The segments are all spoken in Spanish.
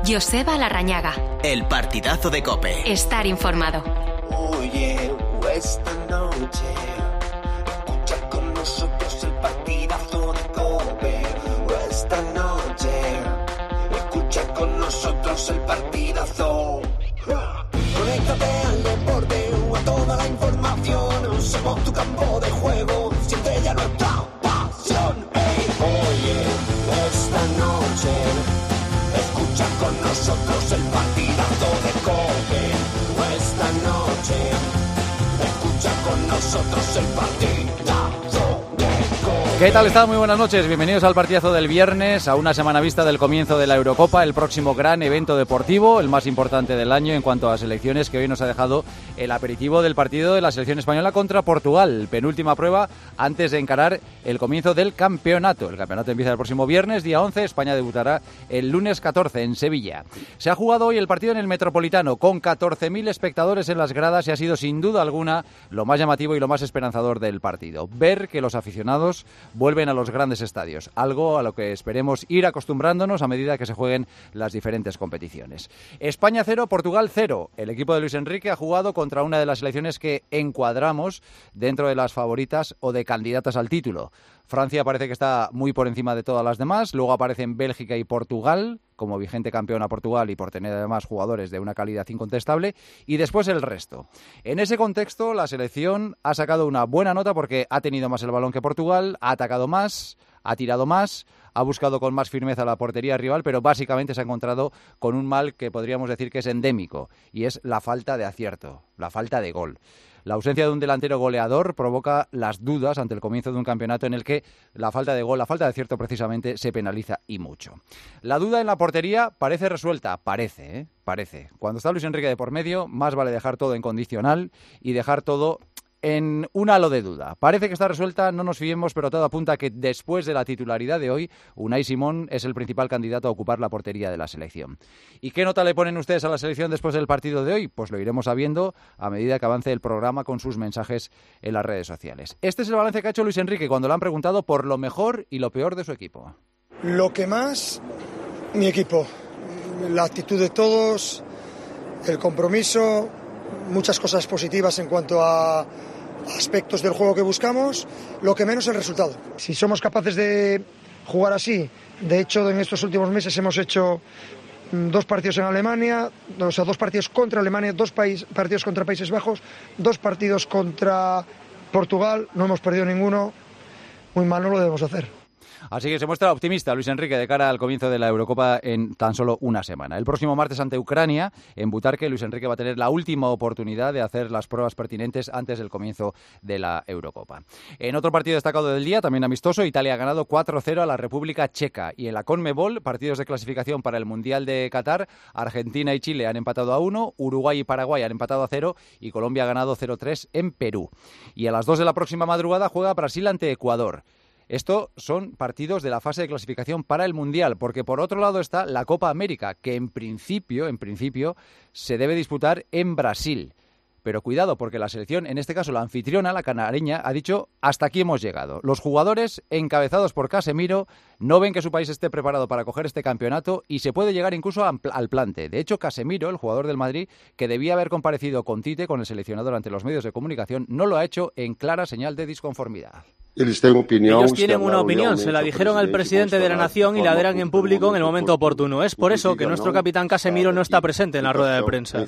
Joseba Larrañaga. El partidazo de COPE. Estar informado. Oye, esta noche escucha con nosotros el partidazo de COPE. Esta noche escucha con nosotros el partidazo. Conéctate al deporte o a toda la información. Somos tu campo de juego. Siente ya nuestra pasión. Hey, oye, esta noche escucha con nosotros el partidazo de COPE. Esta noche escucha con nosotros el partidazo de COPE. ¿Qué tal están? Muy buenas noches. Bienvenidos al partidazo del viernes, a una semana vista del comienzo de la Eurocopa, el próximo gran evento deportivo, el más importante del año en cuanto a selecciones, que hoy nos ha dejado el aperitivo del partido de la selección española contra Portugal, penúltima prueba antes de encarar el comienzo del campeonato. El campeonato empieza el próximo viernes, día 11, España debutará el lunes 14 en Sevilla. Se ha jugado hoy el partido en el Metropolitano, con 14.000 espectadores en las gradas, y ha sido sin duda alguna lo más llamativo y lo más esperanzador del partido. Ver que los aficionados vuelven a los grandes estadios, algo a lo que esperemos ir acostumbrándonos a medida que se jueguen las diferentes competiciones. España 0, Portugal 0. El equipo de Luis Enrique ha jugado contra una de las selecciones que encuadramos dentro de las favoritas o de candidatas al título. Francia parece que está muy por encima de todas las demás, luego aparecen Bélgica y Portugal, como vigente campeona Portugal y por tener además jugadores de una calidad incontestable, y después el resto. En ese contexto, la selección ha sacado una buena nota porque ha tenido más el balón que Portugal, ha atacado más, ha tirado más, ha buscado con más firmeza la portería rival, pero básicamente se ha encontrado con un mal que podríamos decir que es endémico, y es la falta de acierto, la falta de gol. La ausencia de un delantero goleador provoca las dudas ante el comienzo de un campeonato en el que la falta de gol, la falta de acierto precisamente, se penaliza y mucho. La duda en la portería parece resuelta, parece. Cuando está Luis Enrique de por medio, más vale dejar todo en condicional y dejar todo en un halo de duda. Parece que está resuelta, no nos fiemos, pero todo apunta a que después de la titularidad de hoy, Unai Simón es el principal candidato a ocupar la portería de la selección. ¿Y qué nota le ponen ustedes a la selección después del partido de hoy? Pues lo iremos sabiendo a medida que avance el programa con sus mensajes en las redes sociales. Este es el balance que ha hecho Luis Enrique cuando le han preguntado por lo mejor y lo peor de su equipo. Lo que más, mi equipo. La actitud de todos, el compromiso, muchas cosas positivas en cuanto a aspectos del juego que buscamos, lo que menos el resultado. Si somos capaces de jugar así, de hecho en estos últimos meses hemos hecho 2 partidos en Alemania, o sea, 2 partidos contra Alemania, 2 partidos contra Países Bajos, 2 partidos contra Portugal, no hemos perdido ninguno, muy mal no lo debemos hacer. Así que se muestra optimista Luis Enrique de cara al comienzo de la Eurocopa en tan solo una semana. El próximo martes ante Ucrania, en Butarque, Luis Enrique va a tener la última oportunidad de hacer las pruebas pertinentes antes del comienzo de la Eurocopa. En otro partido destacado del día, también amistoso, Italia ha ganado 4-0 a la República Checa. Y en la CONMEBOL, partidos de clasificación para el Mundial de Qatar, Argentina y Chile han empatado a 1, Uruguay y Paraguay han empatado a 0 y Colombia ha ganado 0-3 en Perú. Y a las 2 de la próxima madrugada juega Brasil ante Ecuador. Estos son partidos de la fase de clasificación para el Mundial, porque por otro lado está la Copa América, que en principio se debe disputar en Brasil. Pero cuidado, porque la selección, en este caso la anfitriona, la canareña, ha dicho hasta aquí hemos llegado. Los jugadores, encabezados por Casemiro, no ven que su país esté preparado para coger este campeonato y se puede llegar incluso al plante. De hecho, Casemiro, el jugador del Madrid, que debía haber comparecido con Tite, con el seleccionador ante los medios de comunicación, no lo ha hecho en clara señal de disconformidad. Ellos tienen una opinión, se la dijeron al presidente de la Nación y la darán en público en el momento oportuno. Es por eso que nuestro capitán Casemiro no está presente en la rueda de prensa.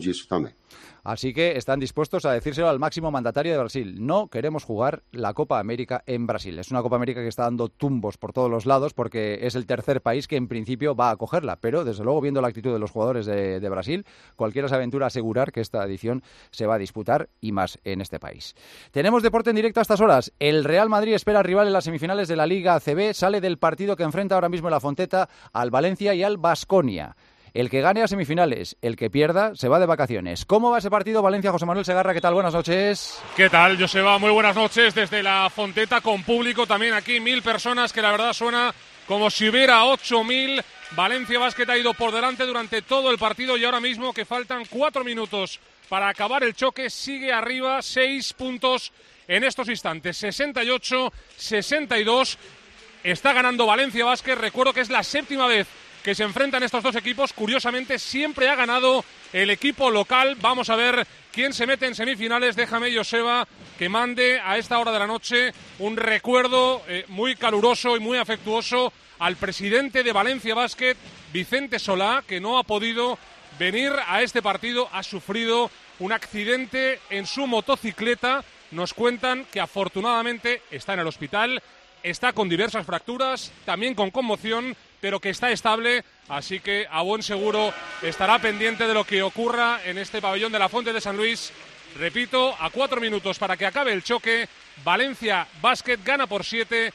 Así que están dispuestos a decírselo al máximo mandatario de Brasil. No queremos jugar la Copa América en Brasil. Es una Copa América que está dando tumbos por todos los lados porque es el tercer país que en principio va a acogerla. Pero desde luego, viendo la actitud de los jugadores de Brasil, cualquiera se aventura a asegurar que esta edición se va a disputar y más en este país. Tenemos deporte en directo a estas horas. El Real Madrid espera al rival en las semifinales de la Liga ACB. Sale del partido que enfrenta ahora mismo en la Fonteta al Valencia y al Baskonia. El que gane a semifinales, el que pierda, se va de vacaciones. ¿Cómo va ese partido, Valencia? José Manuel Segarra, ¿qué tal? Buenas noches. ¿Qué tal, Joseba? Muy buenas noches desde la Fonteta, con público también aquí, 1.000 personas, que la verdad suena como si hubiera 8.000. Valencia Basket ha ido por delante durante todo el partido y ahora mismo, que faltan 4 minutos para acabar el choque, sigue arriba, 6 puntos en estos instantes, 68-62. Está ganando Valencia Basket. Recuerdo que es la 7ª vez que se enfrentan estos dos equipos. Curiosamente, siempre ha ganado el equipo local. Vamos a ver quién se mete en semifinales. Déjame, Joseba, que mande a esta hora de la noche un recuerdo muy caluroso y muy afectuoso al presidente de Valencia Basket, Vicente Solá, que no ha podido venir a este partido. Ha sufrido un accidente en su motocicleta. Nos cuentan que afortunadamente está en el hospital, está con diversas fracturas, también con conmoción, pero que está estable, así que a buen seguro estará pendiente de lo que ocurra en este pabellón de la Fuente de San Luis. Repito, a 4 minutos para que acabe el choque, Valencia Basket gana por 7,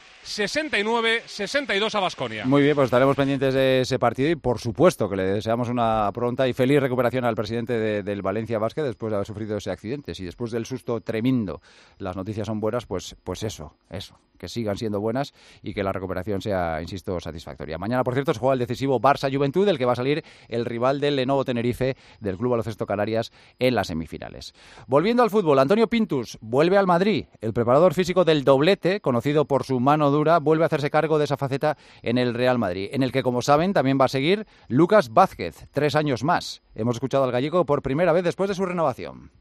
69-62 a Baskonia. Muy bien, pues estaremos pendientes de ese partido y por supuesto que le deseamos una pronta y feliz recuperación al presidente del Valencia Basket después de haber sufrido ese accidente. Si después del susto tremendo las noticias son buenas, pues eso, que sigan siendo buenas y que la recuperación sea, insisto, satisfactoria. Mañana, por cierto, se juega el decisivo Barça-Juventud, del que va a salir el rival del Lenovo Tenerife del Club Baloncesto Canarias en las semifinales. Volviendo al fútbol, Antonio Pintus vuelve al Madrid. El preparador físico del doblete, conocido por su mano dura, vuelve a hacerse cargo de esa faceta en el Real Madrid, en el que, como saben, también va a seguir Lucas Vázquez, 3 años más. Hemos escuchado al gallego por primera vez después de su renovación.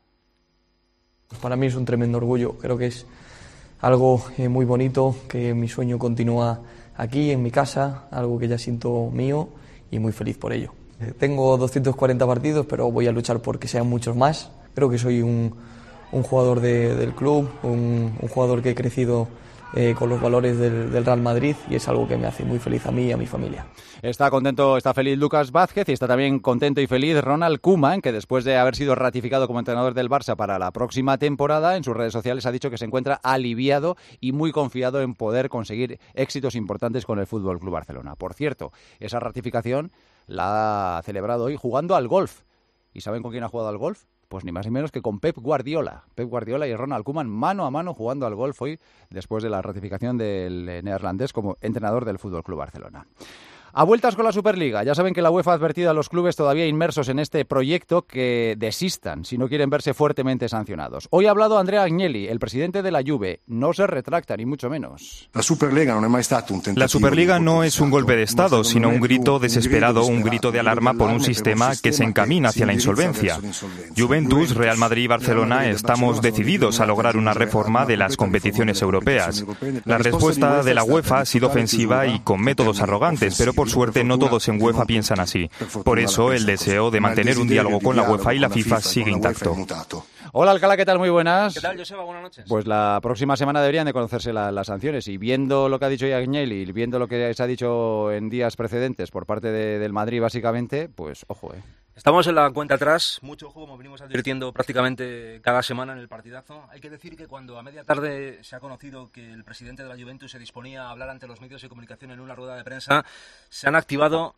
Para mí es un tremendo orgullo, creo que es algo muy bonito, que mi sueño continúa aquí, en mi casa, algo que ya siento mío y muy feliz por ello. Tengo 240 partidos, pero voy a luchar por que sean muchos más. Creo que soy un jugador del club, un jugador que he crecido con los valores del Real Madrid y es algo que me hace muy feliz a mí y a mi familia. Está contento, está feliz Lucas Vázquez y está también contento y feliz Ronald Koeman, que después de haber sido ratificado como entrenador del Barça para la próxima temporada, en sus redes sociales ha dicho que se encuentra aliviado y muy confiado en poder conseguir éxitos importantes con el Fútbol Club Barcelona. Por cierto, esa ratificación la ha celebrado hoy jugando al golf. ¿Y saben con quién ha jugado al golf? Pues ni más ni menos que con Pep Guardiola. Pep Guardiola y Ronald Koeman mano a mano jugando al golf hoy después de la ratificación del neerlandés como entrenador del Fútbol Club Barcelona. A vueltas con la Superliga. Ya saben que la UEFA ha advertido a los clubes todavía inmersos en este proyecto que desistan si no quieren verse fuertemente sancionados. Hoy ha hablado Andrea Agnelli, el presidente de la Juve. No se retracta, ni mucho menos. La Superliga no es un golpe de Estado, sino un grito desesperado, un grito de alarma por un sistema que se encamina hacia la insolvencia. Juventus, Real Madrid y Barcelona estamos decididos a lograr una reforma de las competiciones europeas. La respuesta de la UEFA ha sido ofensiva y con métodos arrogantes, pero por suerte no todos en UEFA piensan así. Por eso el deseo de mantener un diálogo con la UEFA y la FIFA sigue intacto. Hola Alcalá, ¿qué tal? Muy buenas. ¿Qué tal, Joseba? Buenas noches. Pues la próxima semana deberían de conocerse las sanciones y viendo lo que ha dicho Agnelli y viendo lo que se ha dicho en días precedentes por parte del Madrid básicamente, pues ojo. Estamos en la cuenta atrás, mucho ojo, como venimos advirtiendo prácticamente cada semana en el partidazo. Hay que decir que cuando a media tarde se ha conocido que el presidente de la Juventus se disponía a hablar ante los medios de comunicación en una rueda de prensa, se han activado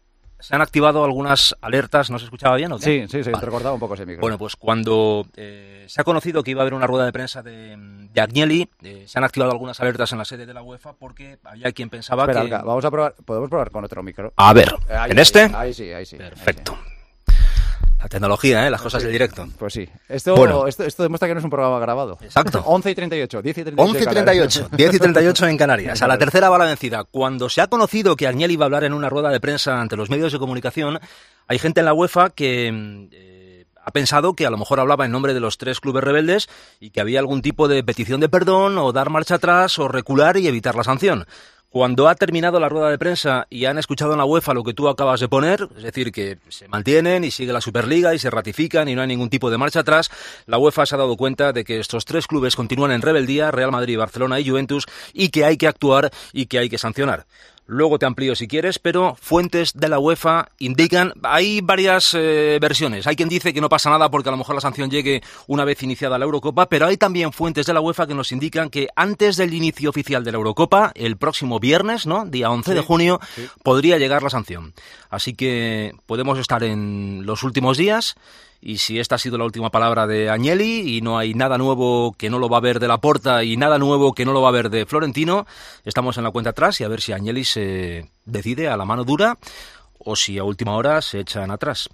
algunas alertas. ¿No se escuchaba bien o qué? Sí, se entrecortaba un poco ese micro. Bueno, pues cuando se ha conocido que iba a haber una rueda de prensa de Agnelli, se han activado algunas alertas en la sede de la UEFA porque había quien pensaba Espera, que... Alca, podemos probar con otro micro. A ver, ¿en este? Ahí sí. Perfecto. Ahí sí. La tecnología, las cosas del directo. Pues sí. Esto demuestra que no es un programa grabado. Exacto. 11:38, 10:38. 11:38, 10:38 en Canarias. A la tercera va la vencida. Cuando se ha conocido que Agnelli iba a hablar en una rueda de prensa ante los medios de comunicación, hay gente en la UEFA que ha pensado que a lo mejor hablaba en nombre de los 3 clubes rebeldes y que había algún tipo de petición de perdón o dar marcha atrás o recular y evitar la sanción. Cuando ha terminado la rueda de prensa y han escuchado en la UEFA lo que tú acabas de poner, es decir, que se mantienen y sigue la Superliga y se ratifican y no hay ningún tipo de marcha atrás, la UEFA se ha dado cuenta de que estos 3 clubes continúan en rebeldía, Real Madrid, Barcelona y Juventus, y que hay que actuar y que hay que sancionar. Luego te amplío si quieres, pero fuentes de la UEFA indican, hay varias versiones. Hay quien dice que no pasa nada porque a lo mejor la sanción llegue una vez iniciada la Eurocopa, pero hay también fuentes de la UEFA que nos indican que antes del inicio oficial de la Eurocopa, el próximo viernes, ¿no? Día 11 de junio, podría llegar la sanción. Así que podemos estar en los últimos días. Y si esta ha sido la última palabra de Agnelli y no hay nada nuevo que no lo va a ver de Laporta y nada nuevo que no lo va a ver de Florentino, estamos en la cuenta atrás y a ver si Agnelli se decide a la mano dura o si a última hora se echan atrás.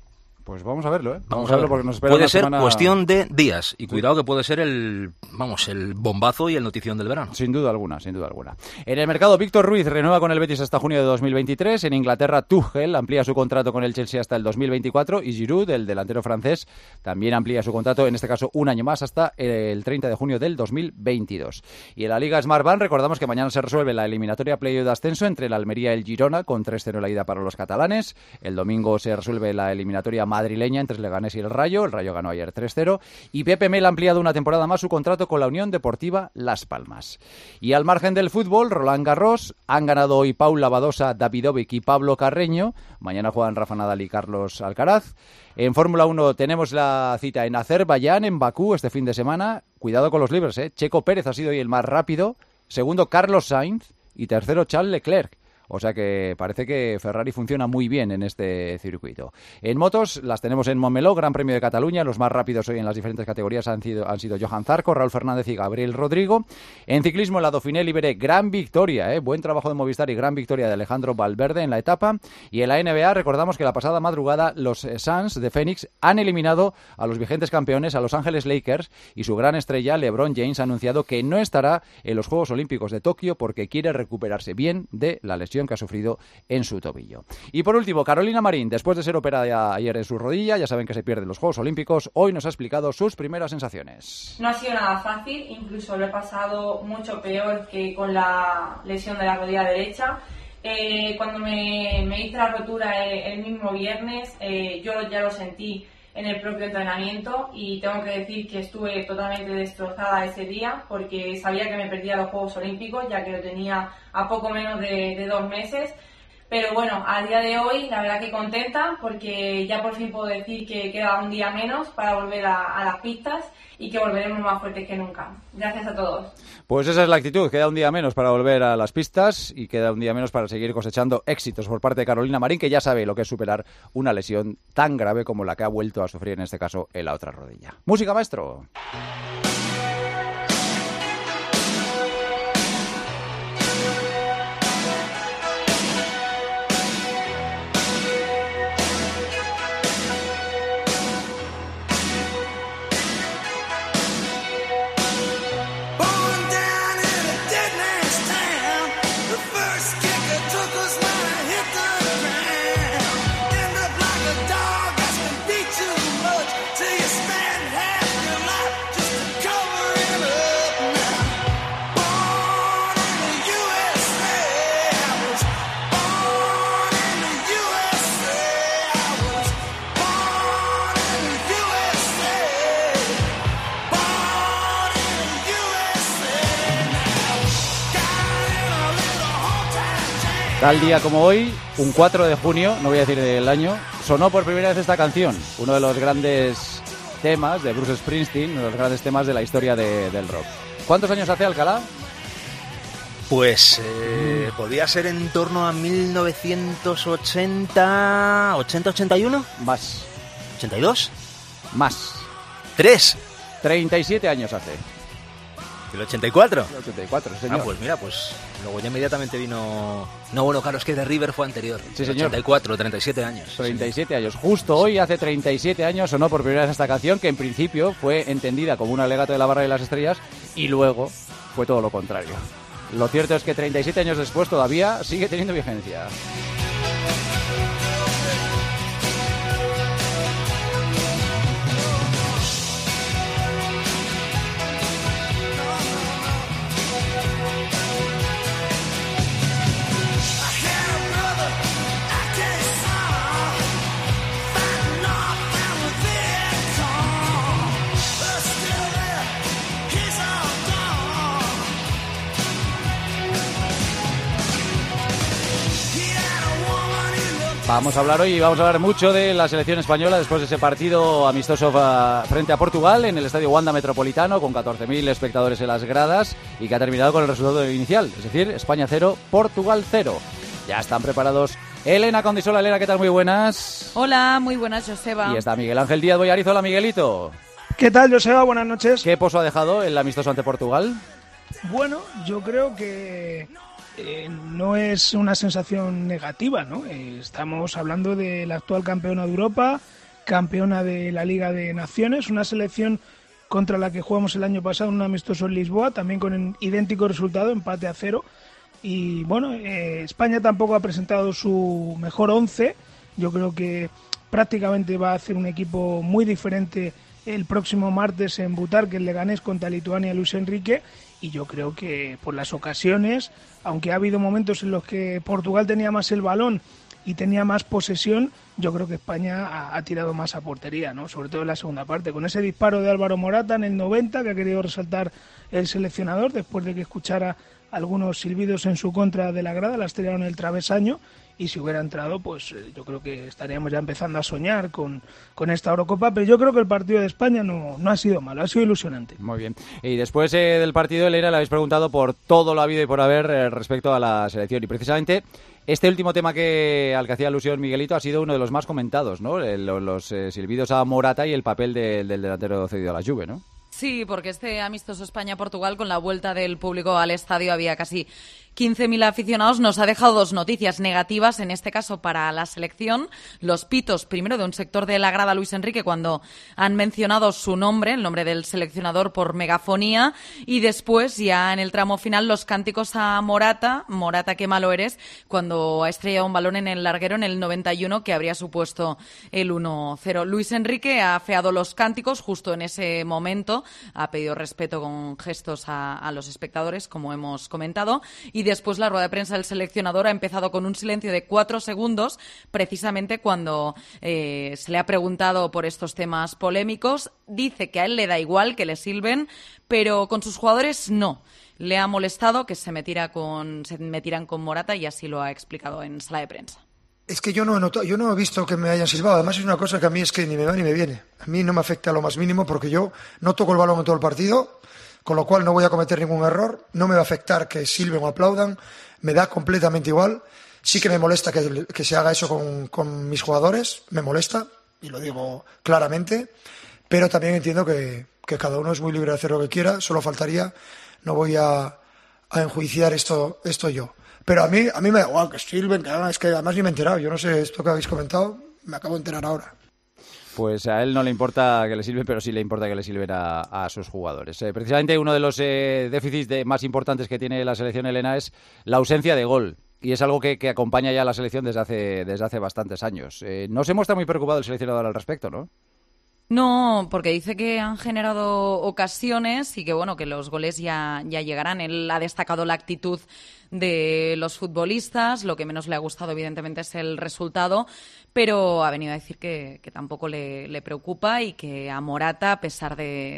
Pues vamos a verlo, ¿eh? Vamos a verlo porque nos espera puede una ser semana... cuestión de días. Y cuidado que puede ser el bombazo y el notición del verano. Sin duda alguna, sin duda alguna. En el mercado, Víctor Ruiz renueva con el Betis hasta junio de 2023. En Inglaterra, Tuchel amplía su contrato con el Chelsea hasta el 2024. Y Giroud, el delantero francés, también amplía su contrato, en este caso un año más, hasta el 30 de junio del 2022. Y en la Liga Smartbank, recordamos que mañana se resuelve la eliminatoria playoff de ascenso entre el Almería y el Girona, con 3-0 la ida para los catalanes. El domingo se resuelve la eliminatoria madrileña entre el Leganés y el Rayo. El Rayo ganó ayer 3-0. Y Pepe Mel ha ampliado una temporada más su contrato con la Unión Deportiva Las Palmas. Y al margen del fútbol, Roland Garros, han ganado hoy Paula Badosa, Davidovic y Pablo Carreño. Mañana juegan Rafa Nadal y Carlos Alcaraz. En Fórmula 1 tenemos la cita en Azerbaiyán, en Bakú, este fin de semana. Cuidado con los libres, ¿eh? Checo Pérez ha sido hoy el más rápido. Segundo, Carlos Sainz. Y tercero, Charles Leclerc. O sea que parece que Ferrari funciona muy bien en este circuito. En motos las tenemos en Montmeló, Gran Premio de Cataluña. Los más rápidos hoy en las diferentes categorías han sido Johan Zarco, Raúl Fernández y Gabriel Rodrigo. En ciclismo, en la Dauphiné Libéré, gran victoria, buen trabajo de Movistar y gran victoria de Alejandro Valverde en la etapa. Y en la NBA recordamos que la pasada madrugada los Suns de Phoenix han eliminado a los vigentes campeones, a Los Ángeles Lakers, y su gran estrella LeBron James ha anunciado que no estará en los Juegos Olímpicos de Tokio porque quiere recuperarse bien de la lesión que ha sufrido en su tobillo. Y por último, Carolina Marín, después de ser operada ayer en su rodilla, ya saben que se pierden los Juegos Olímpicos, hoy nos ha explicado sus primeras sensaciones. No ha sido nada fácil, incluso lo he pasado mucho peor que con la lesión de la rodilla derecha. Cuando me hice la rotura el mismo viernes, yo ya lo sentí en el propio entrenamiento y tengo que decir que estuve totalmente destrozada ese día porque sabía que me perdía los Juegos Olímpicos, ya que lo tenía a poco menos de 2 meses. Pero bueno, a día de hoy la verdad que contenta porque ya por fin puedo decir que queda un día menos para volver a las pistas y que volveremos más fuertes que nunca. Gracias a todos. Pues esa es la actitud, queda un día menos para volver a las pistas y queda un día menos para seguir cosechando éxitos por parte de Carolina Marín, que ya sabe lo que es superar una lesión tan grave como la que ha vuelto a sufrir en este caso en la otra rodilla. Música, maestro. Tal día como hoy, un 4 de junio, no voy a decir del año, sonó por primera vez esta canción, uno de los grandes temas de Bruce Springsteen, uno de los grandes temas de la historia del rock. ¿Cuántos años hace, Alcalá? Pues podría ser en torno a 1980, 80-81. Más. ¿82? Más. 3. 37 años hace. ¿El 84? El 84, señor. Ah, pues mira, pues luego ya inmediatamente vino... No, bueno, claro, es que The River fue anterior. Sí, señor. 84, 37 años. 37 años. Justo hoy, hace 37 años, sonó por primera vez esta canción, que en principio fue entendida como un alegato de la Barra de las Estrellas, y luego fue todo lo contrario. Lo cierto es que 37 años después todavía sigue teniendo vigencia. Vamos a hablar hoy y vamos a hablar mucho de la selección española después de ese partido amistoso frente a Portugal en el Estadio Wanda Metropolitano con 14.000 espectadores en las gradas y que ha terminado con el resultado inicial, es decir, España 0, Portugal 0. Ya están preparados Elena Condisola. Elena, ¿qué tal? Muy buenas. Hola, muy buenas, Joseba. Y está Miguel Ángel Díaz Boyariz. Hola, Miguelito. ¿Qué tal, Joseba? Buenas noches. ¿Qué pozo ha dejado el amistoso ante Portugal? Bueno, yo creo que no es una sensación negativa, ¿no? Estamos hablando del actual campeón de Europa, campeona de la Liga de Naciones, una selección contra la que jugamos el año pasado en un amistoso en Lisboa, también con un idéntico resultado, empate a 0. Y bueno, España tampoco ha presentado su mejor 11. Yo creo que prácticamente va a hacer un equipo muy diferente el próximo martes en Butarque, el Leganés contra Lituania, Luis Enrique. Y yo creo que por las ocasiones, aunque ha habido momentos en los que Portugal tenía más el balón y tenía más posesión, yo creo que España ha tirado más a portería, ¿no? Sobre todo en la segunda parte, con ese disparo de Álvaro Morata en el 90, que ha querido resaltar el seleccionador después de que escuchara algunos silbidos en su contra de la grada, la estrellaron en el travesaño, y si hubiera entrado, pues yo creo que estaríamos ya empezando a soñar con esta Eurocopa, pero yo creo que el partido de España no ha sido malo, ha sido ilusionante. Muy bien. Y después del partido, Elena, le habéis preguntado por todo lo habido y por haber respecto a la selección, y precisamente este último tema al que hacía alusión Miguelito ha sido uno de los más comentados, ¿no? Los silbidos a Morata y el papel del delantero cedido a la Juve, ¿no? Sí, porque este amistoso España-Portugal, con la vuelta del público al estadio, había casi 15.000 aficionados, nos ha dejado dos noticias negativas, en este caso para la selección. Los pitos, primero de un sector de la grada, Luis Enrique, cuando han mencionado su nombre, el nombre del seleccionador, por megafonía, y después, ya en el tramo final, los cánticos a Morata, qué malo eres, cuando ha estrellado un balón en el larguero en el 91, que habría supuesto el 1-0. Luis Enrique ha afeado los cánticos justo en ese momento, ha pedido respeto con gestos a los espectadores, como hemos comentado, y después la rueda de prensa del seleccionador ha empezado con un silencio de 4 segundos, precisamente cuando se le ha preguntado por estos temas polémicos. Dice que a él le da igual que le silben, pero con sus jugadores no. Le ha molestado que se metieran con Morata, y así lo ha explicado en sala de prensa. Es que yo no he visto que me hayan silbado. Además es una cosa que a mí es que ni me va ni me viene. A mí no me afecta lo más mínimo porque yo no toco el balón en todo el partido, con lo cual no voy a cometer ningún error. No me va a afectar que silben o aplaudan. Me da completamente igual. Sí que me molesta que se haga eso con mis jugadores. Me molesta, y lo digo claramente. Pero también entiendo que cada uno es muy libre de hacer lo que quiera. Solo faltaría. No voy a enjuiciar esto yo. Pero a mí me da igual que silben, es que además ni me he enterado. Yo no sé esto que habéis comentado, me acabo de enterar ahora. Pues a él no le importa que le silben, pero sí le importa que le silben a sus jugadores. Precisamente uno de los déficits más importantes que tiene la selección, Elena, es la ausencia de gol. Y es algo que acompaña ya a la selección desde hace bastantes años. No se muestra muy preocupado el seleccionador al respecto, ¿no? No, porque dice que han generado ocasiones y que bueno, que los goles ya llegarán. Él ha destacado la actitud de los futbolistas, lo que menos le ha gustado evidentemente es el resultado, pero ha venido a decir que tampoco le preocupa, y que a Morata, a pesar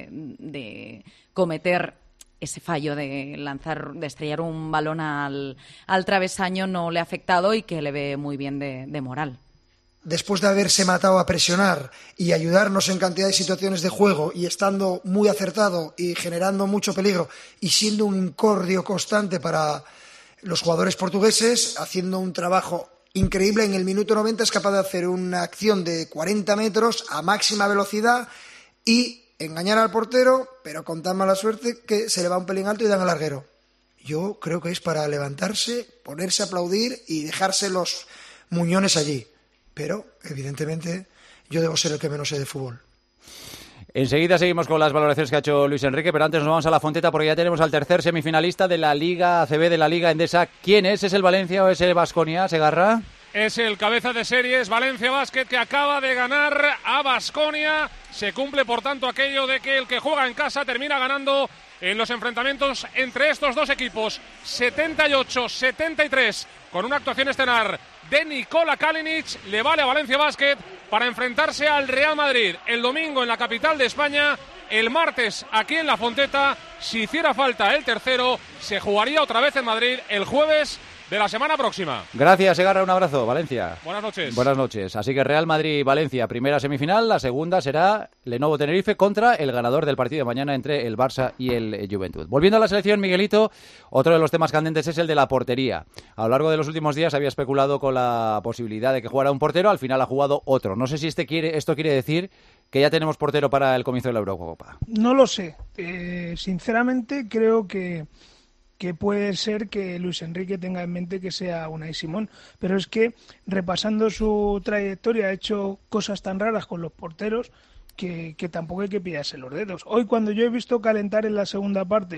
de cometer ese fallo de estrellar un balón al travesaño, no le ha afectado, y que le ve muy bien de moral. Después de haberse matado a presionar y ayudarnos en cantidad de situaciones de juego, y estando muy acertado y generando mucho peligro y siendo un incordio constante para los jugadores portugueses, haciendo un trabajo increíble, en el minuto 90 es capaz de hacer una acción de 40 metros a máxima velocidad y engañar al portero, pero con tan mala suerte que se le va un pelín alto y dan al larguero. Yo creo que es para levantarse, ponerse a aplaudir y dejarse los muñones allí. Pero, evidentemente, yo debo ser el que menos sé de fútbol. Enseguida seguimos con las valoraciones que ha hecho Luis Enrique, pero antes nos vamos a la Fonteta porque ya tenemos al tercer semifinalista de la Liga ACB, de la Liga Endesa. ¿Quién es? ¿Es el Valencia o es el Baskonia, Segarra? Es el cabeza de series Valencia Basket, que acaba de ganar a Baskonia. Se cumple, por tanto, aquello de que el que juega en casa termina ganando en los enfrentamientos entre estos dos equipos. 78-73, con una actuación estelar de Nikola Kalinic, le vale a Valencia Basket para enfrentarse al Real Madrid el domingo en la capital de España. El martes aquí en la Fonteta, si hiciera falta el tercero, se jugaría otra vez en Madrid el jueves de la semana próxima. Gracias, Segarra, un abrazo. Valencia. Buenas noches. Buenas noches. Así que Real Madrid-Valencia, primera semifinal. La segunda será Lenovo Tenerife contra el ganador del partido de mañana entre el Barça y el Juventud. Volviendo a la selección, Miguelito, otro de los temas candentes es el de la portería. A lo largo de los últimos días había especulado con la posibilidad de que jugara un portero, al final ha jugado otro. No sé si esto quiere decir que ya tenemos portero para el comienzo de la Eurocopa. No lo sé. Sinceramente creo que que puede ser que Luis Enrique tenga en mente que sea Unai Simón, pero es que repasando su trayectoria ha hecho cosas tan raras con los porteros que tampoco hay que pillarse los dedos. Hoy cuando yo he visto calentar en la segunda parte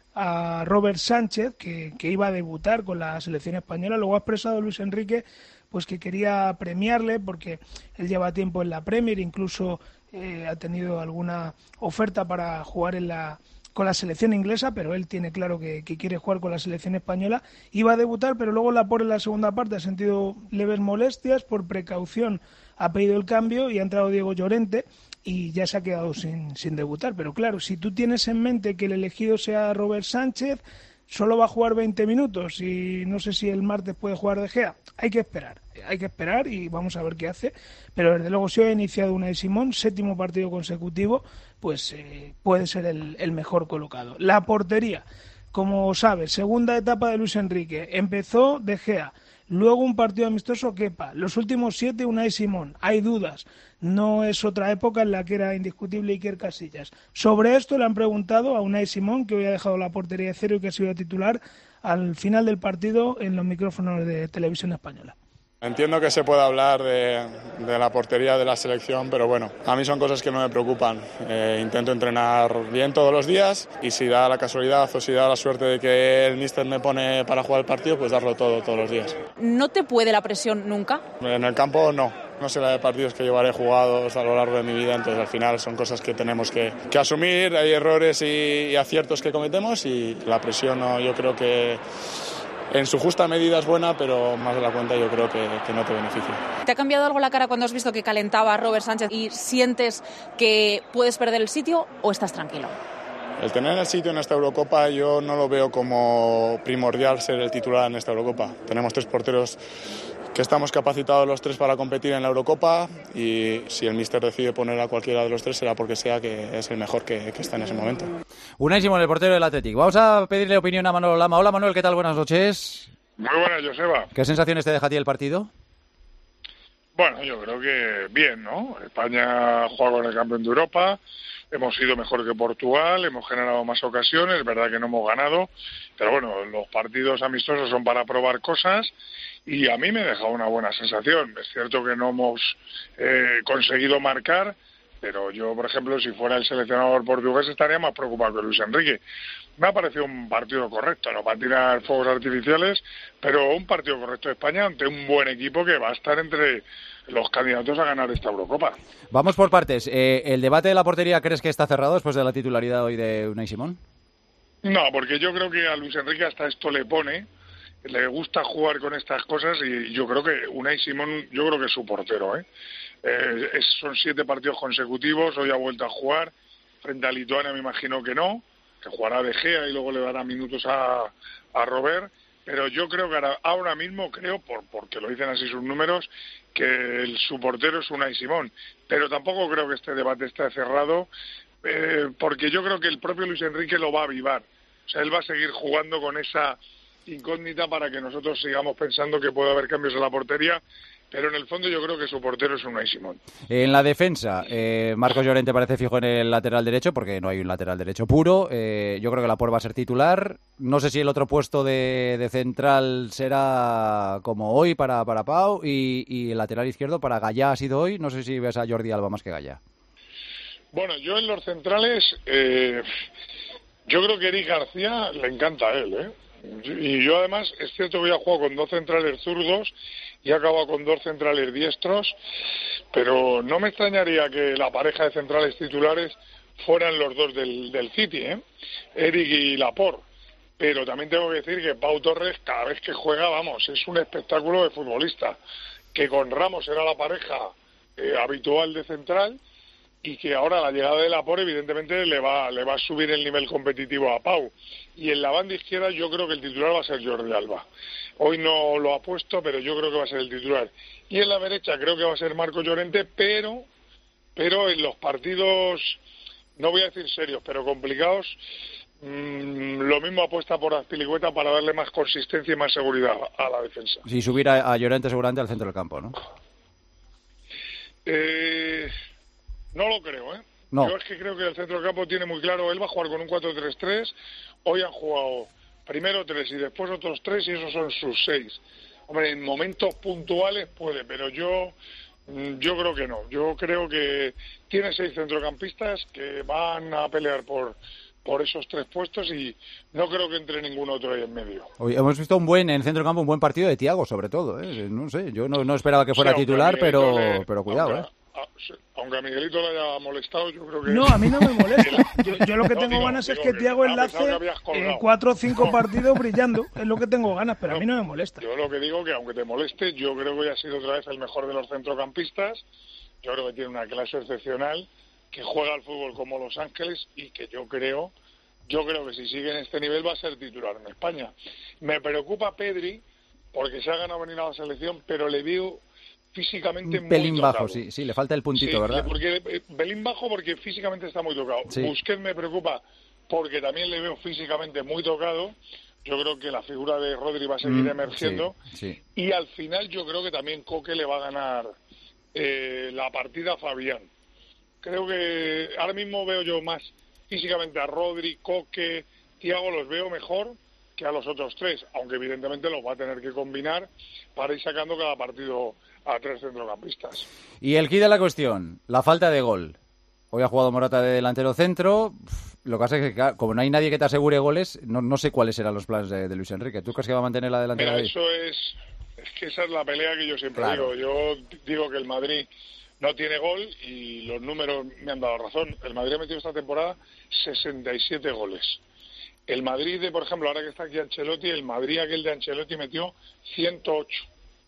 a Robert Sánchez, que iba a debutar con la selección española, luego ha expresado Luis Enrique pues que quería premiarle porque él lleva tiempo en la Premier, incluso ha tenido alguna oferta para jugar con la selección inglesa, pero él tiene claro que quiere jugar con la selección española. Iba a debutar, pero luego Laporte en la segunda parte ha sentido leves molestias, por precaución ha pedido el cambio y ha entrado Diego Llorente y ya se ha quedado sin debutar. Pero claro, si tú tienes en mente que el elegido sea Robert Sánchez, solo va a jugar 20 minutos y no sé si el martes puede jugar De Gea. Hay que esperar y vamos a ver qué hace. Pero desde luego, si ha iniciado Unai Simón, 7º partido consecutivo, pues puede ser el mejor colocado. La portería, como sabes, segunda etapa de Luis Enrique. Empezó De Gea, luego un partido amistoso Kepa, los últimos 7 Unai Simón. Hay dudas, no es otra época en la que era indiscutible Iker Casillas. Sobre esto le han preguntado a Unai Simón, que hoy ha dejado la portería de cero y que ha sido titular al final del partido en los micrófonos de Televisión Española. Entiendo que se puede hablar de la portería de la selección, pero bueno, a mí son cosas que no me preocupan. Intento entrenar bien todos los días y si da la casualidad o si da la suerte de que el míster me pone para jugar el partido, pues darlo todo todos los días. ¿No te puede la presión nunca? En el campo no. No sé la de partidos que llevaré jugados a lo largo de mi vida, entonces al final son cosas que tenemos que asumir, hay errores y aciertos que cometemos y la presión yo creo que en su justa medida es buena, pero más de la cuenta yo creo que no te beneficia. ¿Te ha cambiado algo la cara cuando has visto que calentaba a Robert Sánchez y sientes que puedes perder el sitio o estás tranquilo? El tener el sitio en esta Eurocopa yo no lo veo como primordial ser el titular en esta Eurocopa. Tenemos 3 porteros que estamos capacitados los 3 para competir en la Eurocopa y si el míster decide poner a cualquiera de los 3 será porque sea que es el mejor que está en ese momento. Unai Simón, el portero del Athletic. Vamos a pedirle opinión a Manolo Lama. Hola Manuel, ¿qué tal? Buenas noches. Muy buenas, Joseba. ¿Qué sensaciones te deja a ti el partido? Bueno, yo creo que bien, ¿no? España juega con el campeón de Europa, hemos sido mejor que Portugal, hemos generado más ocasiones, es verdad que no hemos ganado, pero bueno, los partidos amistosos son para probar cosas y a mí me deja una buena sensación. Es cierto que no hemos conseguido marcar, pero yo, por ejemplo, si fuera el seleccionador portugués estaría más preocupado que Luis Enrique. Me ha parecido un partido correcto, no para tirar fuegos artificiales, pero un partido correcto de España ante un buen equipo que va a estar entre los candidatos a ganar esta Eurocopa. Vamos por partes. ¿El debate de la portería crees que está cerrado después de la titularidad hoy de Unai Simón? No, porque yo creo que a Luis Enrique hasta esto le gusta jugar con estas cosas y yo creo que Unai Simón, yo creo que es su portero, son 7 partidos consecutivos, hoy ha vuelto a jugar, frente a Lituania me imagino que no, que jugará De Gea y luego le dará minutos a Robert, pero yo creo que ahora mismo porque lo dicen así sus números, que su portero es Unai Simón, pero tampoco creo que este debate esté cerrado, porque yo creo que el propio Luis Enrique lo va a avivar, o sea, él va a seguir jugando con esa incógnita para que nosotros sigamos pensando que puede haber cambios en la portería, pero en el fondo yo creo que su portero es Unai Simón. En la defensa, Marcos Llorente parece fijo en el lateral derecho, porque no hay un lateral derecho puro. Yo creo que Laporte va a ser titular. No sé si el otro puesto de central será como hoy para Pau, y el lateral izquierdo para Gallá ha sido hoy. No sé si ves a Jordi Alba más que Gallá. Bueno, yo en los centrales, yo creo que Eric García le encanta a él, Y yo además, es cierto que hoy ha jugado con 2 centrales zurdos y ha acabado con 2 centrales diestros, pero no me extrañaría que la pareja de centrales titulares fueran los 2 del City, Eric y Laporte. Pero también tengo que decir que Pau Torres, cada vez que juega, es un espectáculo de futbolista, que con Ramos era la pareja habitual de central y que ahora la llegada de Laporte evidentemente le va a subir el nivel competitivo a Pau. Y en la banda izquierda yo creo que el titular va a ser Jordi Alba. Hoy no lo ha puesto, pero yo creo que va a ser el titular. Y en la derecha creo que va a ser Marcos Llorente, pero en los partidos, no voy a decir serios, pero complicados, lo mismo apuesta por Azpilicueta para darle más consistencia y más seguridad a la defensa. Si subir a Llorente seguramente al centro del campo, ¿no? No lo creo, No. Yo es que creo que el centro del campo tiene muy claro, él va a jugar con un 4-3-3, hoy han jugado primero 3 y después otros 3 y esos son sus 6. Hombre, en momentos puntuales puede, pero yo creo que no. Yo creo que tiene 6 centrocampistas que van a pelear por esos 3 puestos y no creo que entre ningún otro ahí en medio. Hoy hemos visto en centrocampo un buen partido de Thiago, sobre todo. No sé, yo no esperaba que fuera titular, pero cuidado. Aunque a Miguelito le haya molestado, yo creo que... No, a mí no me molesta. Yo lo que tengo ganas es que Thiago enlace 4 o 5 partidos brillando. Es lo que tengo ganas, pero a mí no me molesta. Yo lo que digo que, aunque te moleste, yo creo que ha sido otra vez el mejor de los centrocampistas. Yo creo que tiene una clase excepcional, que juega al fútbol como Los Ángeles y que yo creo que si sigue en este nivel va a ser titular en España. Me preocupa Pedri, porque se ha ganado venir a la selección, pero le veo físicamente un pelín muy bajo, tocado. sí, le falta el puntito, ¿verdad? Pelín bajo porque físicamente está muy tocado. Sí. Busquets me preocupa porque también le veo físicamente muy tocado. Yo creo que la figura de Rodri va a seguir emergiendo. Sí. Y al final yo creo que también Coque le va a ganar la partida a Fabián. Creo que ahora mismo veo yo más físicamente a Rodri, Coque, Thiago, los veo mejor que a los otros 3, aunque evidentemente los va a tener que combinar para ir sacando cada partido a 3 centrocampistas. Y el quid de la cuestión, la falta de gol. Hoy ha jugado Morata de delantero centro. Lo que pasa es que, como no hay nadie que te asegure goles, no sé cuáles serán los planes de Luis Enrique. ¿Tú crees que va a mantener la delantera ahí? Eso es que esa es la pelea que yo siempre digo. Yo digo que el Madrid no tiene gol y los números me han dado razón. El Madrid ha metido esta temporada 67 goles. El Madrid, por ejemplo, ahora que está aquí Ancelotti, el Madrid aquel de Ancelotti metió 108.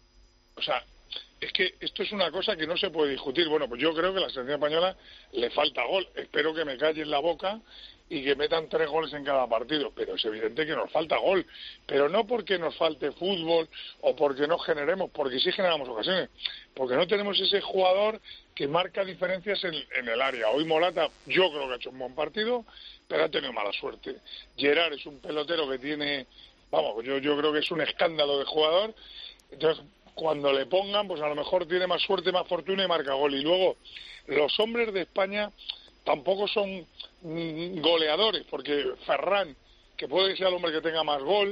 O sea, es que esto es una cosa que no se puede discutir. Bueno, pues yo creo que a la selección española le falta gol. Espero que me callen la boca y que metan 3 goles en cada partido. Pero es evidente que nos falta gol. Pero no porque nos falte fútbol o porque no generemos, porque sí generamos ocasiones. Porque no tenemos ese jugador que marca diferencias en el área. Hoy Morata, yo creo que ha hecho un buen partido, pero ha tenido mala suerte. Gerard es un pelotero que tiene... Vamos, yo creo que es un escándalo de jugador. Entonces, cuando le pongan, pues a lo mejor tiene más suerte, más fortuna y marca gol. Y luego, los hombres de España tampoco son goleadores, porque Ferran, que puede ser el hombre que tenga más gol,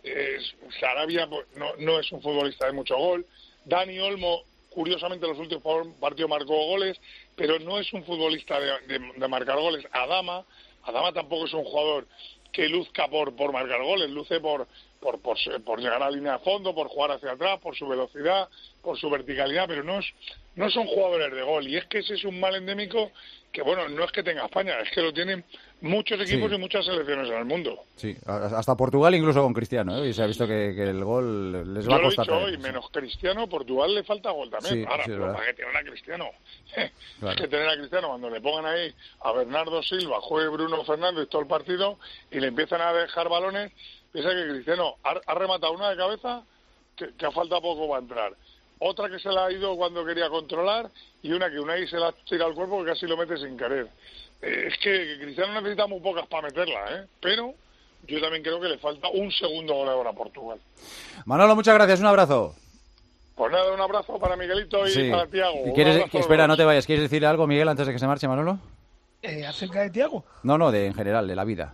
Sarabia pues, no es un futbolista de mucho gol, Dani Olmo, curiosamente en los últimos partidos marcó goles, pero no es un futbolista de marcar goles. Adama tampoco es un jugador que luzca por marcar goles, luce por llegar a la línea de fondo, por jugar hacia atrás, por su velocidad, por su verticalidad, pero no son jugadores de gol. Y es que ese es un mal endémico que, bueno, no es que tenga España, es que lo tienen muchos equipos y muchas selecciones en el mundo. Sí, hasta Portugal incluso con Cristiano, y se ha visto que el gol les va a costar. Yo lo he dicho hoy, menos Cristiano, Portugal le falta gol también. Ahora, pero para que tener a Cristiano. Claro. Es que tener a Cristiano, cuando le pongan ahí a Bernardo Silva, juegue Bruno Fernández todo el partido y le empiezan a dejar balones, piensa que Cristiano ha rematado una de cabeza que a falta poco va a entrar. Otra que se la ha ido cuando quería controlar y una que Unai se la ha tirado al cuerpo que casi lo mete sin querer. Es que Cristiano necesita muy pocas para meterla, pero yo también creo que le falta un segundo goleador a Portugal. Manolo, muchas gracias, un abrazo. Pues nada, un abrazo para Miguelito y para Thiago. Espera, no te vayas. ¿Quieres decir algo, Miguel, antes de que se marche, Manolo? ¿Acerca de Thiago? No, en general, de la vida.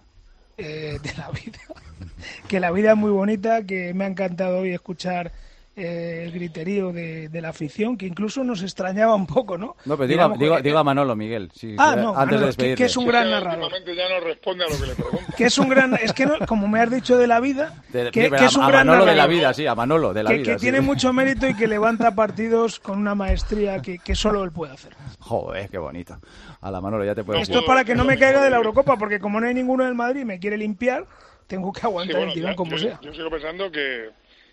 De la vida. Que la vida es muy bonita, que me ha encantado hoy escuchar el griterío de la afición, que incluso nos extrañaba un poco, ¿no? No, pero digo a Manolo, Miguel. Sí, no, antes Manolo, de despedirte. que es un gran narrador. Últimamente ya no responde a lo que le pregunto. Que es un gran... Es que, no, como me has dicho de la vida... que es un a gran Manolo narrador, de la vida, sí, a Manolo de la vida. Que tiene mucho mérito y que levanta partidos con una maestría que solo él puede hacer. Joder, qué bonito. A la Manolo, ya te puedo decir. Esto es para que no me caiga de la Eurocopa, porque como no hay ninguno del Madrid y me quiere limpiar, tengo que aguantar el tirón como sea. Yo sigo pensando que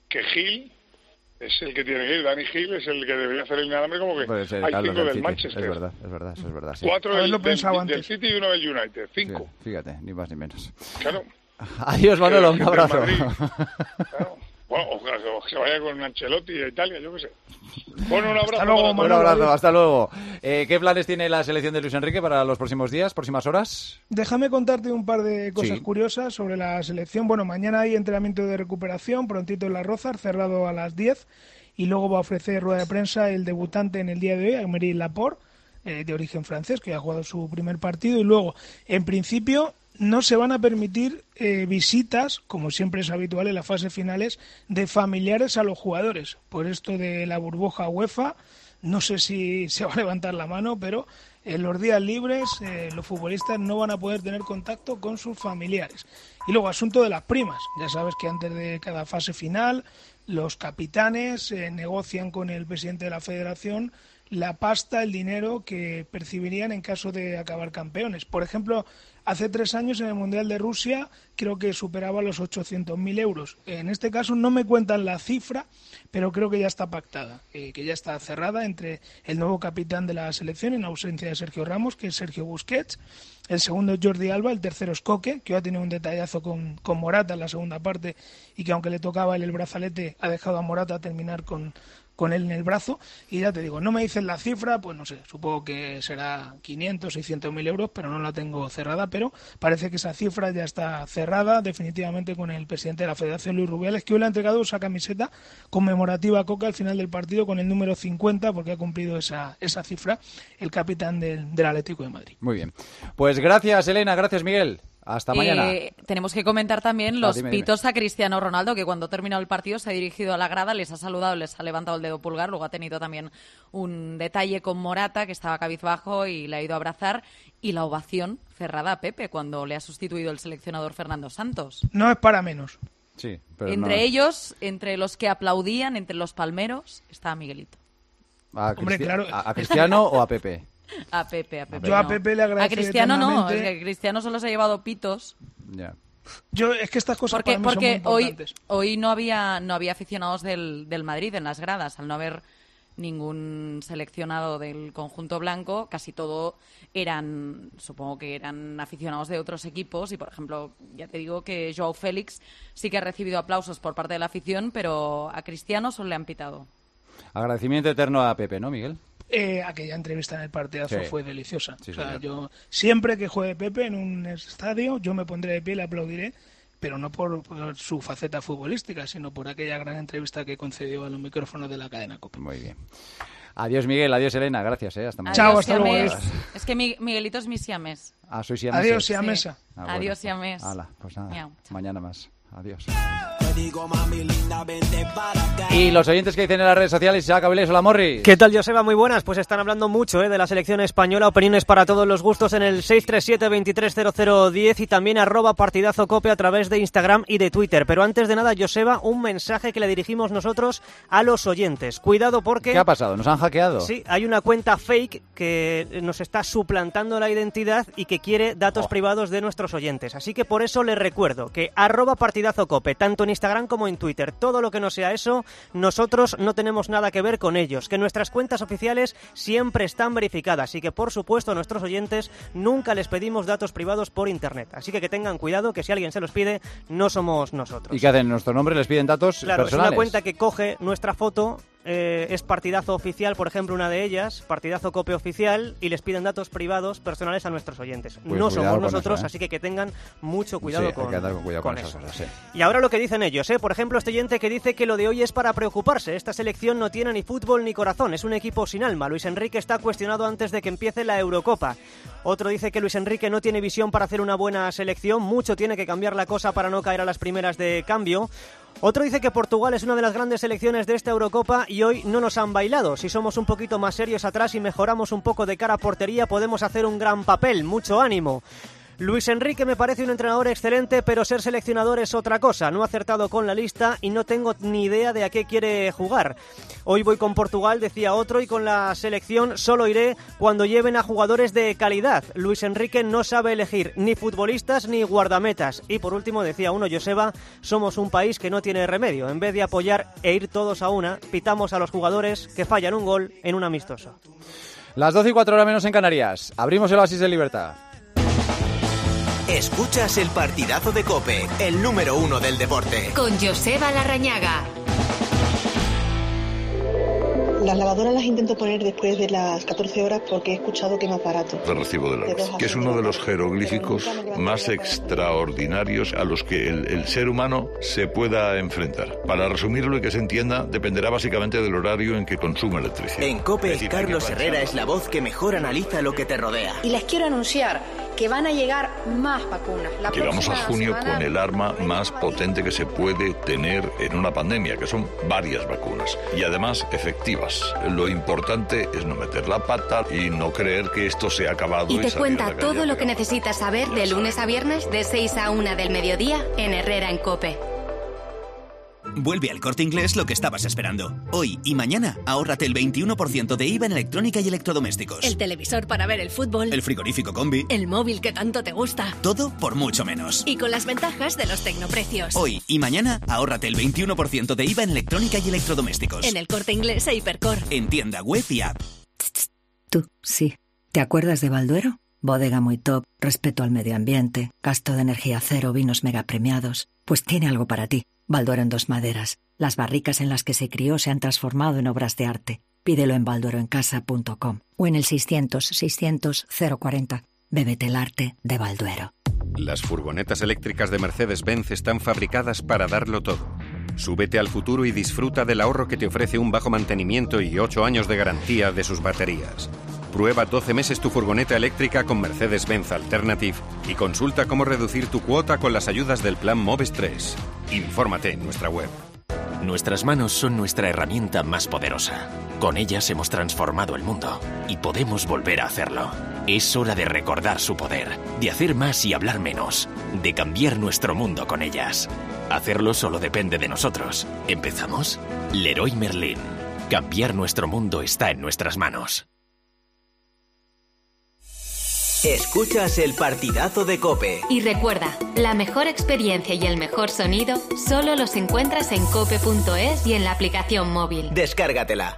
Gil es el que tiene que ir. Dani Gil es el que debería hacer el inalámbre, como que hay 5 del Manchester. Es verdad, eso es verdad. Sí. 4 del City y 1 del United. 5. Sí, fíjate, ni más ni menos. Claro. Adiós, Manolo, un abrazo. Claro. Bueno, o se vaya con Ancelotti a Italia, yo qué sé. Bueno, un abrazo. Hasta luego, un abrazo, hasta luego. ¿Qué planes tiene la selección de Luis Enrique para los próximos días, próximas horas? Déjame contarte un par de cosas curiosas sobre la selección. Bueno, mañana hay entrenamiento de recuperación, prontito en Las Rozas, cerrado a las 10. Y luego va a ofrecer rueda de prensa el debutante en el día de hoy, Aymeric Laporte, de origen francés, que ha jugado su primer partido. Y luego, en principio, no se van a permitir visitas, como siempre es habitual en las fases finales, de familiares a los jugadores. Por esto de la burbuja UEFA, no sé si se va a levantar la mano, pero en los días libres los futbolistas no van a poder tener contacto con sus familiares. Y luego, asunto de las primas. Ya sabes que antes de cada fase final, los capitanes negocian con el presidente de la federación la pasta, el dinero que percibirían en caso de acabar campeones. Por ejemplo, hace 3 años en el Mundial de Rusia creo que superaba los 800.000 euros. En este caso no me cuentan la cifra, pero creo que ya está pactada, que ya está cerrada entre el nuevo capitán de la selección en ausencia de Sergio Ramos, que es Sergio Busquets, el segundo es Jordi Alba, el tercero es Coque, que hoy ha tenido un detallazo con Morata en la segunda parte y que aunque le tocaba el brazalete ha dejado a Morata terminar con él en el brazo. Y ya te digo, no me dicen la cifra, pues no sé, supongo que será 500, 600.000 euros, pero no la tengo cerrada, pero parece que esa cifra ya está cerrada definitivamente con el presidente de la Federación, Luis Rubiales, que hoy le ha entregado esa camiseta conmemorativa a Coque al final del partido con el número 50, porque ha cumplido esa cifra el capitán del Atlético de Madrid. Muy bien, pues gracias Elena, gracias Miguel. Hasta mañana. Tenemos que comentar también los dime. pitos a Cristiano Ronaldo, que cuando ha terminado el partido se ha dirigido a la grada, les ha saludado, les ha levantado el dedo pulgar, luego ha tenido también un detalle con Morata, que estaba cabizbajo y le ha ido a abrazar, y la ovación cerrada a Pepe cuando le ha sustituido el seleccionador Fernando Santos. No es para menos. Sí, pero entre no. ellos, entre los que aplaudían, entre los palmeros, está Miguelito. Hombre, claro. ¿A Cristiano o a Pepe? A Pepe. Yo a Pepe le agradezco. A Cristiano no, es que Cristiano solo se ha llevado pitos. Ya. Es que estas cosas para mí son muy importantes. Hoy no había aficionados del Madrid en las gradas, al no haber ningún seleccionado del conjunto blanco, casi todo supongo que eran aficionados de otros equipos, y por ejemplo, ya te digo que Joao Félix sí que ha recibido aplausos por parte de la afición, pero a Cristiano solo le han pitado. Agradecimiento eterno a Pepe, ¿no, Miguel? Aquella entrevista en el partidazo fue deliciosa. Sí, o sea, señor. yo siempre que juegue Pepe en un estadio, yo me pondré de pie y le aplaudiré, pero no por su faceta futbolística, sino por aquella gran entrevista que concedió a los micrófonos de la cadena COPE. Muy bien. Adiós Miguel, adiós Elena, gracias, hasta mañana. Chao, hasta luego. Es que Miguelito es mi siamés. Soy siamés. Adiós, siamesa. Sí. Adiós, siamés. Hala, pues nada, Miau. mañana más. Adiós. Y los oyentes que dicen en las redes sociales, Isaac Avilés, hola Morris. ¿Qué tal, Joseba? Muy buenas. Pues están hablando mucho de la selección española. Opiniones para todos los gustos en el 637-230010 y también @partidazocope a través de Instagram y de Twitter. Pero antes de nada, Joseba, un mensaje que le dirigimos nosotros a los oyentes. Cuidado porque... ¿Qué ha pasado? ¿Nos han hackeado? Sí, hay una cuenta fake que nos está suplantando la identidad y que quiere datos privados de nuestros oyentes. Así que por eso les recuerdo que @partidazocope, tanto en Instagram como en Twitter, todo lo que no sea eso, nosotros no tenemos nada que ver con ellos, que nuestras cuentas oficiales siempre están verificadas y que por supuesto a nuestros oyentes nunca les pedimos datos privados por internet, así que tengan cuidado, que si alguien se los pide, no somos nosotros. ¿Y qué hacen? ¿Nuestro nombre les piden datos Claro, personales? es una cuenta que coge nuestra foto, es Partidazo Oficial, por ejemplo, una de ellas, Partidazo Cope Oficial, y les piden datos privados personales a nuestros oyentes. Pues no somos nosotros, eso, así que tengan mucho cuidado hay con, que andar con cuidado con eso. esas cosas, sí. Y ahora lo que dicen ellos, por ejemplo, este oyente que dice que lo de hoy es para preocuparse. Esta selección no tiene ni fútbol ni corazón, es un equipo sin alma. Luis Enrique está cuestionado antes de que empiece la Eurocopa. Otro dice que Luis Enrique no tiene visión para hacer una buena selección, mucho tiene que cambiar la cosa para no caer a las primeras de cambio. Otro dice que Portugal es una de las grandes selecciones de esta Eurocopa y hoy no nos han bailado. Si somos un poquito más serios atrás y mejoramos un poco de cara a portería, podemos hacer un gran papel. Mucho ánimo. Luis Enrique me parece un entrenador excelente, pero ser seleccionador es otra cosa. No ha acertado con la lista y no tengo ni idea de a qué quiere jugar. Hoy voy con Portugal, decía otro, y con la selección solo iré cuando lleven a jugadores de calidad. Luis Enrique no sabe elegir ni futbolistas ni guardametas. Y por último, decía uno, Joseba, somos un país que no tiene remedio. En vez de apoyar e ir todos a una, pitamos a los jugadores que fallan un gol en un amistoso. Las 12:04 menos en Canarias. Abrimos el oasis de libertad. Escuchas el partidazo de COPE, el número 1 del deporte. Con Joseba Larrañaga. Las lavadoras las intento poner después de las 14 horas porque he escuchado que es más barato. El recibo de la luz, que es uno de los jeroglíficos más extraordinarios a los que el ser humano se pueda enfrentar. Para resumirlo y que se entienda, dependerá básicamente del horario en que consume electricidad. En COPE, Carlos Herrera es la voz que mejor analiza lo que te rodea. Y les quiero anunciar que van a llegar más vacunas. Llegamos a junio con el arma más potente que se puede tener en una pandemia, que son varias vacunas. Y además efectivas. Lo importante es no meter la pata y no creer que esto se ha acabado. Y te cuenta todo lo que necesitas saber de lunes a viernes de 6 a 1 del mediodía en Herrera en COPE. Vuelve al Corte Inglés lo que estabas esperando. Hoy y mañana, ahórrate el 21% de IVA en electrónica y electrodomésticos. El televisor para ver el fútbol. El frigorífico Combi. El móvil que tanto te gusta. Todo por mucho menos. Y con las ventajas de los tecnoprecios. Hoy y mañana, ahórrate el 21% de IVA en electrónica y electrodomésticos. En el Corte Inglés e Hipercor. En tienda web y app. Tú, sí. ¿Te acuerdas de Balduero? Bodega muy top, respeto al medio ambiente, gasto de energía cero, vinos mega premiados. Pues tiene algo para ti. Balduero en 2 maderas. Las barricas en las que se crió se han transformado en obras de arte. Pídelo en baldueroencasa.com o en el 600-600-040. Bébete el arte de Balduero. Las furgonetas eléctricas de Mercedes-Benz están fabricadas para darlo todo. Súbete al futuro y disfruta del ahorro que te ofrece un bajo mantenimiento y 8 años de garantía de sus baterías. Prueba 12 meses tu furgoneta eléctrica con Mercedes-Benz Alternative y consulta cómo reducir tu cuota con las ayudas del Plan Moves 3. Infórmate en nuestra web. Nuestras manos son nuestra herramienta más poderosa. Con ellas hemos transformado el mundo y podemos volver a hacerlo. Es hora de recordar su poder, de hacer más y hablar menos, de cambiar nuestro mundo con ellas. Hacerlo solo depende de nosotros. ¿Empezamos? Leroy Merlin. Cambiar nuestro mundo está en nuestras manos. Escuchas el partidazo de COPE. Y recuerda, la mejor experiencia y el mejor sonido solo los encuentras en cope.es y en la aplicación móvil. Descárgatela.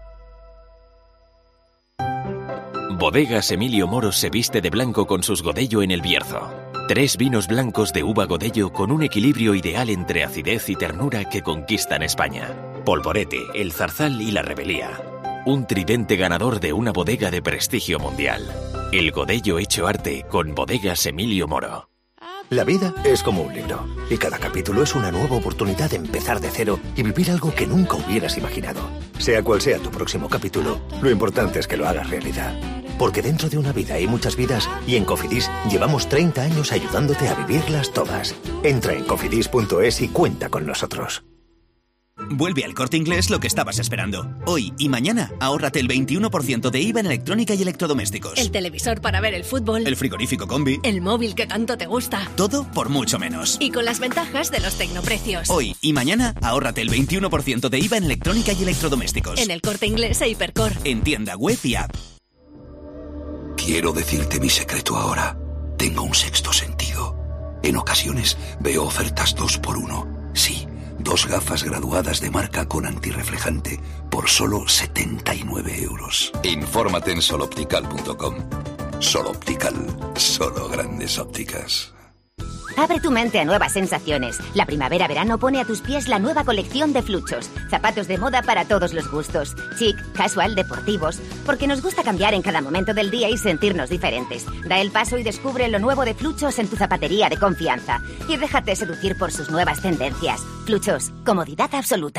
Bodegas Emilio Moro se viste de blanco con sus Godello en el Bierzo. 3 vinos blancos de uva Godello con un equilibrio ideal entre acidez y ternura que conquistan España. Polvorete, el Zarzal y la Rebelía. Un tridente ganador de una bodega de prestigio mundial. El Godello hecho arte con Bodegas Emilio Moro. La vida es como un libro y cada capítulo es una nueva oportunidad de empezar de cero y vivir algo que nunca hubieras imaginado. Sea cual sea tu próximo capítulo, lo importante es que lo hagas realidad. Porque dentro de una vida hay muchas vidas y en Cofidis llevamos 30 años ayudándote a vivirlas todas. Entra en cofidis.es y cuenta con nosotros. Vuelve al Corte Inglés lo que estabas esperando. Hoy y mañana, ahórrate el 21% de IVA en electrónica y electrodomésticos. El televisor para ver el fútbol. El frigorífico Combi. El móvil que tanto te gusta. Todo por mucho menos. Y con las ventajas de los tecnoprecios. Hoy y mañana, ahórrate el 21% de IVA en electrónica y electrodomésticos. En el Corte Inglés e Hipercor. En tienda web y app. Quiero decirte mi secreto ahora. Tengo un sexto sentido. En ocasiones veo ofertas 2x1. Sí, 2 gafas graduadas de marca con antirreflejante por solo 79 euros. Infórmate en soloptical.com. Soloptical, solo grandes ópticas. Abre tu mente a nuevas sensaciones. La primavera-verano pone a tus pies la nueva colección de Fluchos. Zapatos de moda para todos los gustos. Chic, casual, deportivos. Porque nos gusta cambiar en cada momento del día y sentirnos diferentes. Da el paso y descubre lo nuevo de Fluchos en tu zapatería de confianza. Y déjate seducir por sus nuevas tendencias. Fluchos, comodidad absoluta.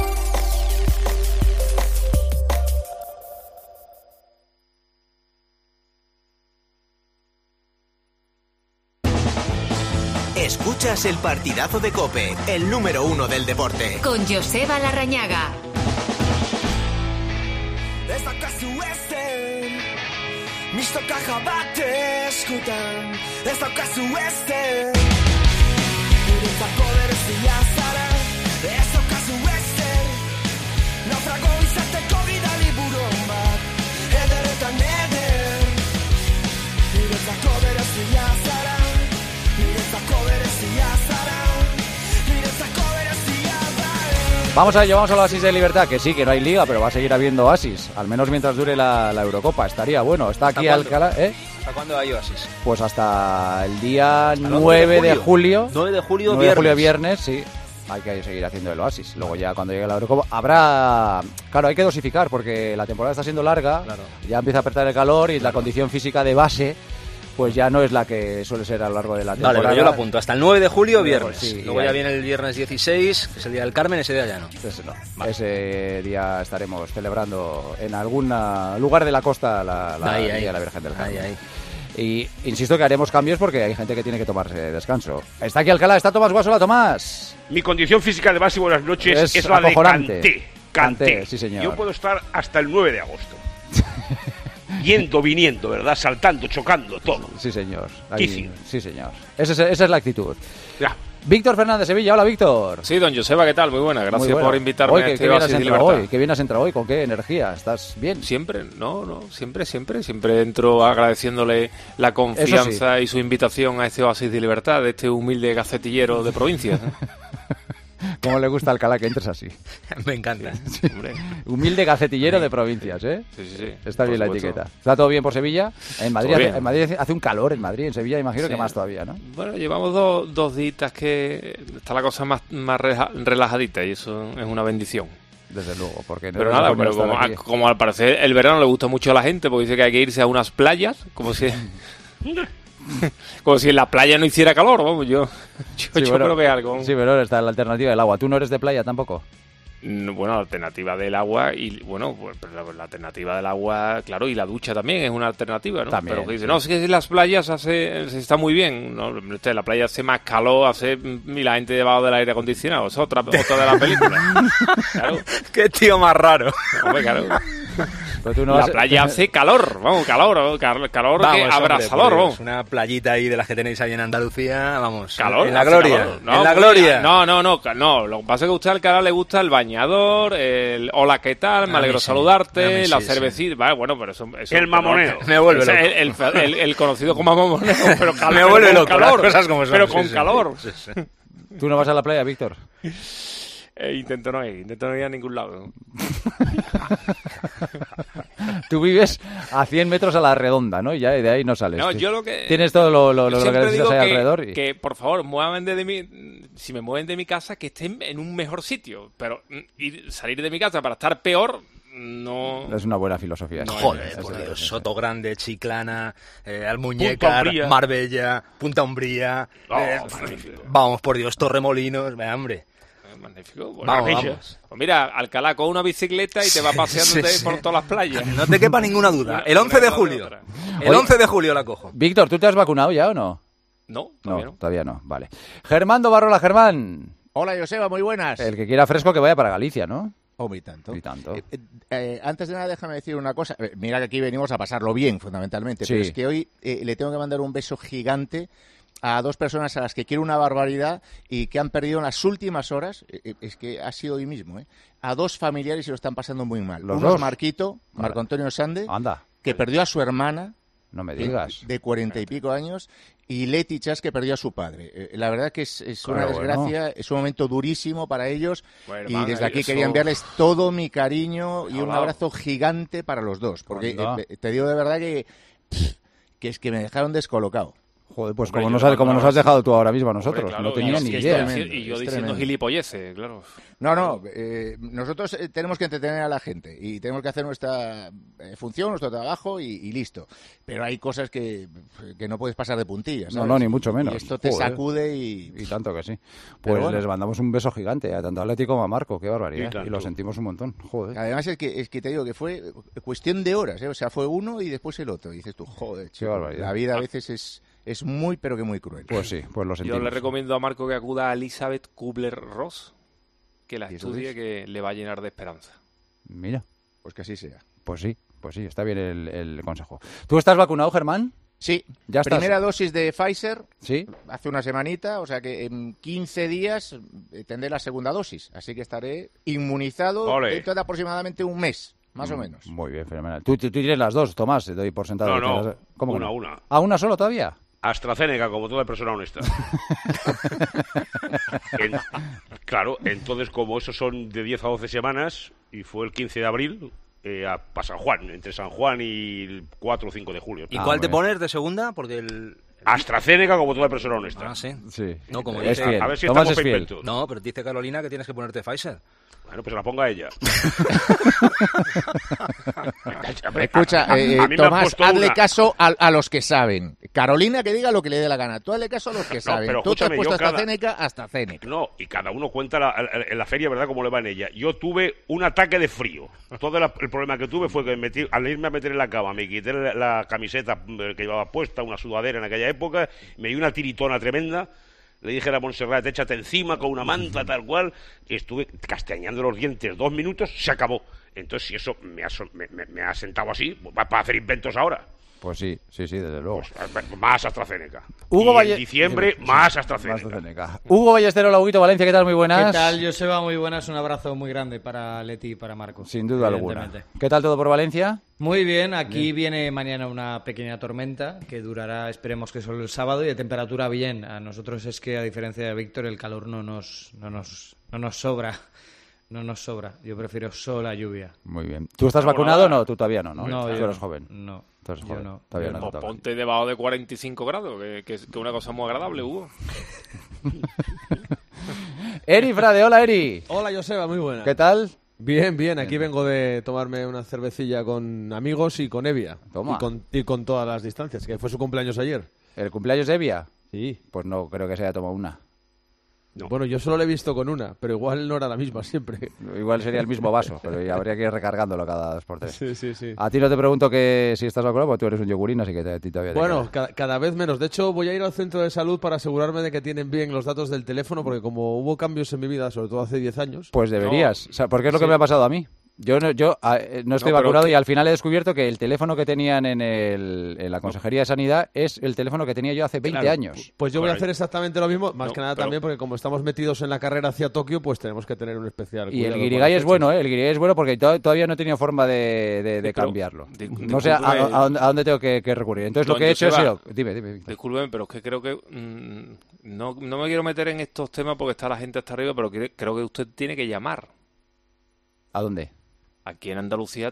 Escuchas el partidazo de COPE, el número 1 del deporte. Con Joseba Larrañaga. Ez daukazu ezen, mistoka jabate eskutan. Ez daukazu ezen, niretzako berezia zara. Ez daukazu ezen, naufrago izateko bidali buron bat. Ederetan eder, niretzako berezia zara. Vamos a ello, vamos al Oasis de Libertad, que sí, que no hay liga, pero va a seguir habiendo Oasis, al menos mientras dure la Eurocopa, estaría bueno. Está aquí Alcalá, ¿eh? ¿Hasta cuándo hay Oasis? Pues hasta el día 9 de julio. 9 de julio, 9 de julio, viernes, sí. Hay que seguir haciendo el Oasis. Luego ya cuando llegue la Eurocopa habrá... Claro, hay que dosificar porque la temporada está siendo larga, claro. Ya empieza a apretar el calor y la condición física de base pues ya no es la que suele ser a lo largo de la temporada. Vale, pero yo lo apunto. Hasta el 9 de julio, viernes. Sí, luego ya viene el viernes 16, que es el Día del Carmen, ese día ya no. Vale. Ese día estaremos celebrando en algún lugar de la costa la Día de la Virgen del Carmen. Y insisto que haremos cambios porque hay gente que tiene que tomarse descanso. Está aquí Alcalá, está Tomás Guasola. Tomás. Mi condición física de base, buenas noches, es la acojonante. de Kanté. Sí, señor. Yo puedo estar hasta el 9 de agosto. Yendo, viniendo, ¿verdad? Saltando, chocando, todo. Sí, señor. Ahí, sí, señor. Esa es la actitud. Ya. Víctor Fernández de Sevilla, hola Víctor. Sí, don Joseba, ¿qué tal? Muy buena, gracias por invitarme hoy, a este ¿qué bien has Oasis de entrado Libertad. hoy? ¿Qué bien has entrado hoy? ¿Con qué energía? ¿Estás bien? Siempre, siempre entro agradeciéndole la confianza y su invitación a este Oasis de Libertad, de este humilde gacetillero de provincia. ¿Cómo le gusta a Alcalá que entres así? Me encanta. Sí. Humilde gacetillero de provincias, ¿eh? Sí. Está bien la supuesto. etiqueta. ¿Está todo bien por Sevilla? En Madrid, Todo bien. en Madrid hace un calor, en Madrid, en Sevilla imagino Sí. que más todavía, ¿no? Bueno, llevamos dos días que está la cosa más relajadita y eso es una bendición. Desde luego, porque pero nada, pero como al parecer el verano le gusta mucho a la gente, porque dice que hay que irse a unas playas, como si en la playa no hiciera calor, vamos, yo creo que algo. Sí, pero está la alternativa del agua. ¿Tú no eres de playa tampoco? Bueno, la alternativa del agua y, bueno, pues la alternativa del agua, claro, y la ducha también es una alternativa, ¿no? También, pero que dice, sí. no, es que en las playas se está muy bien, ¿no? La playa hace más calor, y la gente debajo del aire acondicionado, es otra de la película. Claro. Qué tío más raro. Hombre, claro. Pero tú no la playa hace calor, vamos, calor Vamos, que abrasador, hombre, vamos. una playita ahí de las que tenéis ahí en Andalucía, vamos. Calor, en la hace gloria. calor. No, en la pues, gloria. No, lo que pasa es que a usted al cara le gusta el bañador, el hola, ¿qué tal? Me alegro saludarte, la cervecita, vale, bueno, pero eso el mamoneo. Me vuelve loco. El conocido como mamoneo, pero me vuelve loco, calor, las cosas como son. pero con calor. Sí. ¿Tú no vas a la playa, Víctor? Intento no ir a ningún lado. Tú vives a 100 metros a la redonda, ¿no? Y ya de ahí no sales. No, yo lo que... Tienes todo lo que siempre necesitas digo ahí alrededor. Que, por favor, si me mueven de mi casa, que estén en un mejor sitio. Pero salir de mi casa para estar peor, no... Es una buena filosofía. No, Joder, por Dios. Sotogrande, Chiclana, Almuñécar, Marbella, Punta Umbría. Vamos, por Dios, Torremolinos, hombre. Magnífico. Vamos. Pues mira, Alcalá con una bicicleta y te va paseándote por todas las playas. No te quepa ninguna duda. El 11 de julio. El 11 de julio la cojo. Víctor, ¿tú te has vacunado ya o no? No, todavía no. Vale. Germán Barrola, Germán. Hola, Joseba, muy buenas. El que quiera fresco que vaya para Galicia, ¿no? Y tanto. Y tanto. Antes de nada, déjame decir una cosa. Mira que aquí venimos a pasarlo bien, fundamentalmente. Sí. Pero es que hoy le tengo que mandar un beso gigante a dos personas a las que quiero una barbaridad y que han perdido en las últimas horas, es que ha sido hoy mismo, a dos familiares y lo están pasando muy mal. ¿Los Uno dos? es Marquito Antonio Sande, Anda. que perdió a su hermana, no me digas, de 40 y pico años, y Leti Chas, que perdió a su padre. La verdad que es una desgracia, es un momento durísimo para ellos, y desde aquí quería enviarles todo mi cariño y un abrazo gigante para los dos, porque te digo de verdad que es que me dejaron descolocado. Joder, pues Hombre, como nos has dejado tú ahora mismo a nosotros. Hombre, claro, no tenía ni idea. Y yo diciendo gilipolleces, claro. No, nosotros tenemos que entretener a la gente y tenemos que hacer nuestra función, nuestro trabajo y listo. Pero hay cosas que no puedes pasar de puntillas, ¿sabes? No, ni mucho menos. Y esto te sacude y tanto que sí. Pues bueno, les mandamos un beso gigante a tanto a Leti como a Marco, qué barbaridad. Y lo sentimos un montón, joder. Además es que te digo que fue cuestión de horas, o sea, fue uno y después el otro. Y dices tú, joder, chico, qué barbaridad. La vida a veces es muy, pero que muy cruel. Pues sí, pues lo sentimos. Yo le recomiendo a Marco que acuda a Elizabeth Kubler-Ross, que la estudie, que le va a llenar de esperanza. Mira. Pues que así sea. Pues sí, está bien el consejo. ¿Tú estás vacunado, Germán? Sí, ya estás. Primera dosis de Pfizer, sí, hace una semanita, o sea que en 15 días tendré la segunda dosis, así que estaré inmunizado dentro de aproximadamente un mes. Más o menos. Muy bien, fenomenal. ¿Tú tienes las dos, Tomás? Te doy por sentado. No, ¿Cómo una, no? una. ¿A una solo todavía? AstraZeneca, como toda persona honesta. Claro, entonces como esos son de 10 a 12 semanas, y fue el 15 de abril, para San Juan, entre San Juan y el 4 o 5 de julio. ¿Y cuál te pones de segunda? Porque AstraZeneca como toda persona honesta. Ah, sí. No, como es fiel. A ver si Tomás estamos es fiel. inventos. No, pero dice Carolina que tienes que ponerte Pfizer. Bueno, pues la ponga ella. Escucha, a mí me han Tomás, puesto hazle una. caso a los que saben. Carolina que diga lo que le dé la gana. Tú hazle caso a los que saben. pero Tú te has escúchame, puesto yo cada- AstraZeneca, AstraZeneca. No, y cada uno cuenta en la feria, ¿verdad?, cómo le va en ella. Yo tuve un ataque de frío. Todo el problema que tuve fue que al irme a meter en la cama, me quité la camiseta que llevaba puesta, una sudadera en aquella época, me dio una tiritona tremenda. Le dije a la Montserrat, échate encima con una manta, tal cual, y estuve castañando los dientes 2 minutos, se acabó. Entonces, si eso me ha sentado así, pues va para hacer inventos ahora. Pues sí, desde luego. Pues, más AstraZeneca. Hugo Y en diciembre, más AstraZeneca. Hugo Ballesteros, la Huguito Valencia, ¿qué tal? Muy buenas. ¿Qué tal, Joseba? Muy buenas. Un abrazo muy grande para Leti y para Marco. Sin duda alguna. Evidentemente. ¿Qué tal todo por Valencia? Muy bien, aquí viene mañana una pequeña tormenta que durará, esperemos que solo el sábado, y de temperatura bien. A nosotros es que, a diferencia de Víctor, el calor no nos sobra. No nos sobra. Yo prefiero sol a lluvia. Muy bien. ¿Tú estás vacunado o no? Tú todavía no, ¿no? No, Tú yo eres no. joven. No. Tú eres joven. no. Todavía no Pues te toca. ponte debajo de 45 grados, que es una cosa muy agradable, Hugo. Eri Frade, hola Eri. Hola Joseba, muy buena. ¿Qué tal? Bien, bien. Aquí vengo de tomarme una cervecilla con amigos y con Evia. Toma. Y con todas las distancias, que fue su cumpleaños ayer. ¿El cumpleaños de Evia? Sí. Pues no, creo que se haya tomado una. No. Bueno, yo solo la he visto con una, pero igual no era la misma siempre. Igual sería el mismo vaso, pero ya habría que ir recargándolo cada 2 por 3. Sí. A ti no te pregunto que si estás vacunado, porque tú eres un yogurín, así que a ti todavía te Bueno, queda. cada vez menos. De hecho, voy a ir al centro de salud para asegurarme de que tienen bien los datos del teléfono, porque como hubo cambios en mi vida, sobre todo hace 10 años... Pues deberías, o sea, porque es lo que me ha pasado a mí. Yo no estoy vacunado y al final he descubierto que el teléfono que tenían en la Consejería de Sanidad es el teléfono que tenía yo hace 20 años. Pues yo voy a hacer exactamente lo mismo, más que nada también porque como estamos metidos en la carrera hacia Tokio, pues tenemos que tener un especial Y el cuidado Guirigay con es las bueno, fechas. el Guirigay es bueno porque todavía no he tenido forma de cambiarlo. No sé a dónde tengo que recurrir. Entonces lo que he hecho es... Dime. Disculpen, pero es que creo que no me quiero meter en estos temas porque está la gente hasta arriba, pero creo que usted tiene que llamar. ¿A dónde? Aquí en Andalucía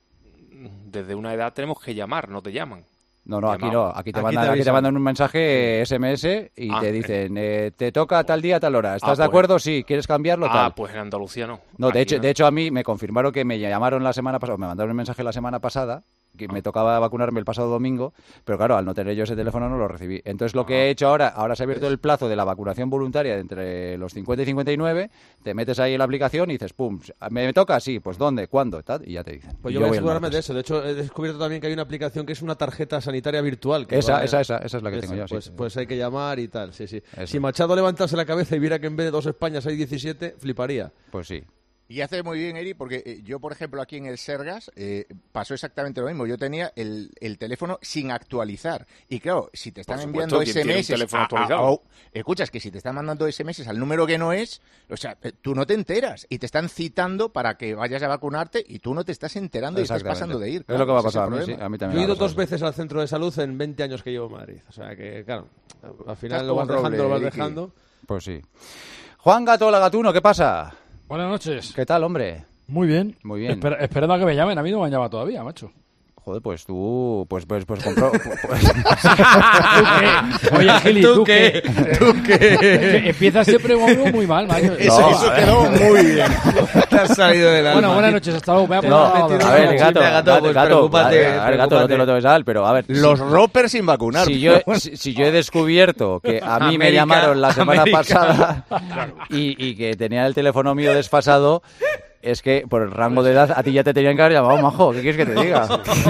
desde una edad tenemos que llamar, no te llaman. No, aquí no. Aquí te mandan un mensaje SMS y te dicen, te toca tal día, tal hora. ¿Estás de acuerdo? Sí. ¿Quieres cambiarlo? Tal. Pues en Andalucía no. No, de hecho a mí me confirmaron que me llamaron la semana pasada, me mandaron un mensaje la semana pasada, que me tocaba vacunarme el pasado domingo, pero claro, al no tener yo ese teléfono no lo recibí. Entonces lo que he hecho ahora se ha abierto el plazo de la vacunación voluntaria de entre los 50 y 59, te metes ahí en la aplicación y dices, pum, ¿me toca? Sí, pues ¿dónde? ¿Cuándo? Tal, y ya te dicen. Pues yo voy a asegurarme de eso. De hecho, he descubierto también que hay una aplicación que es una tarjeta sanitaria virtual. Que esa es la que tengo yo, sí. Pues hay que llamar y tal, sí. Eso. Si Machado levantase la cabeza y viera que en vez de 2 Españas hay 17, fliparía. Pues sí. Y hace muy bien, Eri, porque yo, por ejemplo, aquí en el Sergas pasó exactamente lo mismo. Yo tenía el teléfono sin actualizar. Y claro, si te están enviando SMS... escuchas, que si te están mandando SMS al número que no es, o sea, tú no te enteras. Y te están citando para que vayas a vacunarte y tú no te estás enterando y estás pasando de ir. Claro, es lo que va a pasar a mí, sí. A mí también. Yo he ido 2 veces al centro de salud en 20 años que llevo en Madrid. O sea que, claro, al final lo vas dejando. Pues sí. Juan Gato, la Gatuno, ¿qué pasa? Buenas noches. ¿Qué tal, hombre? Muy bien. Muy bien. Esperando a que me llamen. A mí no me han llamado todavía, macho. Joder, pues tú... Pues compró... Oye, Gili, ¿tú qué? Empiezas siempre muy mal, macho. Eso quedó muy bien. Te has salido de la Bueno, buenas noches. Hasta luego. A ver, Gato, no te lo tomes mal, pero a ver... Los ropers sin vacunar. Si yo he descubierto que a mí me llamaron la semana pasada y que tenía el teléfono mío desfasado... Es que por el rango de edad a ti ya te tenían que haber llamado, majo. ¿Qué quieres que te diga?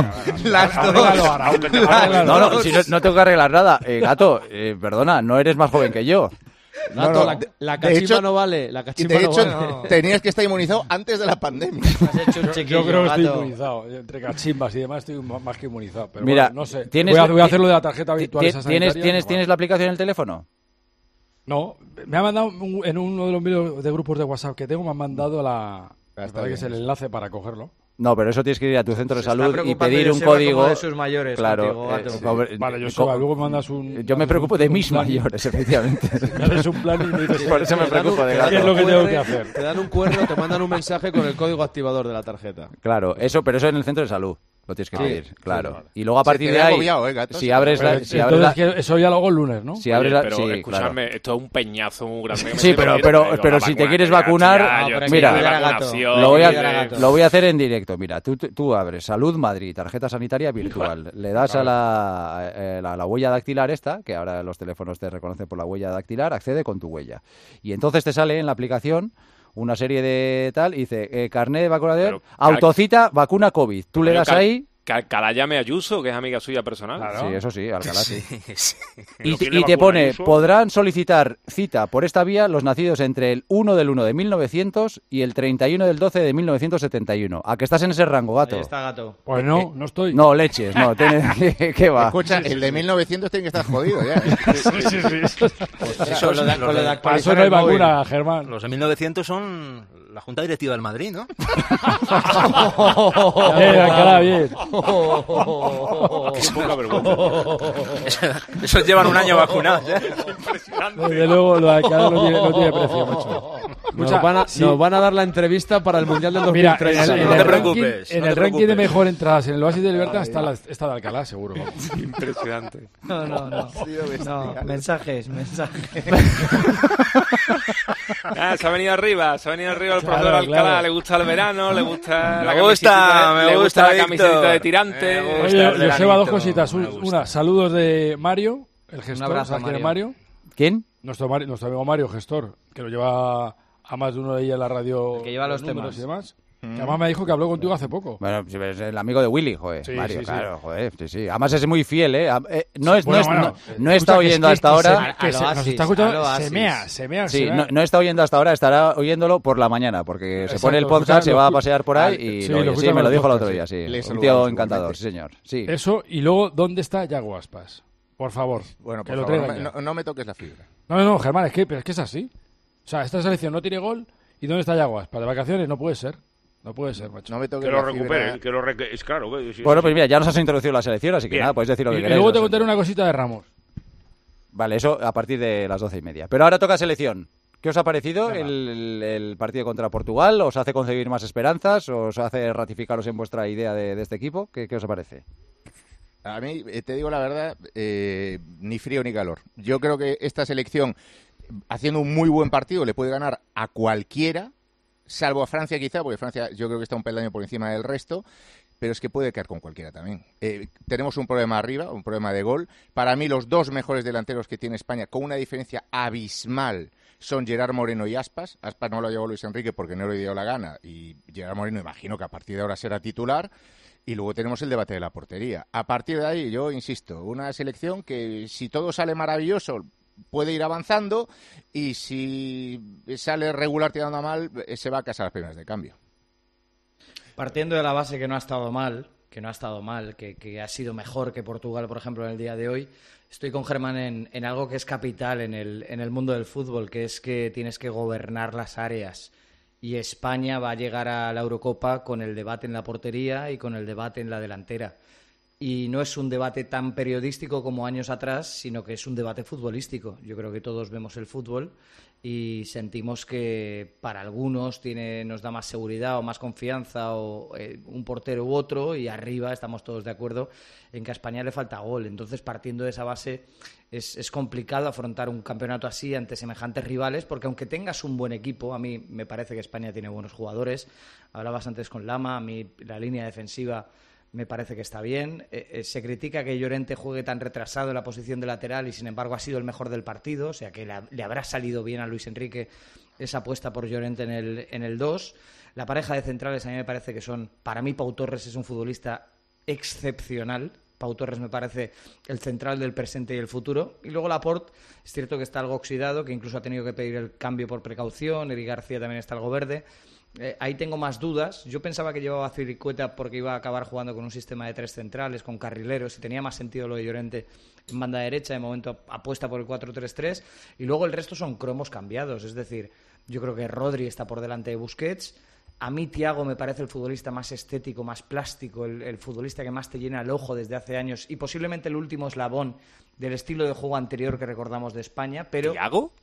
No tengo que arreglar nada. Gato, perdona, no eres más joven que yo. Gato, la cachimba no vale. La cachimba de hecho, no vale. Tenías que estar inmunizado antes de la pandemia. Yo creo que estoy inmunizado. Entre cachimbas y demás estoy más que inmunizado. Pero mira, bueno, no sé. Voy a hacer lo de la tarjeta virtual. ¿Tienes la aplicación en el teléfono? No, me ha mandado en uno de los medios de grupos de WhatsApp que tengo, me han mandado que es el enlace para cogerlo. No, pero eso tienes que ir a tu centro de salud y pedir un código. De sus mayores, claro. Vale, luego mandas un... Yo me preocupo de mis mayores, efectivamente. Me haces un plan y me dices... Por eso me preocupo de Gato. ¿Qué es lo que tengo que hacer? Te dan un QR, te mandan un mensaje con el código activador de la tarjeta. Claro, pero eso en el centro de salud. Lo tienes que pedir, claro. Sí, y luego a partir de ahí, gato, si abres eso ya lo hago el lunes, ¿no? Si abres pero escúchame, esto es un peñazo muy grande. Sí, pero si te quieres vacunar, mira, lo voy a hacer en directo. Mira, tú abres Salud Madrid, tarjeta sanitaria virtual, le das a la huella dactilar esta, que ahora los teléfonos te reconocen por la huella dactilar, accede con tu huella. Y entonces te sale en la aplicación una serie de tal, y dice, carnet de vacunador, autocita, vacuna COVID. Tú le das ahí... Alcalá llame a Ayuso, que es amiga suya personal. Claro. Sí, eso sí, Alcalá sí. Y te pone, podrán solicitar cita por esta vía los nacidos entre el 1 del 1 de 1900 y el 31 del 12 de 1971. ¿A que estás en ese rango, gato? Ahí está, gato. Pues no estoy. No, leches, no. ¿Qué va? Escucha, el de 1900 tiene que estar jodido ya. Sí. Eso no hay vacuna, Germán. Los de 1900 son la Junta Directiva del Madrid, ¿no? Alcalá, bien. Qué poca vergüenza. Esos llevan un año vacunados. Desde luego, lo de Alcalá no tiene precio, macho. Nos van a dar la entrevista para el Mundial del 2030. Mira, no te preocupes. En el ranking de mejor entradas en el Oasis de Libertad está de Alcalá, seguro. Impresionante. No, mensajes. Se ha venido arriba el profesor Alcalá. Claro. Le gusta el verano, le gusta me gusta la camiseta de tirante. Oye, Joseba, dos cositas. Una, saludos de Mario, el gestor. Un abrazo, Mario. ¿Quién? Nuestro amigo Mario, gestor, que lo lleva a más de uno de ellos en la radio. El que lleva los temas y demás. Que además me dijo que habló contigo hace poco. Bueno, es el amigo de Willy, joder. Sí, Mario, sí, claro, joder. Sí. Además es muy fiel, ¿eh? No he estado oyendo hasta ahora. Nos está escuchando. Se mea. Sí, no está oyendo hasta ahora, estará oyéndolo por la mañana, porque se pone el podcast, se va a pasear por ahí y me lo dijo el otro día, sí. Un tío encantador, sí, señor. Sí. Eso, y luego, ¿dónde está Yago Aspas? Por favor. Bueno, por favor, no me toques la fibra. No, Germán, es que es así. O sea, esta selección no tiene gol, ¿y dónde está Yago Aspas? ¿De vacaciones? No puede ser. No puede ser, macho. No me toques que lo recuperen, es claro. Bueno, pues mira, ya nos has introducido la selección, así que nada, puedes decir lo que queráis. Y luego te contaré una cosita de Ramos. Vale, eso a partir de las 12:30. Pero ahora toca selección. ¿Qué os ha parecido el partido contra Portugal? ¿Os hace concebir más esperanzas? ¿Os hace ratificaros en vuestra idea de este equipo? ¿Qué os parece? A mí, te digo la verdad, ni frío ni calor. Yo creo que esta selección, haciendo un muy buen partido, le puede ganar a cualquiera, salvo a Francia quizá, porque Francia yo creo que está un peldaño por encima del resto, pero es que puede caer con cualquiera también. Tenemos un problema arriba, un problema de gol. Para mí los dos mejores delanteros que tiene España, con una diferencia abismal, son Gerard Moreno y Aspas. Aspas no lo llevó Luis Enrique porque no le dio la gana, y Gerard Moreno imagino que a partir de ahora será titular. Y luego tenemos el debate de la portería. A partir de ahí, yo insisto, una selección que si todo sale maravilloso puede ir avanzando, y si sale regular tirando a mal, se va a casar las primeras de cambio. Partiendo de la base que no ha estado mal, que ha sido mejor que Portugal, por ejemplo, en el día de hoy, estoy con Germán en algo que es capital en el mundo del fútbol, que es que tienes que gobernar las áreas. Y España va a llegar a la Eurocopa con el debate en la portería y con el debate en la delantera. Y no es un debate tan periodístico como años atrás, sino que es un debate futbolístico. Yo creo que todos vemos el fútbol y sentimos que para algunos nos da más seguridad o más confianza o un portero u otro, y arriba estamos todos de acuerdo en que a España le falta gol. Entonces, partiendo de esa base, es complicado afrontar un campeonato así ante semejantes rivales, porque aunque tengas un buen equipo, a mí me parece que España tiene buenos jugadores. Hablabas antes con Lama, a mí la línea defensiva me parece que está bien. Se critica que Llorente juegue tan retrasado en la posición de lateral y, sin embargo, ha sido el mejor del partido. O sea, que le habrá salido bien a Luis Enrique esa apuesta por Llorente en el 2. La pareja de centrales a mí me parece que son... Para mí, Pau Torres es un futbolista excepcional. Pau Torres me parece el central del presente y el futuro. Y luego Laporte, es cierto que está algo oxidado, que incluso ha tenido que pedir el cambio por precaución. Eric García también está algo verde. Ahí tengo más dudas. Yo pensaba que llevaba a Azpilicueta porque iba a acabar jugando con un sistema de 3 centrales, con carrileros, y tenía más sentido lo de Llorente en banda derecha. De momento apuesta por el 4-3-3. Y luego el resto son cromos cambiados. Es decir, yo creo que Rodri está por delante de Busquets. A mí Thiago me parece el futbolista más estético, más plástico, el futbolista que más te llena el ojo desde hace años, y posiblemente el último eslabón del estilo de juego anterior que recordamos de España. Pero ¿Thiago?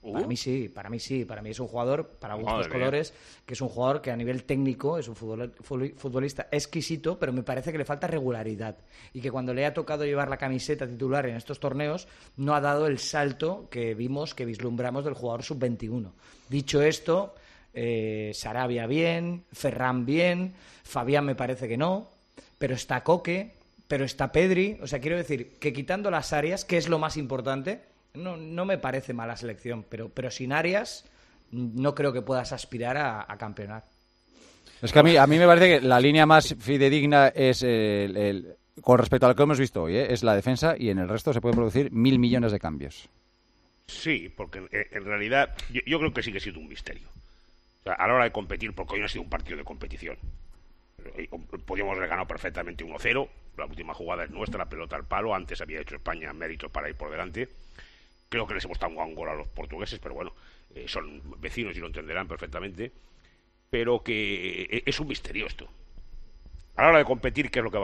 Para mí sí. Para mí es un jugador, para gustos colores, que es un jugador que a nivel técnico es un futbolista exquisito, pero me parece que le falta regularidad. Y que cuando le ha tocado llevar la camiseta titular en estos torneos, no ha dado el salto que vislumbramos del jugador sub-21. Dicho esto, Sarabia bien, Ferran bien, Fabián me parece que no, pero está Coque, pero está Pedri. O sea, quiero decir que quitando las Arias, que es lo más importante, no me parece mala selección, pero sin Arias no creo que puedas aspirar a campeonar. Es que a mí me parece que la línea más fidedigna es con respecto a lo que hemos visto hoy, es la defensa, y en el resto se pueden producir 1.000 millones de cambios. Sí, porque en realidad yo creo que sigue siendo un misterio. O sea, a la hora de competir, porque hoy no ha sido un partido de competición. Podíamos haber ganado perfectamente 1-0. La última jugada es nuestra, la pelota al palo. Antes había hecho España méritos para ir por delante. Creo que les hemos dado un gol a los portugueses, pero bueno, son vecinos y lo entenderán perfectamente. Pero que es un misterio esto. A la hora de competir, ¿qué es lo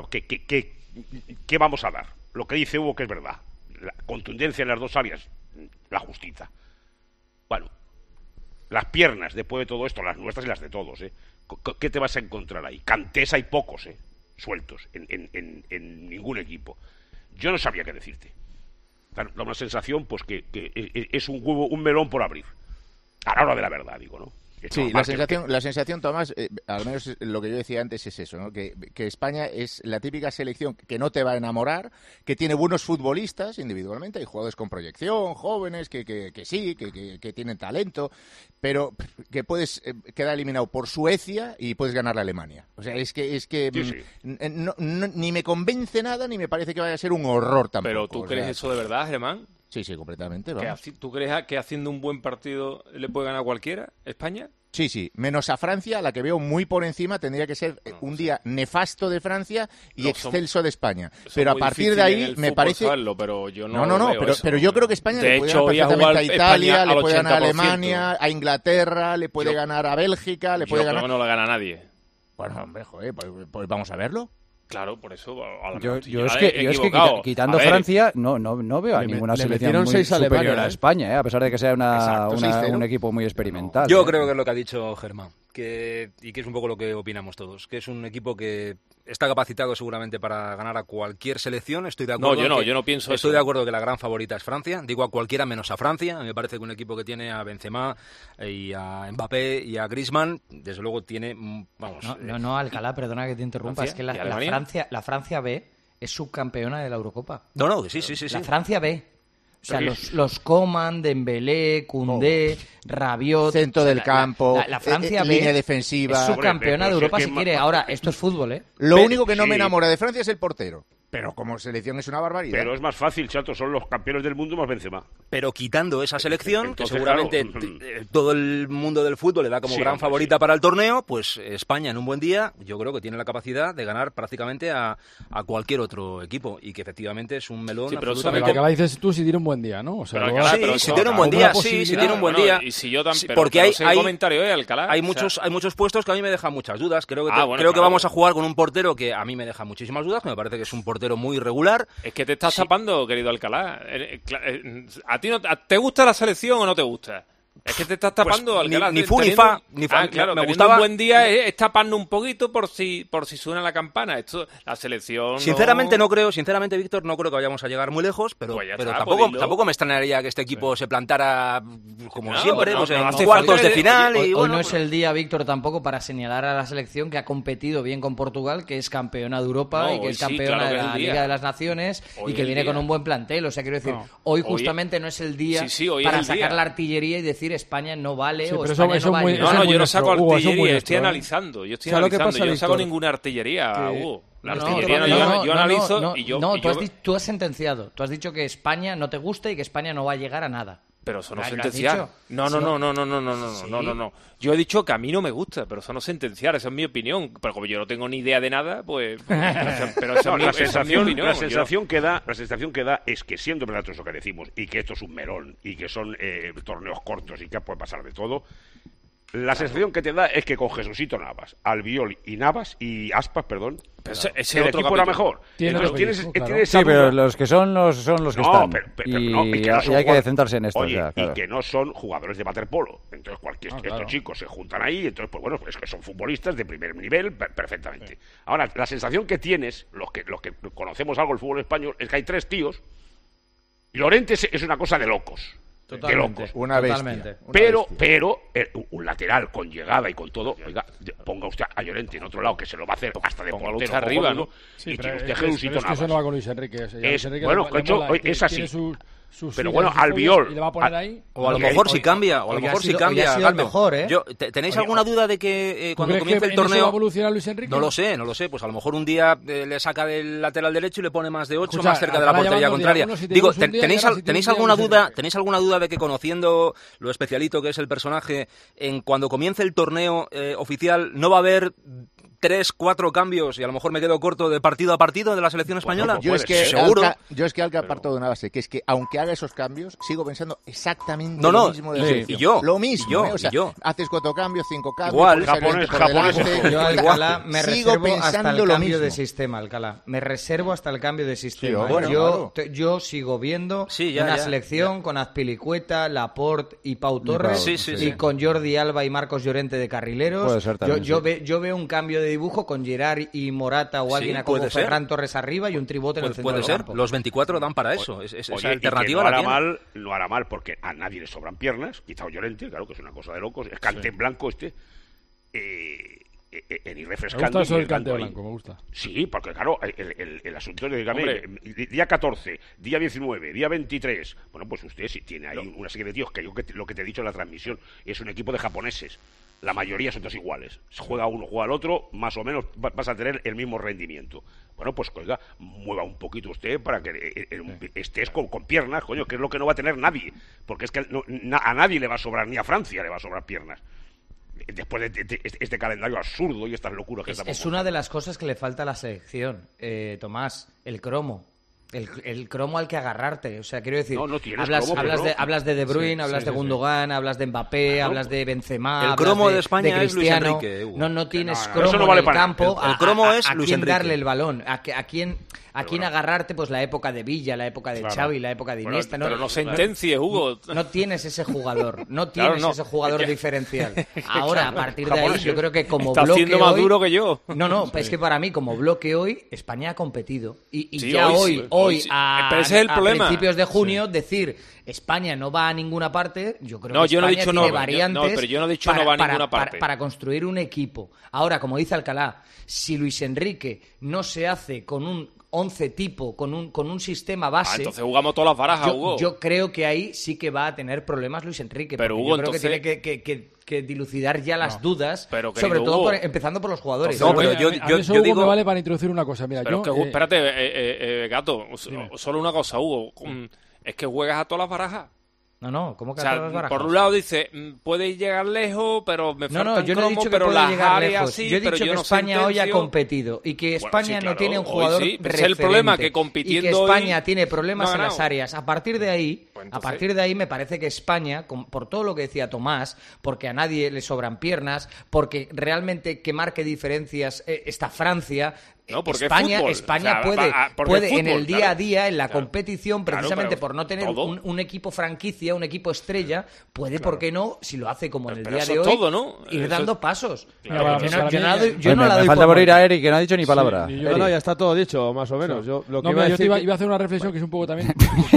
que vamos a dar? Lo que dice Hugo, que es verdad. La contundencia en las dos áreas, la justita. Bueno, las piernas, después de todo esto, las nuestras y las de todos, ¿qué te vas a encontrar ahí? Cantés hay pocos, sueltos, en ningún equipo. Yo no sabía qué decirte. Da una sensación, pues, que es un huevo, un melón por abrir. A la hora de la verdad, digo, ¿no? Sí, la sensación, Tomás, al menos lo que yo decía antes es eso, ¿no? Que España es la típica selección que no te va a enamorar, que tiene buenos futbolistas individualmente, hay jugadores con proyección, jóvenes, que sí, que tienen talento, pero que puedes quedar eliminado por Suecia y puedes ganar a Alemania. O sea, es que sí. Ni me convence nada, ni me parece que vaya a ser un horror tampoco. ¿Pero tú crees eso de verdad, Germán? Sí, completamente. Vamos. ¿Tú crees que haciendo un buen partido le puede ganar a cualquiera, España? Sí, menos a Francia, la que veo muy por encima. Tendría que ser un día nefasto de Francia y excelso de España. Pero a partir de ahí me parece... Pero yo no pero yo creo que España le puede ganar perfectamente a Italia, le puede ganar a Alemania, a Inglaterra, le puede ganar a Bélgica, le puede ganar... Yo creo que no le gana a nadie. Bueno, hombre, joder, pues vamos a verlo. Claro, por eso yo es que quitando Francia no veo a ninguna selección muy superior a España, a pesar de que sea un equipo muy experimental. Yo creo que es lo que ha dicho Germán, y que es un poco lo que opinamos todos, que es un equipo que está capacitado seguramente para ganar a cualquier selección. Estoy de acuerdo. Yo no pienso Estoy de acuerdo que la gran favorita es Francia. Digo a cualquiera menos a Francia. Me parece que un equipo que tiene a Benzema y a Mbappé y a Griezmann, desde luego tiene, vamos. No, Alcalá, perdona que te interrumpa. Es que la Francia B es subcampeona de la Eurocopa. Sí. La Francia B. O sea, los Coman, Dembélé, Koundé, Rabiot... Centro del campo, la Francia B línea defensiva... es subcampeona de Europa si quiere. Ahora, esto es fútbol, Lo único que no me enamora de Francia es el portero. Pero como selección es una barbaridad. Pero es más fácil, chato, son los campeones del mundo más Benzema. Pero quitando esa selección, entonces, que seguramente todo el mundo del fútbol le da como gran favorita para el torneo, pues España en un buen día yo creo que tiene la capacidad de ganar prácticamente a cualquier otro equipo, y que efectivamente es un melón. Sí, pero lo que la dices tú si tiene un buen día, ¿no? O sea, si tiene un buen día, si tiene un buen día. Y si yo también, porque hay comentario, Alcalá. Hay muchos puestos que a mí me dejan muchas dudas. Creo que vamos a jugar con un portero que a mí me deja muchísimas dudas, que me parece que es un portero muy irregular. Es que te estás tapando, querido Alcalá. ¿A ti te gusta la selección o no te gusta? Es que te estás tapando, Alcalá. Ni fu ni fa. Claro, me gustaba. Un buen día es tapando un poquito por si suena la campana. Esto, la selección. Sinceramente, Víctor, no creo que vayamos a llegar muy lejos, pero tampoco me extrañaría que este equipo se plantara como siempre, en cuartos de final. Hoy no es el día, Víctor, tampoco para señalar a la selección que ha competido bien con Portugal, que es campeona de Europa y que es campeona de la Liga de las Naciones y que viene con un buen plantel. O sea, quiero decir, hoy justamente no es el día para sacar la artillería y decir España no vale o España no vale. Yo no saco artillería, estoy analizando. Yo no saco ninguna artillería, Hugo. La artillería yo analizo y yo... Tú has sentenciado. Tú has dicho que España no te gusta y que España no va a llegar a nada. Pero eso no es sentenciar. No. Yo he dicho que a mí no me gusta, pero eso no es sentenciar, esa es mi opinión. Pero como yo no tengo ni idea de nada, pues... Pero la sensación que da es que, siendo verdad eso que decimos, y que esto es un melón, y que son torneos cortos, y que puede pasar de todo, La sensación que te da es que con Jesucito Navas, Albiol y Aspas, perdón, ese el otro equipo era capítulo. mejor. Entonces tienes sí, pero los que son los que están. Y hay que centrarse en esto. Oye, ya, claro. y que no son jugadores de waterpolo. Entonces estos chicos se juntan ahí, entonces pues bueno, es que son futbolistas de primer nivel perfectamente. Sí. Ahora, la sensación que tienes, los que conocemos algo del fútbol español, es que hay 3 tíos. Y Llorente es una cosa de locos. Totalmente. De locos. Una bestia. Pero un lateral con llegada y con todo, oiga, ponga usted a Llorente en otro lado, que se lo va a hacer hasta de portero arriba, ¿no? Sí, y pero tiene usted Jesucito Navas. Eso no va con Luis Enrique. Bueno, es así. Pero bueno, Albiol. Y le va a poner ahí. O a lo mejor si cambia. Mejor, ¿Tenéis alguna duda de que cuando comience el torneo va a evolucionar Luis Enrique? No lo sé. Pues a lo mejor un día le saca del lateral derecho y le pone más de 8 más cerca de la portería contraria. Digo, ¿tenéis alguna duda de que, conociendo lo especialito que es el personaje, cuando comience el torneo oficial no va a haber 3, 4 cambios y a lo mejor me quedo corto de partido a partido de la selección española? Yo es que Alca parto de una base, que es que aunque haga esos cambios, sigo pensando exactamente lo mismo de la selección. Y yo. Lo mismo, o sea, haces 4 cambios, 5 cambios, igual, yo, Alcalá, me reservo hasta el cambio mismo de sistema, Alcalá. Me reservo hasta el cambio de sistema. Sí, yo sigo viendo una selección con Azpilicueta, Laporte y Pau Torres, y con Jordi Alba y Marcos Llorente de carrileros. Puede ser también, yo veo un cambio de dibujo con Gerard y Morata o alguien como Ferran Torres arriba y un tribote en el centro del campo. Los 24 dan para eso. Esa alternativa no hará mal porque a nadie le sobran piernas, quizá Llorente, claro que es una cosa de locos, es cante en blanco en irrefrescante. Me gusta eso del cante blanco, me gusta. Sí, porque claro, el asunto es día 14, día 19, día 23, bueno, pues usted sí tiene ahí una serie de tíos que lo que te he dicho en la transmisión, es un equipo de japoneses. La mayoría son todos iguales. Juega uno, juega el otro, más o menos vas a tener el mismo rendimiento. Bueno, pues oiga, mueva un poquito usted para que estés con piernas, coño, que es lo que no va a tener nadie. Porque es que a nadie le va a sobrar, ni a Francia le va a sobrar piernas. Después de este calendario absurdo y estas locuras que estamos... Es una de las cosas que le falta a la selección, Tomás, el cromo. El cromo al que agarrarte, o sea, quiero decir, hablas de De Bruyne, hablas de Gundogan, hablas de Mbappé, hablas de Benzema, el cromo de España de Cristiano. Es Luis Enrique, Hugo. No tienes cromo vale en el campo. El cromo es a Luis quién Enrique. darle el balón, a quién agarrarte, pues la época de Villa, la época de Xavi, la época de Iniesta. Pero no sentencies, Hugo. No tienes ese jugador, ese jugador diferencial. Ahora, a partir de ahí, yo creo que como está bloque siendo más hoy, duro que yo. No, es que para mí, como bloque hoy, España ha competido. Y sí, ya hoy pero ese es el problema. Principios de junio, decir España no va a ninguna parte, yo creo que yo no he España dicho tiene no, variantes pero yo no he dicho no va a ninguna parte. Para construir un equipo. Ahora, como dice Alcalá, si Luis Enrique no se hace con un 11 tipo, con un sistema base... entonces jugamos todas las barajas, Hugo. Yo creo que ahí sí que va a tener problemas Luis Enrique. Pero Hugo, yo creo entonces... que tiene que dilucidar ya las dudas, pero, sobre todo Hugo, empezando por los jugadores. No, pero yo digo... me vale para introducir una cosa. Mira, pero espérate, Gato, solo una cosa, Hugo. Es que juegas a todas las barajas. No, ¿cómo que a todas las barajas? Por un lado dice, puedes llegar lejos, pero me falta yo cromo, no he dicho que pero puede llegar áreas lejos. sí, yo he dicho que España hoy ha competido y que España no tiene un jugador referente. Es el problema, que compitiendo y que España hoy tiene problemas no en las áreas. A partir de ahí me parece que España, por todo lo que decía Tomás, porque a nadie le sobran piernas, porque realmente que marque diferencias está Francia... No, porque España puede en el día a día, en la claro, competición, precisamente por no tener un equipo franquicia, un equipo estrella, puede, ¿por qué no? Si lo hace como en el día de hoy, ir dando pasos. Yo no la doy. Me falta por ir a Eric, que no ha dicho ni palabra. No, ya está todo dicho, más o menos. Yo iba a hacer una reflexión que es un poco también...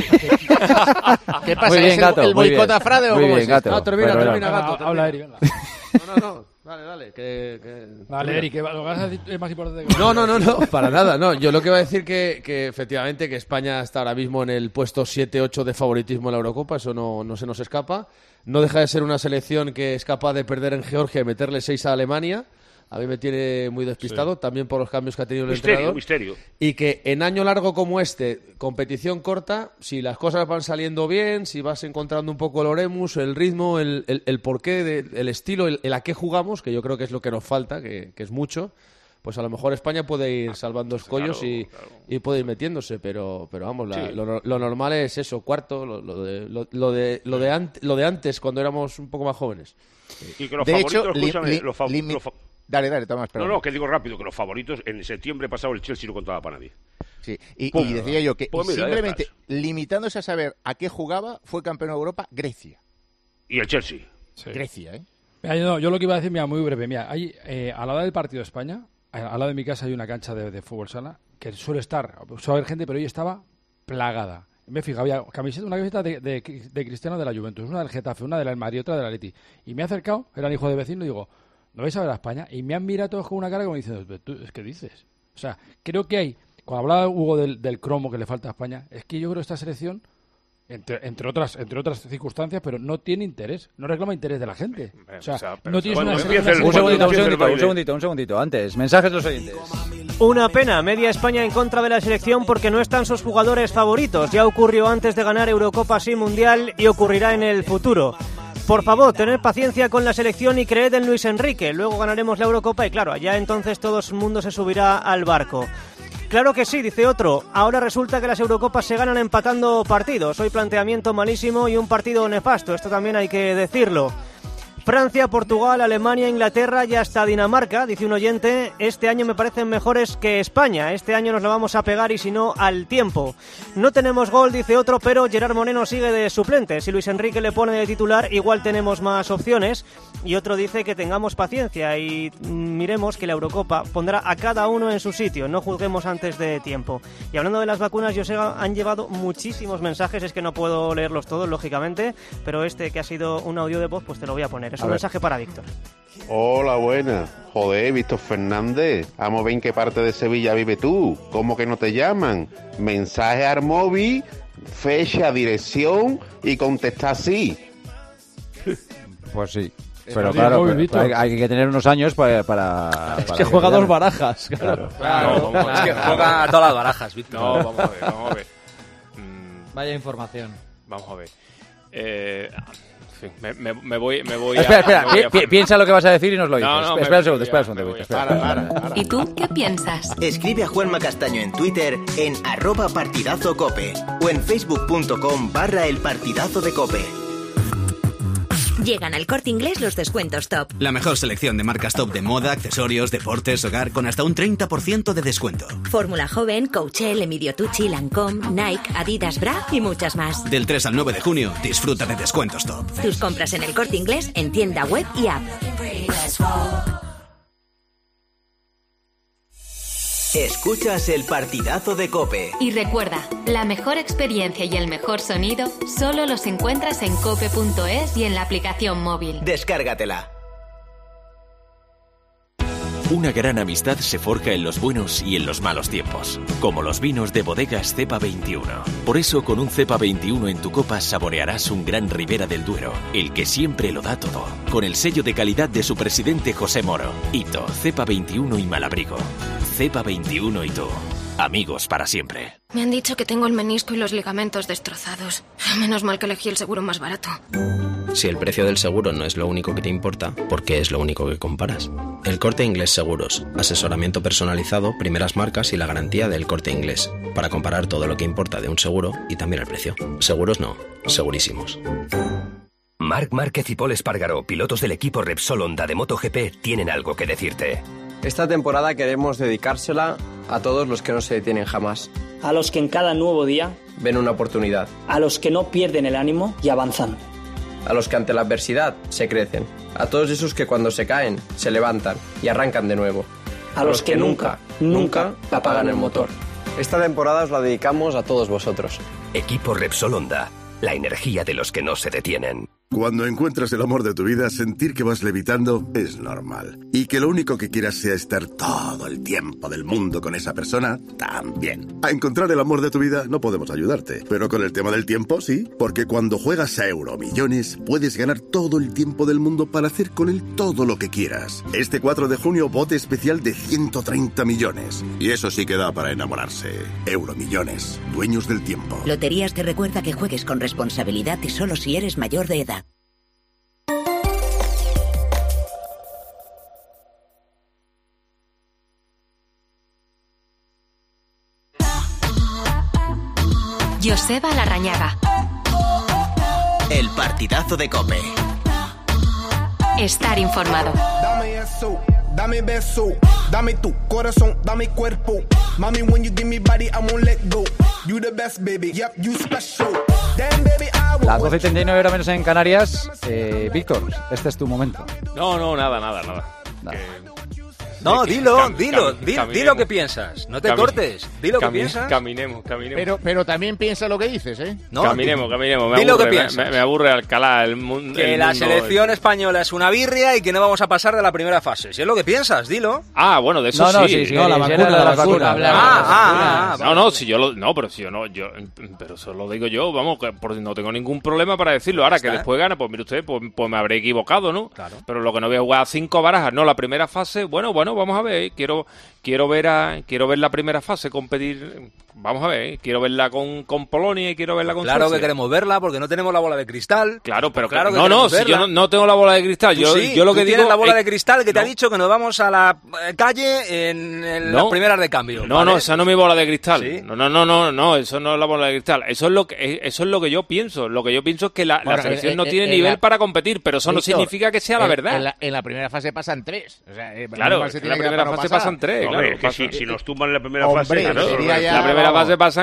¿Qué pasa? Muy bien, Gato, ¿El boicot a Frade o cómo es? Gato. Termina, Gato. Habla, Eric, venga. No. Dale. Vale, Eric, lo que vas a decir es más importante que... No, para nada. No, yo lo que iba a decir que efectivamente que España está ahora mismo en el puesto 7-8 de favoritismo en la Eurocopa, eso no se nos escapa. No deja de ser una selección que es capaz de perder en Georgia y meterle 6 a Alemania. A mí me tiene muy despistado, también por los cambios que ha tenido el entrenador. Misterio. Y que en año largo como este, competición corta, si las cosas van saliendo bien, si vas encontrando un poco el oremus, el ritmo, el porqué, el estilo, el a qué jugamos, que yo creo que es lo que nos falta, que es mucho, pues a lo mejor España puede ir salvando escollos y puede ir metiéndose, pero vamos, lo normal es eso, cuarto, lo de antes, cuando éramos un poco más jóvenes. Y que los favoritos, Dale, Tomás, perdón. No, que digo rápido, que los favoritos, en septiembre pasado el Chelsea no contaba para nadie. Sí, y decía yo que simplemente limitándose a saber a qué jugaba, fue campeón de Europa Grecia. Y el Chelsea. Sí. Grecia, ¿eh? Mira, yo lo que iba a decir, mira, muy breve. Mira, hay, a la hora del partido de España, al lado de mi casa hay una cancha de fútbol sala que suele haber gente, pero hoy estaba plagada. Me fijo, había una camiseta de Cristiano de la Juventus, una del Getafe, una del Madrid, otra del Atleti. Y me he acercado, eran hijos de vecino, y digo, ¿no vais a ver a España? Y me han mirado todos con una cara como diciendo, ¿qué dices? O sea, creo que hay, cuando hablaba Hugo del cromo que le falta a España, es que yo creo que esta selección, entre otras circunstancias, pero no tiene interés, no reclama interés de la gente. O sea, no tienes un segundito, antes, mensajes de los oyentes. Una pena, media España en contra de la selección porque no están sus jugadores favoritos. Ya ocurrió antes de ganar Eurocopas y Mundial y ocurrirá en el futuro. Por favor, tened paciencia con la selección y creed en Luis Enrique. Luego ganaremos la Eurocopa y claro, allá entonces todo el mundo se subirá al barco. Claro que sí, dice otro. Ahora resulta que las Eurocopas se ganan empatando partidos. Hoy planteamiento malísimo y un partido nefasto. Esto también hay que decirlo. Francia, Portugal, Alemania, Inglaterra y hasta Dinamarca, dice un oyente, este año me parecen mejores que España, este año nos la vamos a pegar y si no, al tiempo. No tenemos gol, dice otro, pero Gerard Moreno sigue de suplente, si Luis Enrique le pone de titular, igual tenemos más opciones. Y otro dice que tengamos paciencia y miremos que la Eurocopa pondrá a cada uno en su sitio, no juzguemos antes de tiempo. Y hablando de las vacunas, Joseba, han llevado muchísimos mensajes, es que no puedo leerlos todos, lógicamente, pero este que ha sido un audio de voz, pues te lo voy a poner. Es un mensaje para Víctor. Hola, buenas. Joder, Víctor Fernández. Vamos a ver en qué parte de Sevilla vive tú. ¿Cómo que no te llaman? Mensaje al móvil, fecha, dirección y contestar sí. Pues sí. Pero claro, hay que tener unos años para es que juega dos barajas. Claro. Es que juega todas las barajas, Víctor. No, vamos a ver. Vaya información. Vamos a ver. Me voy espera, piensa lo que vas a decir y nos lo dices. Espera un segundo. Para. ¿Y tú qué piensas? Escribe a Juanma Castaño en Twitter en @partidazocope o en facebook.com/elpartidazodecope. Llegan al Corte Inglés los descuentos top. La mejor selección de marcas top de moda, accesorios, deportes, hogar, con hasta un 30% de descuento. Fórmula Joven, Coachel, Emilio Tucci, Lancôme, Nike, Adidas, Bra y muchas más. Del 3 al 9 de junio, disfruta de descuentos top. Tus compras en el Corte Inglés en tienda web y app. Escuchas el partidazo de COPE. Y recuerda, la mejor experiencia y el mejor sonido solo los encuentras en cope.es y en la aplicación móvil. Descárgatela. Una gran amistad se forja en los buenos y en los malos tiempos, como los vinos de bodegas Cepa 21. Por eso, con un Cepa 21 en tu copa saborearás un gran Ribera del Duero, el que siempre lo da todo, con el sello de calidad de su presidente José Moro. Hito, Cepa 21 y Malabrigo. Cepa 21 y tú, amigos para siempre. Me han dicho que tengo el menisco y los ligamentos destrozados. Menos mal que elegí el seguro más barato. Si el precio del seguro no es lo único que te importa, ¿por qué es lo único que comparas? El Corte Inglés Seguros. Asesoramiento personalizado, primeras marcas y la garantía del Corte Inglés. Para comparar todo lo que importa de un seguro y también el precio. Seguros no, segurísimos. Marc Márquez y Pol Espargaró, pilotos del equipo Repsol Honda de MotoGP, tienen algo que decirte. Esta temporada queremos dedicársela a todos los que no se detienen jamás. A los que en cada nuevo día ven una oportunidad. A los que no pierden el ánimo y avanzan. A los que ante la adversidad se crecen. A todos esos que cuando se caen, se levantan y arrancan de nuevo. A los que nunca apagan el motor. Esta temporada os la dedicamos a todos vosotros. Equipo Repsol Honda, la energía de los que no se detienen. Cuando encuentras el amor de tu vida, sentir que vas levitando es normal. Y que lo único que quieras sea estar todo el tiempo del mundo con esa persona, también. A encontrar el amor de tu vida no podemos ayudarte. Pero con el tema del tiempo, sí. Porque cuando juegas a Euromillones, puedes ganar todo el tiempo del mundo para hacer con él todo lo que quieras. Este 4 de junio, bote especial de 130 millones. Y eso sí que da para enamorarse. Euromillones, dueños del tiempo. Loterías te recuerda que juegues con responsabilidad y solo si eres mayor de edad. Joseba Larrañaga. El partidazo de COPE. Estar informado. Dame eso, dame beso, dame tu corazón, dame cuerpo. Mami, when you give me body, I won't let go. You the best, baby, yep, you special. Damn, baby, I will. Las 12:39 horas menos en Canarias. Víctor, este es tu momento. No, nada. No, dilo que piensas. No te cortes. Dilo que piensas. Caminemos. Pero también piensa lo que dices, ¿eh? No, caminemos. Dilo que piensas. Me aburre Alcalá, el mundo. Que la selección española es una birria y que no vamos a pasar de la primera fase. Si es lo que piensas, dilo. Ah, bueno, de eso sí. No, la vacuna. Pero eso lo digo yo, vamos, que no tengo ningún problema para decirlo. Ahora que después gana, pues mire usted, pues me habré equivocado, ¿no? Claro. Pero lo que no voy a jugar a 5 barajas, no, la primera fase, bueno, vamos a ver, quiero ver la primera fase competir, vamos a ver, quiero verla con Polonia y quiero verla con Claro Suecia. que queremos verla porque no tenemos la bola de cristal. Claro, pero claro que si yo no tengo la bola de cristal, yo lo que digo tienes la bola de cristal que te ha dicho que nos vamos a la calle en las primeras de cambio. No, esa no es mi bola de cristal. ¿Sí? No, eso no es la bola de cristal. Eso es lo que yo pienso. Lo que yo pienso es que la selección no tiene nivel para competir, pero eso no significa que sea la verdad. En la primera fase pasan 3. O sea, claro, en la primera fase pasan 3. Hombre, claro, si nos tumban en la primera fase, la primera fase pasa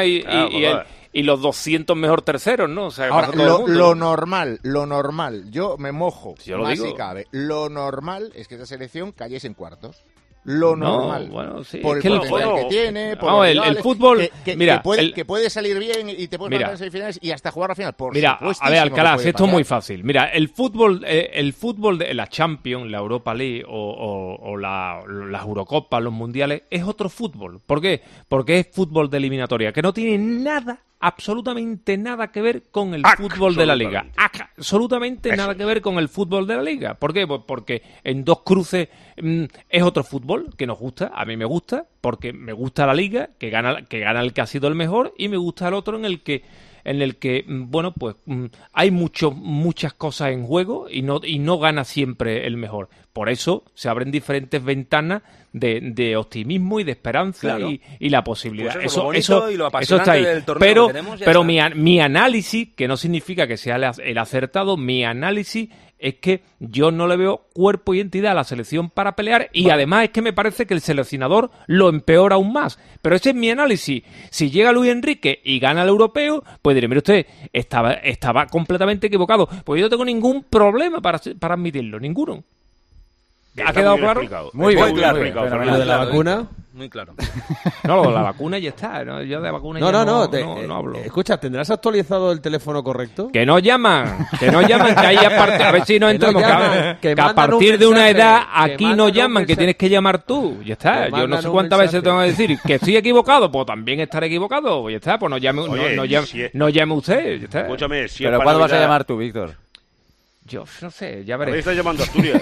y los 200 mejor terceros, ¿no? O sea, ahora, lo normal, yo me mojo, más si cabe, lo normal es que esa selección cayese en cuartos. Lo normal. Bueno, sí. Por el potencial que tiene, por el fútbol, que puede salir bien y te puedes meter en semifinales y hasta jugar a final. A ver, Alcalá, esto es muy fácil. Mira, el fútbol de la Champions, la Europa League o las Eurocopas, los mundiales, es otro fútbol. ¿Por qué? Porque es fútbol de eliminatoria, que no tiene nada, absolutamente nada que ver con el fútbol de la Liga. Absolutamente nada que ver con el fútbol de la Liga. ¿Por qué? Pues porque en dos cruces es otro fútbol que nos gusta. A mí me gusta porque me gusta la Liga, que gana el que ha sido el mejor, y me gusta el otro en el que bueno, pues hay muchas cosas en juego y no gana siempre el mejor. Por eso se abren diferentes ventanas de optimismo y de esperanza, claro, y la posibilidad. Pues eso y lo apasionante está ahí. del torneo que tenemos, pero mi análisis, que no significa que sea el acertado, mi análisis es que yo no le veo cuerpo y entidad a la selección para pelear, y además es que me parece que el seleccionador lo empeora aún más. Pero ese es mi análisis. Si llega Luis Enrique y gana el europeo, pues diré, mire usted, estaba completamente equivocado. Pues yo no tengo ningún problema para admitirlo, ninguno. ¿Ha quedado claro? Muy bien. Lo de la vacuna. Muy claro. No, lo de la vacuna ya está. ¿No? Yo de vacuna no hablo. Escucha, ¿tendrás actualizado el teléfono correcto? Que no llaman, que ahí a ver si no entramos. Que a partir de una edad aquí no llaman, que tienes que llamar tú. Ya está. Yo no sé cuántas veces tengo que decir que estoy equivocado, pues también estaré equivocado. Pues ya está, pues no llame usted. Ya está. Escúchame, ¿Pero cuándo vas a llamar tú, Víctor? Yo no sé, ya veré. Me estás llamando a Asturias.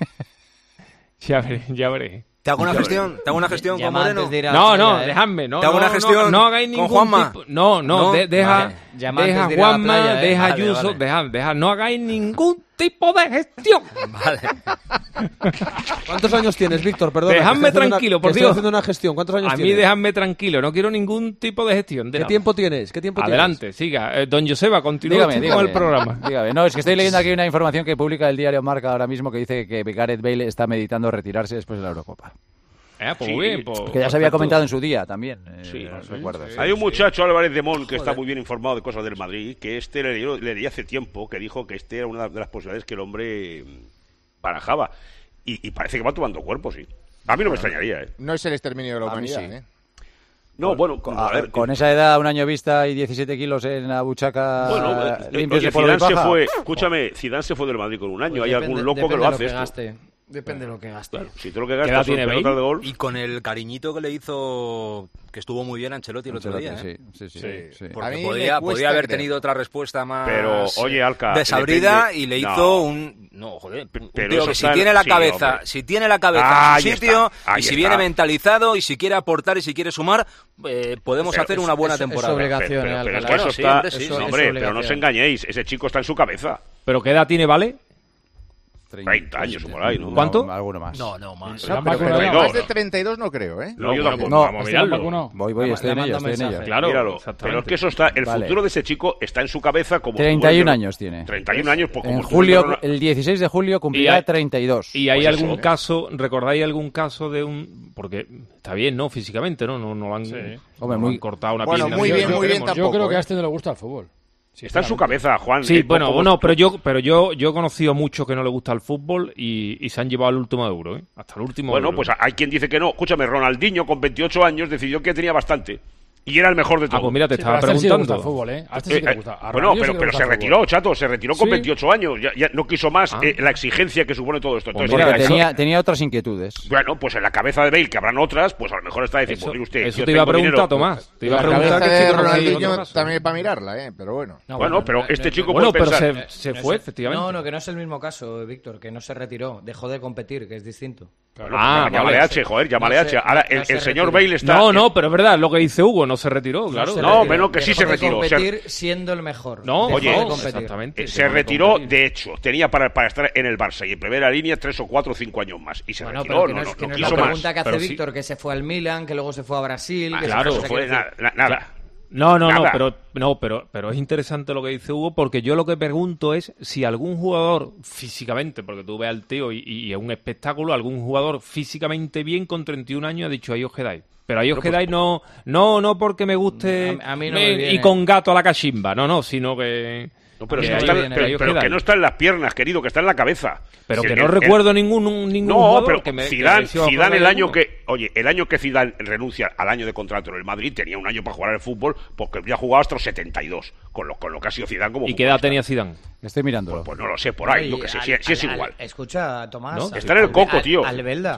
Ya veré. ¿Te hago una gestión? Con Moreno? No, dejadme. No, ¿te hago una gestión no hagáis ningún con Juanma? tipo. No, deja Juanma, deja Ayuso, deja, no hagáis ningún tipo de gestión. Vale. ¿Cuántos años tienes, Víctor? Perdón. Dejadme tranquilo, por Dios. Estoy haciendo una gestión. ¿Cuántos años tienes? A mí dejadme tranquilo, no quiero ningún tipo de gestión. ¿Qué tiempo tienes? Adelante, siga. Don Joseba, continúa con el programa. Dígame. No, es que estoy leyendo aquí una información que publica el diario Marca ahora mismo que dice que Gareth Bale está meditando retirarse después de la Eurocopa. Pues muy bien, pues, que ya se había comentado en su día también. Recuerdo. Hay un muchacho, Álvarez de Mon, que está muy bien informado de cosas del Madrid, que le leí hace tiempo, que dijo que era una de las posibilidades que el hombre barajaba. Y parece que va tomando cuerpo, sí. A mí no me extrañaría, ¿eh? No es el exterminio de la humanidad, ¿eh? No, bueno, con esa edad, un año vista y 17 kilos en la buchaca, limpios de polvo y paja. Escúchame, Zidane se fue del Madrid con un año. Hay algún loco que lo hace esto. Depende de lo que gaste. Claro, si tú lo que gastas son pelotas de golf. Y con el cariñito que le hizo, que estuvo muy bien Ancelotti el otro día. Sí. Porque podía haber tenido otra respuesta más, pero, oye, Alca, desabrida, y le hizo un tío que si tiene la cabeza en su sitio, y si viene mentalizado, y si quiere aportar y si quiere sumar, podemos hacer una buena temporada. Es obligación, pero es que eso está... Hombre, pero no os engañéis, ese chico está en su cabeza. ¿Pero qué edad tiene, vale? 30 años o por ahí, ¿no? ¿Cuánto? No, alguno más. No, más. Más de 32 no creo, ¿eh? No, yo tampoco. No, vamos a mirarlo. Voy, estoy en ello. Claro, míralo. Pero es que eso está, el futuro de ese chico está en su cabeza como... 31 años tiene. 31 años, pues como... En julio, el 16 de julio cumplirá 32. ¿Y hay Pues algún caso, recordáis algún caso de un... Porque está bien, ¿no? Físicamente, ¿no? No lo han, han cortado una pierna. Muy bien tampoco. Yo creo que a este no le gusta el fútbol. Está en su cabeza, Juan. Sí, bueno, no, pero yo he conocido a muchos que no le gusta el fútbol y se han llevado al último euro, ¿eh? Hasta el último euro. Bueno, pues hay quien dice que no. Escúchame, Ronaldinho con 28 años decidió que tenía bastante. Y era el mejor de todos. Pues mira, te estaba preguntando. preguntando. Sí le gusta el fútbol, ¿eh? A este sí que le gusta. Bueno, pero se retiró, chato, se retiró con 28 años. Ya no quiso más la exigencia que supone todo esto. Entonces, mira, tenía otras inquietudes. Bueno, pues en la cabeza de Bale, que habrán otras, pues a lo mejor está diciendo, mire usted... Eso te iba a preguntar, Tomás. Te iba a preguntar que de Ronaldinho también para mirarla, pero bueno. Bueno, pero este chico puede pensar... Bueno, pero se fue, efectivamente. No, que no es el mismo caso, Víctor, que no se retiró. Dejó de competir, que es distinto. Llámale H, joder, llámale H. Ahora, el señor Bale está... No, pero es verdad, lo que dice Hugo, no se retiró, claro. No, menos que sí se retiró. Competir siendo el mejor. No, oye, exactamente. Se retiró, de hecho, tenía para estar en el Barça y en primera línea 3 o 4 o 5 años más. Y se retiró, no es la pregunta que hace Víctor, que se fue al Milan, que luego se fue a Brasil. Claro, se fue nada. No, pero es interesante lo que dice Hugo, porque yo lo que pregunto es si algún jugador físicamente, porque tú ves al tío y es un espectáculo, algún jugador físicamente bien con 31 años ha dicho ahí os quedáis. Pero ahí os quedáis no porque me guste a mí no me viene. Y con gato a la cachimba, no, sino que... No, pero que no está en las piernas, querido, que está en la cabeza. Pero que no recuerdo ningún jugador pero que me... Zidane el año que... Oye, el año que Zidane renuncia al año de contrato en el Madrid, tenía un año para jugar al fútbol, porque ya jugado hasta los 72, con lo que ha sido Zidane como ¿Y qué edad tenía Zidane? Estoy mirándolo. Pues no lo sé, por ahí, yo que sé, si es igual. Escucha, Tomás... ¿No? Está en el coco, tío. Albelda.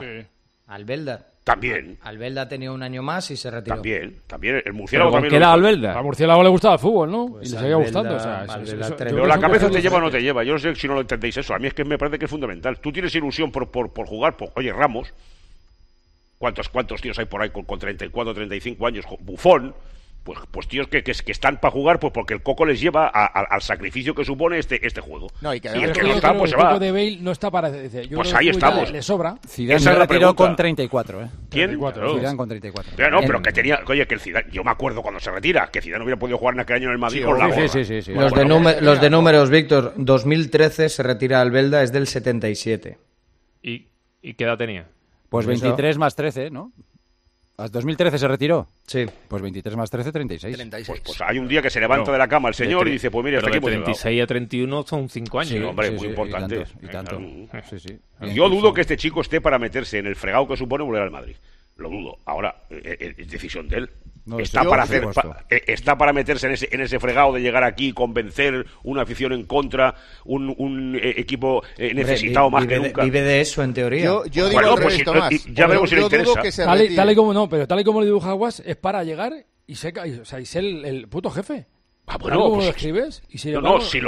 También. Albelda tenía un año más y se retiró. También. El murciélago también. ¿Qué era Albelda? A Murciélago le gustaba el fútbol, ¿no? Pues y le seguía gustando. Pero la cabeza te lleva o no te lleva. Yo no sé si no lo entendéis eso. A mí es que me parece que es fundamental. Tú tienes ilusión por jugar. Oye, Ramos. ¿Cuántos tíos hay por ahí con 34, 35 años? Buffon. Pues tíos que están para jugar, pues porque el coco les lleva al sacrificio que supone este juego. No, y el que no está, pues se va. El coco de Bale no está para... Pues ahí estamos. Le sobra. Zidane se retiró con 34, ¿eh? ¿Quién? Zidane con 34. Pero que tenía... Oye, que el Zidane... Yo me acuerdo cuando se retira, que Zidane hubiera podido jugar en aquel año en el Madrid con la gorra. Sí. Los de números, Víctor. 2013 se retira Albelda, es del 77. ¿Y qué edad tenía? Pues 23 más 13, ¿no? ¿Hasta 2013 se retiró? Sí. Pues 23 más 13, 36. Pues hay un día que se levanta de la cama el señor y dice, pues mira, hasta aquí hemos llegado. 36 a 31 son 5 años. Sí, hombre, muy importante. Y tanto. Sí. Yo dudo que este chico esté para meterse en el fregado que supone volver al Madrid. Lo dudo. Ahora, es decisión de él. No, está para meterse en ese fregado de llegar aquí y convencer una afición en contra, un equipo necesitado más que nunca. Vive de eso, en teoría. Yo digo al revés, Tomás. Ya veremos si le interesa. Tal y como lo dibuja Aguas, es para llegar y ser el puto jefe. Bueno, pues, lo escribes? Y si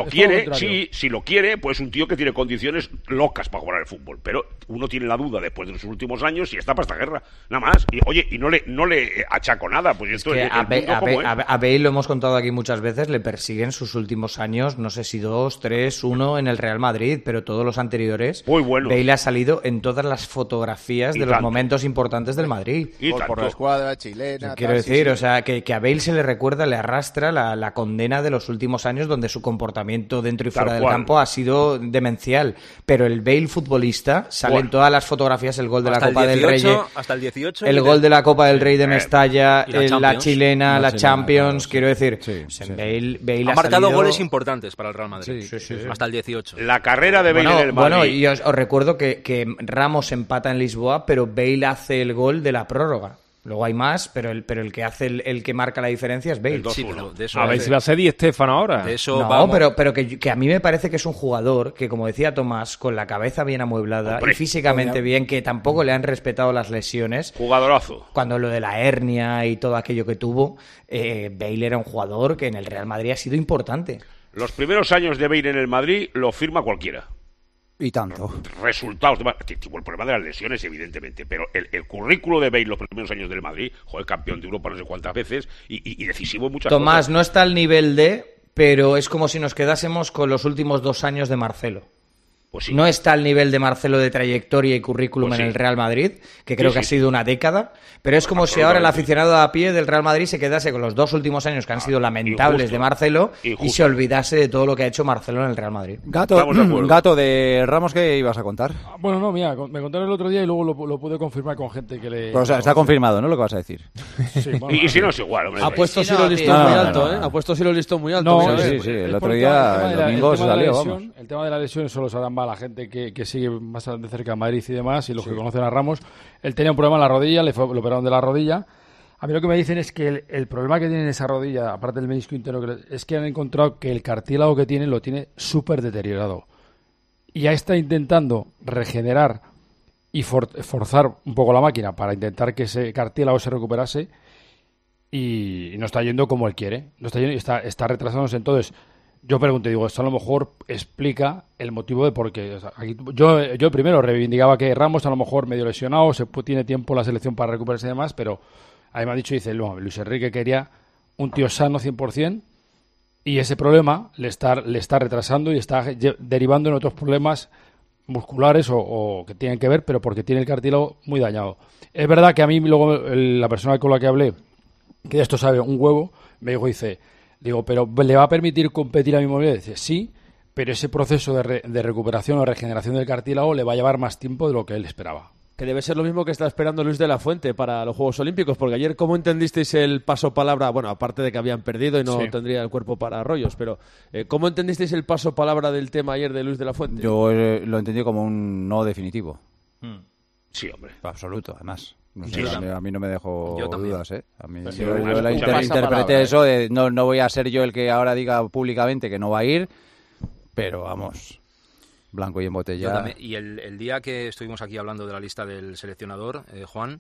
lo quiere, pues un tío que tiene condiciones locas para jugar al fútbol. Pero uno tiene la duda después de los últimos años si está para esta guerra, nada más. Y no le achaco nada. Pues esto es que a Bale lo hemos contado aquí muchas veces, le persiguen sus últimos años, no sé si 2, 3, 1 en el Real Madrid, pero todos los anteriores. Muy bueno. Bale ha salido en todas las fotografías de los momentos importantes del Madrid. Por la escuadra chilena. Quiero decir, o sea, que a Bale se le recuerda, le arrastra la condena de los últimos años donde su comportamiento dentro y fuera del campo ha sido demencial, pero el Bale futbolista sale en todas las fotografías el gol de la Copa del Rey, hasta el 18, el gol de la Copa del Rey de Mestalla, la chilena, la Champions, quiero decir, Bale ha marcado goles importantes para el Real Madrid, hasta el 18. La carrera de Bale en el Madrid. Bueno, y os recuerdo que Ramos empata en Lisboa, pero Bale hace el gol de la prórroga. Luego hay más, pero el que hace el que marca la diferencia es Bale. Sí, pero de eso a ver si va a ser Di Stéfano ahora. De eso pero que a mí me parece que es un jugador que, como decía Tomás, con la cabeza bien amueblada y físicamente bien, que tampoco le han respetado las lesiones. Jugadorazo. Cuando lo de la hernia y todo aquello que tuvo, Bale era un jugador que en el Real Madrid ha sido importante. Los primeros años de Bale en el Madrid lo firma cualquiera. Y tanto. Resultados. Tipo, el problema de las lesiones, evidentemente. Pero el currículo de Bale los primeros años del Madrid, campeón de Europa no sé cuántas veces y decisivo en muchas cosas. Tomás, no está al nivel pero es como si nos quedásemos con los últimos 2 años de Marcelo. Pues sí. No está al nivel de Marcelo de trayectoria y currículum en el Real Madrid, que creo que ha sido una década, pero es como si ahora el aficionado a pie del Real Madrid se quedase con los 2 últimos años que han sido lamentables de Marcelo y se olvidase de todo lo que ha hecho Marcelo en el Real Madrid. Gato, de Ramos, ¿qué ibas a contar? Bueno, no, mira, me contaron el otro día y luego lo pude confirmar con gente que le... O sea, está confirmado, ¿no? Lo que vas a decir. Sí, bueno, y si no es igual, hombre. Ha puesto Siro listón muy alto, ¿eh? Ha puesto Siro listón muy alto. No, sí, el otro día, el domingo se salió, vamos. El tema de la lesión solo sabrán más la gente que sigue más de cerca a Madrid y demás, y los que conocen a Ramos. Él tenía un problema en la rodilla, lo operaron de la rodilla. A mí lo que me dicen es que el problema que tiene en esa rodilla, aparte del menisco interno, es que han encontrado que el cartílago que tiene lo tiene súper deteriorado. Y ya está intentando regenerar y forzar un poco la máquina para intentar que ese cartílago se recuperase, y no está yendo como él quiere. No está yendo, está retrasándose. Entonces, yo pregunto, digo, esto a lo mejor explica el motivo de por qué. O sea, aquí, yo primero reivindicaba que Ramos a lo mejor medio lesionado, tiene tiempo la selección para recuperarse y demás, pero ahí me ha dicho, dice, no, Luis Enrique quería un tío sano 100%, y ese problema le está retrasando y está derivando en otros problemas musculares o que tienen que ver, pero porque tiene el cartílago muy dañado. Es verdad que a mí luego la persona con la que hablé, que de esto sabe un huevo, me digo, pero ¿le va a permitir competir a mi movilidad? Dice, sí, pero ese proceso de recuperación o regeneración del cartílago le va a llevar más tiempo de lo que él esperaba. Que debe ser lo mismo que está esperando Luis de la Fuente para los Juegos Olímpicos, porque ayer, ¿cómo entendisteis el paso palabra? Bueno, aparte de que habían perdido y no tendría el cuerpo para rollos, pero ¿cómo entendisteis el paso palabra del tema ayer de Luis de la Fuente? Yo lo entendí como un no definitivo. Sí, hombre. Absoluto, además. No Sí, sé, a mí no me dejó dudas, ¿eh? A mí, Pues yo interpreté eso de no voy a ser yo el que ahora diga públicamente que no va a ir, pero vamos, blanco y en botella. Y el día que estuvimos aquí hablando de la lista del seleccionador, Juan,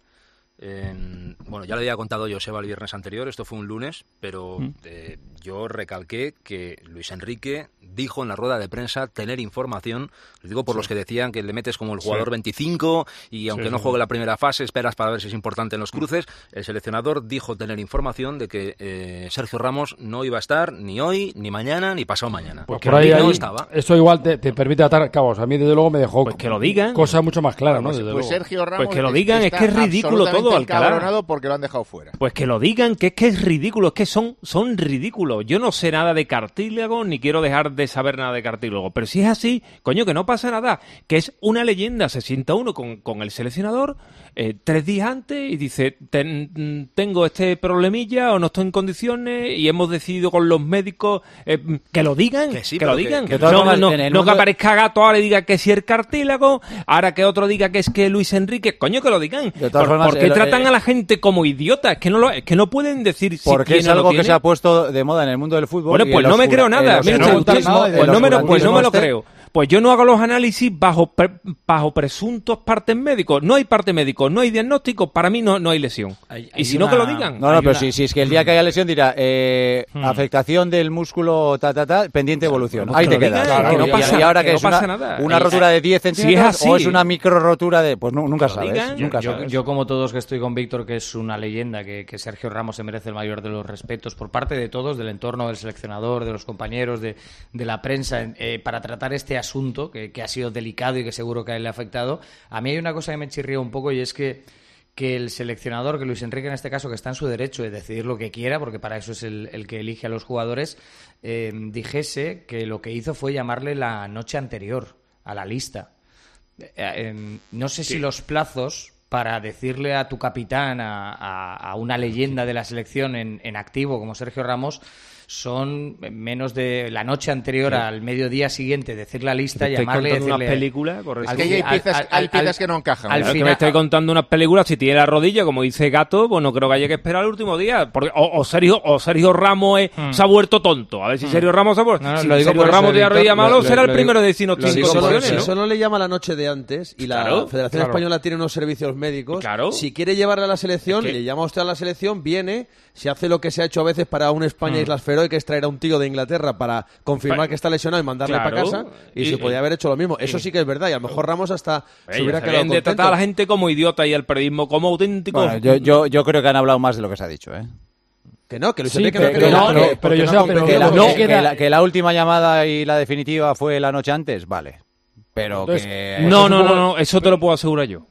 bueno, ya le había contado Joseba el viernes anterior, esto fue un lunes, pero yo recalqué que Luis Enrique dijo en la rueda de prensa tener información, les digo por los que decían que le metes como el jugador 25 y aunque no juegue la primera fase esperas para ver si es importante en los cruces. El seleccionador dijo tener información de que Sergio Ramos no iba a estar ni hoy, ni mañana, ni pasado mañana. Pues por ahí no estaba. Esto igual te permite atar cabos. A mí desde luego me dejó que lo digan. Cosas mucho más claras, ¿no? Pues Sergio Ramos que lo digan, es que es ridículo todo, Alcalá. Porque lo han dejado fuera. Pues que lo digan, que es ridículo, es que son ridículos. Yo no sé nada de cartílago, ni quiero dejar de saber nada de cartílago, pero si es así, coño, que no pasa nada, que es una leyenda. Se sienta uno con el seleccionador 3 días antes y dice, tengo este problemilla o no estoy en condiciones y hemos decidido con los médicos que lo digan, que lo digan. No que aparezca Gato ahora y diga que si el cartílago, ahora que otro diga que es que Luis Enrique, coño, que lo digan. ¿Por qué tratan a la gente como idiota? Es que no pueden decir si porque es algo que se ha puesto de moda en el mundo del fútbol. Bueno, pues no me creo nada. Pues no me lo creo. Pues yo no hago los análisis bajo presuntos partes médicos. No hay parte médico, no hay diagnóstico, para mí no hay lesión. Y si no, que lo digan. No, pero si es que el día que haya lesión dirá afectación del músculo, pendiente de evolución. Ahí te quedas. Y ahora que es una rotura de 10 centímetros o es una micro rotura de... Pues nunca sabes. Yo como todos que estoy con Víctor, que es una leyenda, que Sergio Ramos se merece el mayor de los respetos por parte de todos, del entorno, del seleccionador, de los compañeros, de la prensa, para tratar este asunto que ha sido delicado y que seguro que a él le ha afectado. A mí hay una cosa que me chirría un poco y es que el seleccionador, que Luis Enrique en este caso, que está en su derecho de decidir lo que quiera, porque para eso es el que elige a los jugadores, dijese que lo que hizo fue llamarle la noche anterior a la lista. No sé si los plazos para decirle a tu capitán, a una leyenda de la selección en activo como Sergio Ramos, son menos de la noche anterior al mediodía siguiente, decir la lista, llamarle, decirle... una película, hay piezas que no encajan. Al final, que me estoy contando una película, si tiene la rodilla, como dice Gato, pues no creo que haya que esperar el último día. Porque, o Sergio Ramos se ha vuelto tonto. A ver si Sergio Ramos se ha vuelto... Si Sergio Ramos tiene la rodilla malo, será el primero de decir no tiene condiciones, ¿no? Si solo le llama la noche de antes y la Federación Española tiene unos servicios médicos, si quiere llevarle a la selección, le llama a usted a la selección, viene, se hace lo que se ha hecho a veces para un España Islas Feroe, que es traer a un tío de Inglaterra para confirmar que está lesionado y mandarle para casa, y se podía haber hecho lo mismo. Eso sí que es verdad, y a lo mejor Ramos hasta se hubiera quedado contento. De tratar a la gente como idiota y el periodismo como auténtico. Bueno, yo creo que han hablado más de lo que se ha dicho, ¿eh? Que no, que Luis Enrique pero que la última llamada y la definitiva fue la noche antes, vale. Pero Entonces, que... No, eso te lo puedo asegurar yo.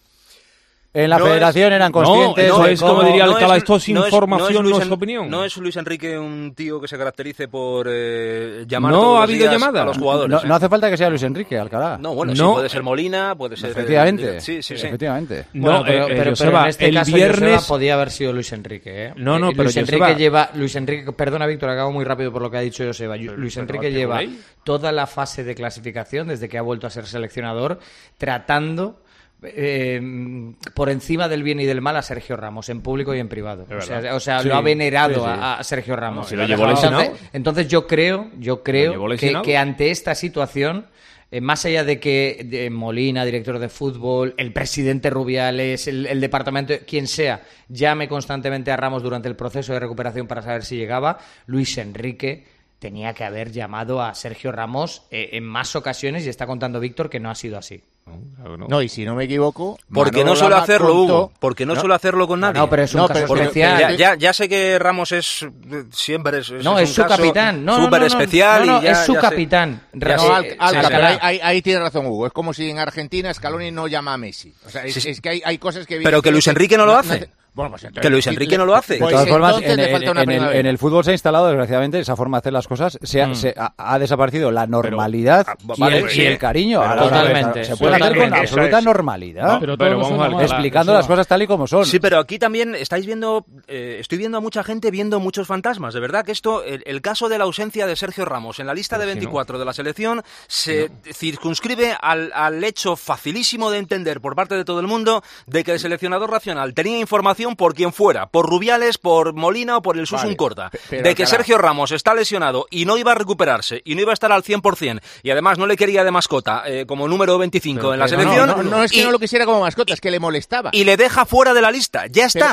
En la federación eran conscientes. No, es como diría Alcalá, esto es información, no es opinión. ¿No es Luis Enrique un tío que se caracterice por llamar no todos ha los habido días llamada a los jugadores? No hace falta que sea Luis Enrique, Alcalá. No, bueno, sí, puede ser Molina, puede ser... Efectivamente. Sí. Efectivamente. Bueno, pero Joseba, en este caso viernes... Joseba podía haber sido Luis Enrique, ¿eh? No, pero Luis Enrique, perdona Víctor, acabo muy rápido por lo que ha dicho Joseba. Luis Enrique lleva toda la fase de clasificación desde que ha vuelto a ser seleccionador tratando por encima del bien y del mal a Sergio Ramos, en público y en privado. O sea, lo ha venerado a Sergio Ramos. Si lo llevó lesionado. Entonces yo creo que ante esta situación, más allá de que Molina, director de fútbol, el presidente Rubiales, el departamento, quien sea, llame constantemente a Ramos durante el proceso de recuperación para saber si llegaba, Luis Enrique tenía que haber llamado a Sergio Ramos en más ocasiones, y está contando Víctor que no ha sido así. No, y si no me equivoco... Porque no suele hacerlo, Hugo. Porque no suele hacerlo con nadie. No, pero es un caso especial. Ya sé que Ramos es siempre... Es su capitán. Súper especial. Es su capitán. Ahí tiene razón Hugo. Es como si en Argentina Scaloni no llama a Messi. O sea, es que hay cosas que... Pero que Luis Enrique no lo hace. Bueno, pues entonces, que Luis Enrique no lo hace. De todas formas, en el fútbol se ha instalado, desgraciadamente, esa forma de hacer las cosas. Ha desaparecido la normalidad y el cariño. Totalmente. Se puede hacer con absoluta normalidad, explicando las cosas tal y como son. Sí, pero aquí también estáis viendo, estoy viendo a mucha gente viendo muchos fantasmas. De verdad que esto, el caso de la ausencia de Sergio Ramos en la lista de 24 de la selección se circunscribe al hecho facilísimo de entender por parte de todo el mundo de que el seleccionador nacional tenía información por quien fuera, por Rubiales, por Molina o por el Susun Corda, de que Sergio Ramos está lesionado y no iba a recuperarse y no iba a estar al 100% y además no le quería de mascota como número 25 en la selección. No es que no lo quisiera como mascota, es que le molestaba. Y le deja fuera de la lista. Ya está.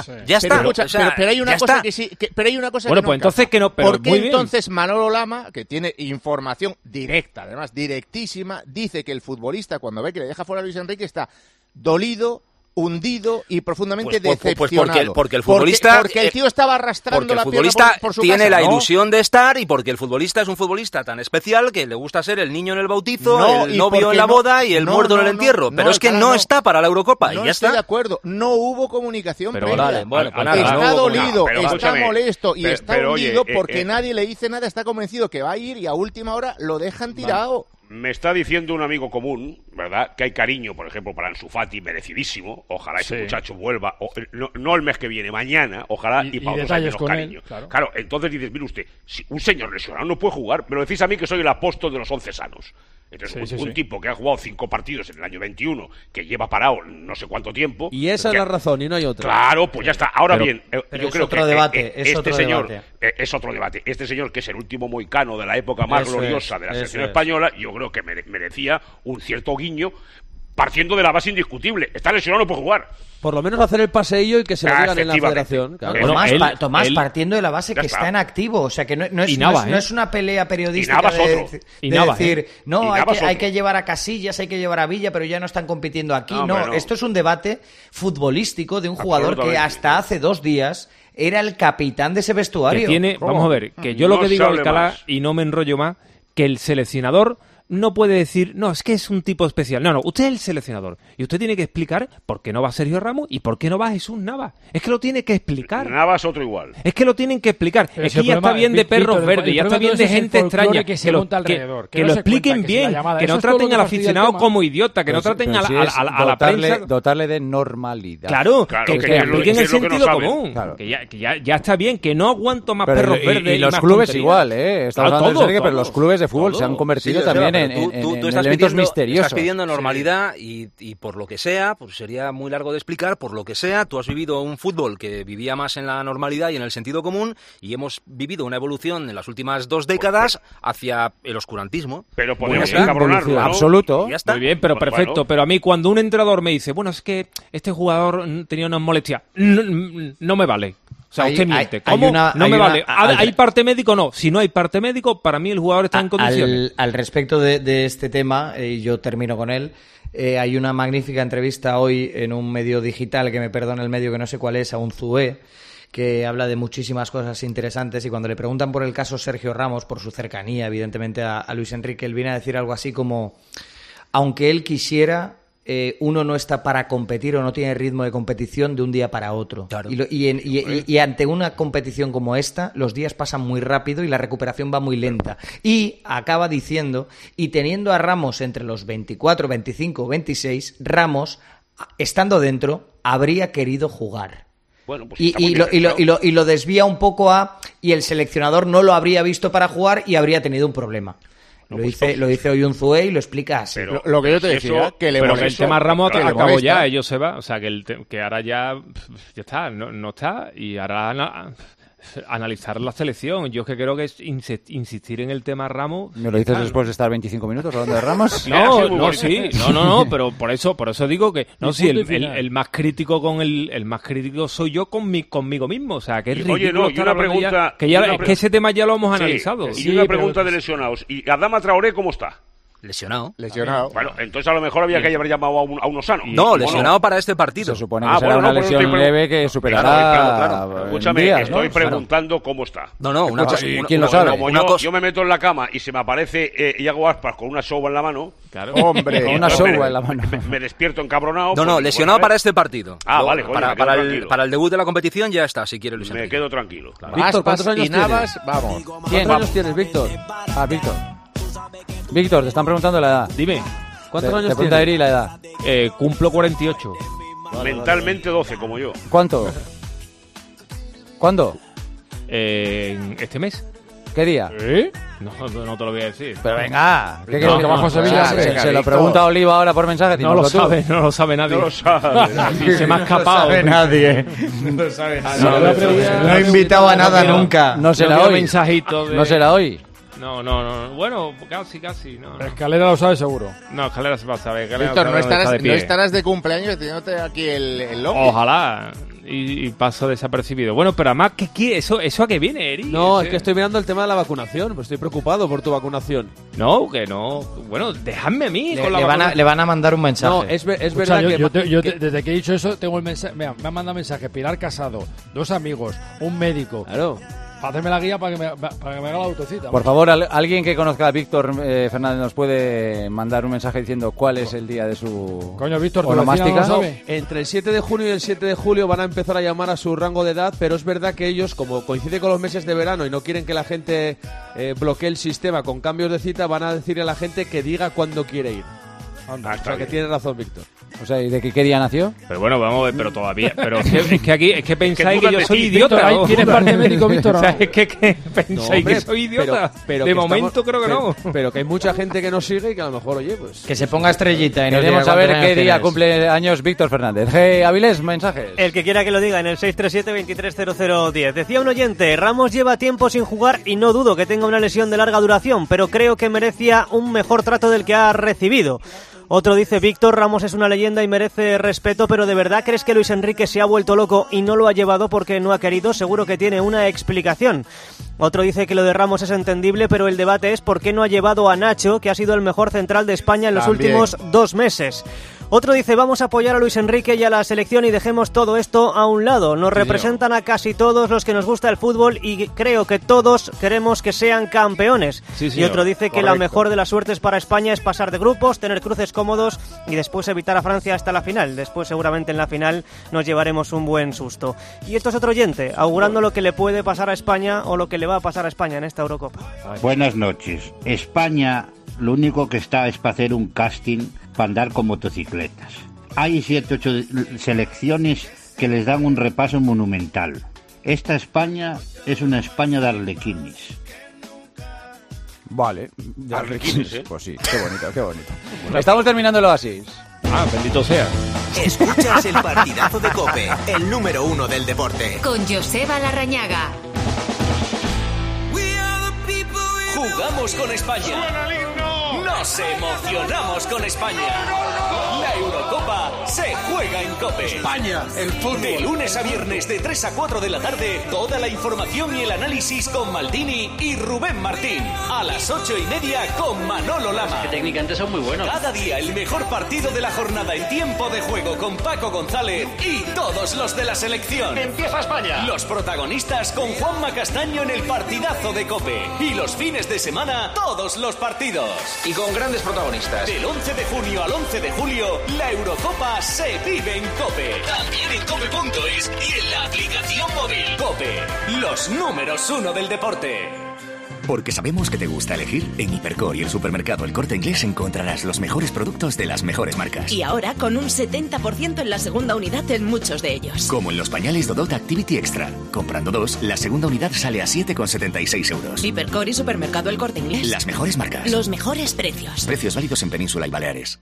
Pero hay una cosa que sí... Pero hay una cosa bueno, que pues entonces que no... ¿Por qué entonces Manolo Lama, que tiene información directa, además directísima, dice que el futbolista, cuando ve que le deja fuera a Luis Enrique, está dolido, hundido y profundamente decepcionado? Porque el futbolista... Porque el tío estaba arrastrando la pierna por su tiene casa, la ¿no? ilusión de estar, y porque el futbolista es un futbolista tan especial que le gusta ser el niño en el bautizo, el novio en la boda y el muerto en el entierro. Pero es que no está para la Eurocopa y ya está. Estoy de acuerdo. No hubo comunicación previa. Está dolido, está molesto y está hundido porque nadie le dice nada, está convencido que va a ir y a última hora lo dejan tirado. Me está diciendo un amigo común, ¿verdad?, que hay cariño, por ejemplo, para Ansu Fati, merecidísimo. Ojalá ese muchacho vuelva, no el mes que viene, mañana, ojalá, y para otros hay menos cariño. Claro, entonces dices, mire usted, si un señor lesionado no puede jugar, me lo decís a mí que soy el apóstol de los 11 sanos. Entonces, un tipo que ha jugado 5 partidos en el año 21, que lleva parado no sé cuánto tiempo... Y esa es la razón, y no hay otra. Claro, pues ya está. Ahora bien, yo creo que este señor... Es otro debate. Este señor, que es el último moicano de la época más gloriosa de la selección española, yo creo que merecía un cierto guiño, partiendo de la base indiscutible. Está lesionado, no puede jugar. Por lo menos hacer el paseillo y que se lo digan en la federación. Claro. Tomás, partiendo de la base que está en activo, o sea que no es una pelea periodística de decir, no, hay que llevar a Casillas, hay que llevar a Villa, pero ya no están compitiendo aquí. No, esto es un debate futbolístico de un jugador que hasta hace 2 días era el capitán de ese vestuario. Vamos a ver, que yo lo que digo, Alcalá, y no me enrollo más, que el seleccionador no puede decir, no, es que es un tipo especial. No, usted es el seleccionador. Y usted tiene que explicar por qué no va Sergio Ramos y por qué no va Jesús Navas. Es que lo tiene que explicar. Navas otro igual. Es que lo tienen que explicar. Es que ya está bien de perros verdes, ya está bien de gente extraña. Que lo expliquen bien, que no traten al aficionado como idiota, que no traten a la prensa. Dotarle de normalidad. Claro, que expliquen el sentido común. Que ya está bien, que no aguanto más perros verdes. Y los clubes igual, Estamos hablando de serio, pero los clubes de fútbol se han convertido también tú estás pidiendo normalidad y por lo que sea, pues sería muy largo de explicar, por lo que sea, tú has vivido un fútbol que vivía más en la normalidad y en el sentido común, y hemos vivido una evolución en las últimas 2 décadas hacia el oscurantismo. Pero podemos encabronarlo, ¿no? Absoluto. Ya está. Muy bien, pero perfecto. Pero a mí cuando un entrenador me dice, bueno, es que este jugador tenía unas molestias, no me vale. O sea, usted miente. ¿Cómo? No me vale. ¿Hay parte médico? No. Si no hay parte médico, para mí el jugador está en condiciones. Al respecto de este tema, y yo termino con él, hay una magnífica entrevista hoy en un medio digital, que me perdone el medio que no sé cuál es, a un Zue, que habla de muchísimas cosas interesantes, y cuando le preguntan por el caso Sergio Ramos, por su cercanía, evidentemente, a Luis Enrique, él viene a decir algo así como... aunque él quisiera, uno no está para competir o no tiene ritmo de competición de un día para otro. Claro. Y ante una competición como esta, los días pasan muy rápido y la recuperación va muy lenta. Y acaba diciendo, y teniendo a Ramos entre los 24, 25, 26, Ramos, estando dentro, habría querido jugar. Bueno, pues y lo desvía un poco y el seleccionador no lo habría visto para jugar y habría tenido un problema. Lo dice hoy Unzué y lo explica así. Pero, lo que yo te decía, que le pero que el tema Ramos acabó molesta. ya, ellos se va, o sea, que ahora ya está, no está, y ahora analizar la selección. Yo es que creo que es insistir en el tema Ramos. ¿Me lo dices después de estar 25 minutos hablando de Ramos? No, pero por eso digo que no, sí, el más crítico el más crítico soy yo conmigo mismo, o sea, que es ridículo. Oye, no, y una pregunta, es que ese tema ya lo hemos analizado. Y una pregunta de lesionados. ¿Y Adama Traoré cómo está? Lesionado. Bueno, entonces a lo mejor había que haber llamado a un Osano. No, lesionado para este partido. Se supone que será una lesión leve que superará. Claro. Escúchame, días, estoy preguntando cómo está. No, una cosa. ¿Quién lo sabe? Como yo me meto en la cama y se me aparece Iago Aspas con una soga en la mano. Claro. Hombre, con una soga en la mano. Me despierto encabronado. No, lesionado para este partido. Vale, coño, para el debut de la competición ya está, si quiere Luis Enrique. Me quedo tranquilo. Claro. Víctor, ¿cuántos años tienes? Vamos. ¿Cuántos años tienes, Víctor? Víctor, te están preguntando la edad. Dime. ¿Cuántos años tienes? Eri la edad. Cumplo 48. Mentalmente 12, como yo. ¿Cuánto? ¿Cuándo? Este mes. ¿Qué día? No te lo voy a decir. Pero venga, ¿qué quieres que bajo Sevilla? Se lo pregunta a Oliva ahora por mensaje. No lo sabe nadie. No lo sabe. Se me ha escapado. No sabe nadie. No sabe nadie. No he invitado a nada nunca. No será hoy. Mensajito de... No será hoy. No. Bueno, casi. No. Escalera lo sabe seguro. No, Escalera se va a saber. Víctor, no estarás de cumpleaños teniéndote aquí el loco. Ojalá. Y paso desapercibido. Bueno, pero además, ¿eso a qué viene, Eri? No, es que estoy mirando el tema de la vacunación. Pues estoy preocupado por tu vacunación. No, que no. Bueno, dejadme a mí con la vacunación. Le van a mandar un mensaje. No, es verdad que... Yo desde que he dicho eso, tengo el mensaje... Mira, me han mandado mensaje Pilar Casado, 2 amigos, un médico. Claro. Para hacerme la guía para que me haga la autocita. Por favor, alguien que conozca a Víctor Fernández nos puede mandar un mensaje diciendo cuál es el día de su Víctor, onomástica. No sabe. Entre el 7 de junio y el 7 de julio van a empezar a llamar a su rango de edad, pero es verdad que ellos, como coincide con los meses de verano y no quieren que la gente bloquee el sistema con cambios de cita, van a decirle a la gente que diga cuándo quiere ir. O sea, que tiene razón Víctor. O sea, ¿y de qué día nació? Pero bueno, vamos a ver, pero todavía. Pero es que aquí, es que pensáis que yo soy idiota. ¿Tienes parte médico, Víctor? O sea, es que pensáis que soy idiota. Pero de momento creo que no. Pero que hay mucha gente que nos sigue y que a lo mejor, oye, pues... Que se ponga estrellita. Queremos saber qué día cumple años Víctor Fernández. Avilés, mensajes. El que quiera que lo diga en el 637-230010. Decía un oyente, Ramos lleva tiempo sin jugar y no dudo que tenga una lesión de larga duración, pero creo que merecía un mejor trato del que ha recibido. Otro dice, Víctor, Ramos es una leyenda y merece respeto, pero ¿de verdad crees que Luis Enrique se ha vuelto loco y no lo ha llevado porque no ha querido? Seguro que tiene una explicación. Otro dice que lo de Ramos es entendible, pero el debate es por qué no ha llevado a Nacho, que ha sido el mejor central de España en los últimos 2 meses. Otro dice, vamos a apoyar a Luis Enrique y a la selección y dejemos todo esto a un lado. Nos representan a casi todos los que nos gusta el fútbol y creo que todos queremos que sean campeones. Y otro dice que la mejor de las suertes para España es pasar de grupos, tener cruces cómodos y después evitar a Francia hasta la final. Después seguramente en la final nos llevaremos un buen susto. Y esto es otro oyente, augurando lo que le puede pasar a España o lo que le va a pasar a España en esta Eurocopa. Buenas noches. España lo único que está es para hacer un casting para andar con motocicletas. Hay 7 o 8 selecciones que les dan un repaso monumental. Esta España es una España de arlequines. Vale, de arlequines, Pues sí, qué bonito. Estamos terminando el Oasis. Bendito sea. Escuchas el partidazo de COPE, el número 1 del deporte. Con Joseba Larrañaga. Jugamos con España. Nos emocionamos con España. La Eurocopa se juega en COPE. España, el fútbol. De lunes a viernes de 3 a 4 de la tarde, toda la información y el análisis con Maldini y Rubén Martín. A las 8:30 con Manolo Lama. Que técnicamente son muy buenos. Cada día el mejor partido de la jornada en tiempo de juego con Paco González y todos los de la selección. ¡Empieza España! Los protagonistas con Juanma Castaño en el partidazo de COPE. Y los fines de semana, todos los partidos. Y con grandes protagonistas. Del 11 de junio al 11 de julio, la Eurocopa se vive en COPE. También en cope.es y en la aplicación móvil. COPE, los números 1 del deporte. Porque sabemos que te gusta elegir, en Hipercor y el supermercado El Corte Inglés encontrarás los mejores productos de las mejores marcas. Y ahora con un 70% en la segunda unidad en muchos de ellos. Como en los pañales Dodot Activity Extra. Comprando 2, la segunda unidad sale a 7,76 euros. Hipercor y supermercado El Corte Inglés. Las mejores marcas. Los mejores precios. Precios válidos en Península y Baleares.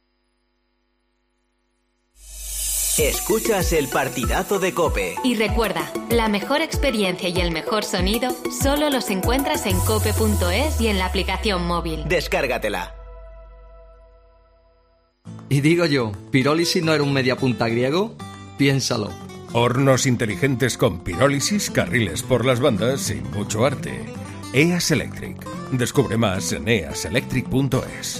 Escuchas el partidazo de COPE. Y recuerda, la mejor experiencia y el mejor sonido solo los encuentras en cope.es y en la aplicación móvil. Descárgatela. Y digo yo, ¿pirólisis no era un mediapunta griego? Piénsalo. Hornos inteligentes con pirólisis, carriles por las bandas y mucho arte. EAS Electric. Descubre más en easelectric.es.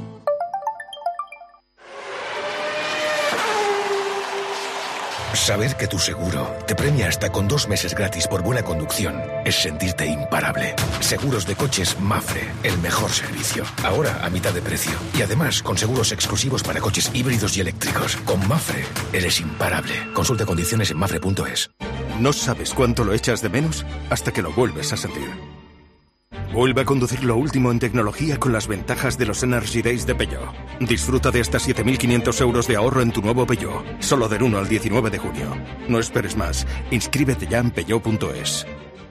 Saber que tu seguro te premia hasta con 2 meses gratis por buena conducción es sentirte imparable. Seguros de coches Mafre, el mejor servicio. Ahora a mitad de precio. Y además con seguros exclusivos para coches híbridos y eléctricos. Con Mafre eres imparable. Consulta condiciones en mafre.es. No sabes cuánto lo echas de menos hasta que lo vuelves a sentir. Vuelve a conducir lo último en tecnología con las ventajas de los Energy Days de Peugeot. Disfruta de hasta 7.500 euros de ahorro en tu nuevo Peugeot, solo del 1 al 19 de junio. No esperes más. Inscríbete ya en peugeot.es.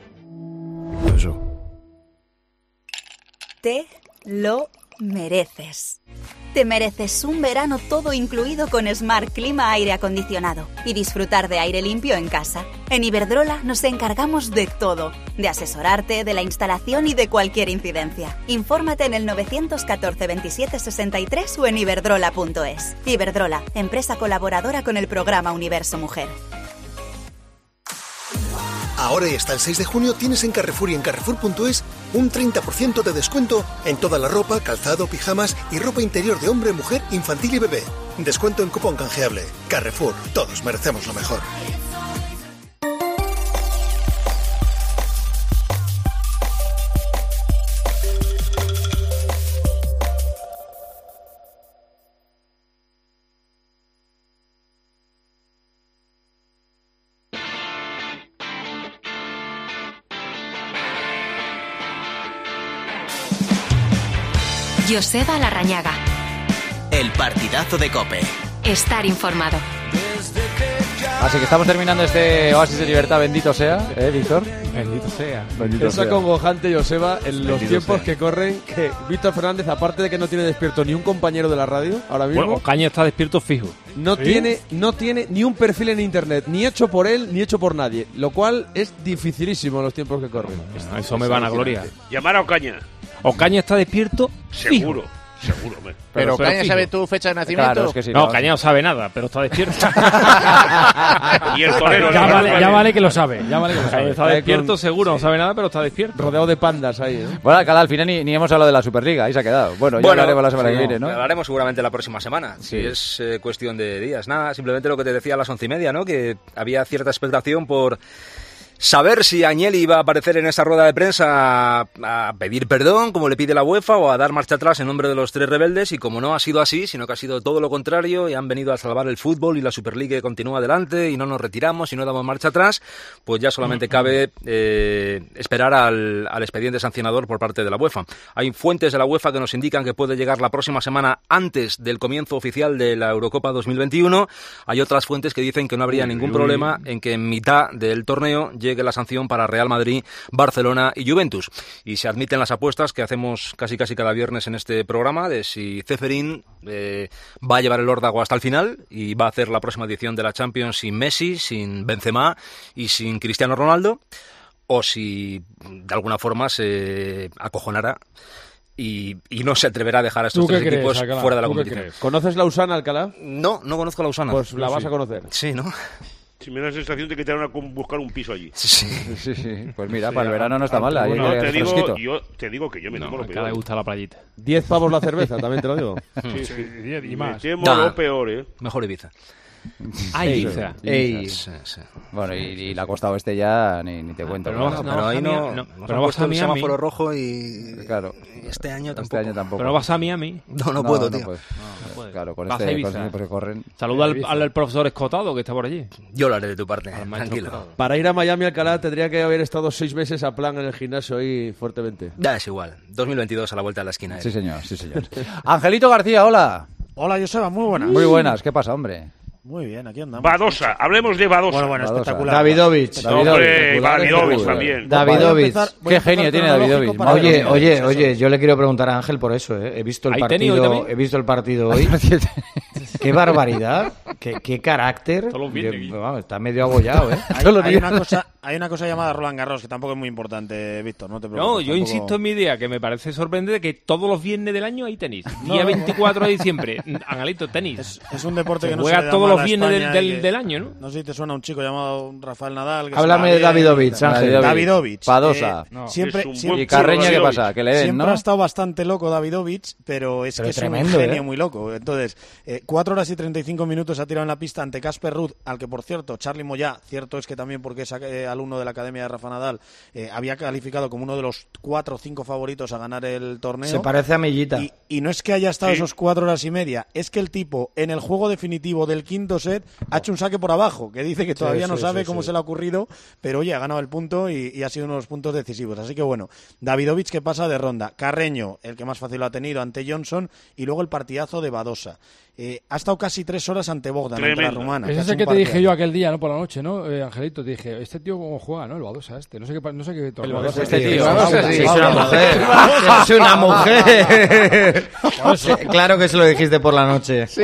Te lo mereces. Te mereces un verano todo incluido con Smart Clima Aire Acondicionado y disfrutar de aire limpio en casa. En Iberdrola nos encargamos de todo, de asesorarte, de la instalación y de cualquier incidencia. Infórmate en el 914 27 63 o en iberdrola.es. Iberdrola, empresa colaboradora con el programa Universo Mujer. Ahora y hasta el 6 de junio tienes en Carrefour y en Carrefour.es un 30% de descuento en toda la ropa, calzado, pijamas y ropa interior de hombre, mujer, infantil y bebé. Descuento en cupón canjeable. Carrefour, todos merecemos lo mejor. Joseba Larrañaga. El partidazo de COPE. Estar informado. Así que estamos terminando este oasis de libertad, bendito sea, Víctor. Bendito sea. Bendito es sea. acongojante, Joseba, en los Bendito tiempos sea. que corren, que Víctor Fernández, aparte de que no tiene despierto ni un compañero de la radio, ahora mismo... Bueno, Ocaña está despierto fijo. No tiene ni un perfil en internet, ni hecho por él, ni hecho por nadie. Lo cual es dificilísimo en los tiempos que corren. Eso me van a gloria. Llamar a Ocaña. Ocaña está despierto Seguro, seguro. Hombre. Pero Ocaña fijo. ¿sabe tu fecha de nacimiento? Claro, es que sí, No, Ocaña no sabe nada, pero está despierto. Y el torero. Ya vale que lo sabe. Ya vale que lo sabe. Está despierto seguro, no sabe nada, pero está despierto. Rodeado de pandas ahí, ¿eh? Bueno, Alcalá, al final ni hemos hablado de la Superliga, ahí se ha quedado. Bueno, ya hablaremos la semana que viene, ¿no? Hablaremos seguramente la próxima semana, si es cuestión de días. Nada, simplemente lo que te decía a las 11:30, ¿no? Que había cierta expectación por saber si Agnelli iba a aparecer en esa rueda de prensa a pedir perdón, como le pide la UEFA, o a dar marcha atrás en nombre de los tres rebeldes, y como no ha sido así, sino que ha sido todo lo contrario, y han venido a salvar el fútbol y la Superliga continúa adelante, y no nos retiramos y no damos marcha atrás, pues ya solamente cabe esperar al expediente sancionador por parte de la UEFA. Hay fuentes de la UEFA que nos indican que puede llegar la próxima semana antes del comienzo oficial de la Eurocopa 2021. Hay otras fuentes que dicen que no habría ningún problema en que en mitad del torneo llegue la sanción para Real Madrid, Barcelona y Juventus. Y se admiten las apuestas que hacemos casi cada viernes en este programa de si Ceferín va a llevar el órdago hasta el final y va a hacer la próxima edición de la Champions sin Messi, sin Benzema y sin Cristiano Ronaldo, o si de alguna forma se acojonará y no se atreverá a dejar a estos tres equipos fuera de la competición. ¿Conoces Lausana, Alcalá? No conozco Lausana. Pues la vas a conocer. Sí, ¿no? Sí, me da la sensación de que te van a buscar un piso allí. Sí. Pues mira, para el verano no está mal. Ahí Bueno, te digo que yo me temo lo peor. Le gusta la playita. 10 pavos la cerveza, también te lo digo. Sí, 10 y más. Me temo lo peor, ¿eh? Mejor Ibiza. A Ibiza. Bueno, y la costa oeste ya ni te cuento. Pero ahí no vas a el semáforo rojo y claro, este año tampoco. Pero no vas a Miami. No puedo, tío. No puedes. Claro, con vas este a Ibiza. tiempos que corren. Saluda al profesor Escotado que está por allí. Yo lo haré de tu parte, tranquilo. Para ir a Miami, Alcalá, tendría que haber estado 6 meses a plan en el gimnasio ahí fuertemente. Ya es igual. 2022 a la vuelta de la esquina. Sí, señor. Angelito García, hola. Hola, Joseba, muy buenas. Muy buenas, ¿qué pasa, hombre? Muy bien, aquí andamos. Badosa, hablemos de Badosa. Bueno, espectacular. Davidovich. Hombre, Davidovich también. Davidovich. Qué genio tiene Davidovich. Oye, yo le quiero preguntar a Ángel por eso, ¿eh? He visto el partido hoy. Qué barbaridad, qué carácter. Está medio agollado, ¿eh? Hay una cosa llamada Roland Garros que tampoco es muy importante, Víctor, no te preocupes. No, yo insisto en mi idea, que me parece sorprendente que todos los viernes del año hay tenis. Día 24 de diciembre, Angelito, tenis. Es un deporte que no juega se todos los viernes del año, ¿no? No sé si te suena un chico llamado Rafael Nadal. Háblame de Davidovich, Ángel. Davidovich. Padosa. ¿Y Carreño qué pasa? Que le den, siempre ¿no? ha estado bastante loco Davidovich, pero es tremendo, un genio muy loco. Entonces, 4 horas y 35 minutos ha tirado en la pista ante Casper Ruud, al que, por cierto, Charlie Moyá, cierto es que también porque es alumno de la Academia de Rafa Nadal, había calificado como uno de los 4 o 5 favoritos a ganar el torneo. Se parece a Millita. Y no es que haya estado esos 4 horas y media, es que el tipo, en el juego definitivo del quinto set, ha hecho un saque por abajo, que dice que todavía no sabe cómo se le ha ocurrido, pero oye, ha ganado el punto y ha sido uno de los puntos decisivos. Así que bueno, Davidovich que pasa de ronda. Carreño, el que más fácil lo ha tenido ante Johnson, y luego el partidazo de Badosa. Ha estado casi 3 horas ante Bogdan, ante la rumana. Ese es el que te dije yo aquel día, ¿no? Por la noche, ¿no? Angelito, te dije, este tío cómo juega, ¿no? El Badosa este. No sé qué torneo. Este tío. Es una mujer. Es una mujer. Claro que se lo dijiste por la noche. Sí.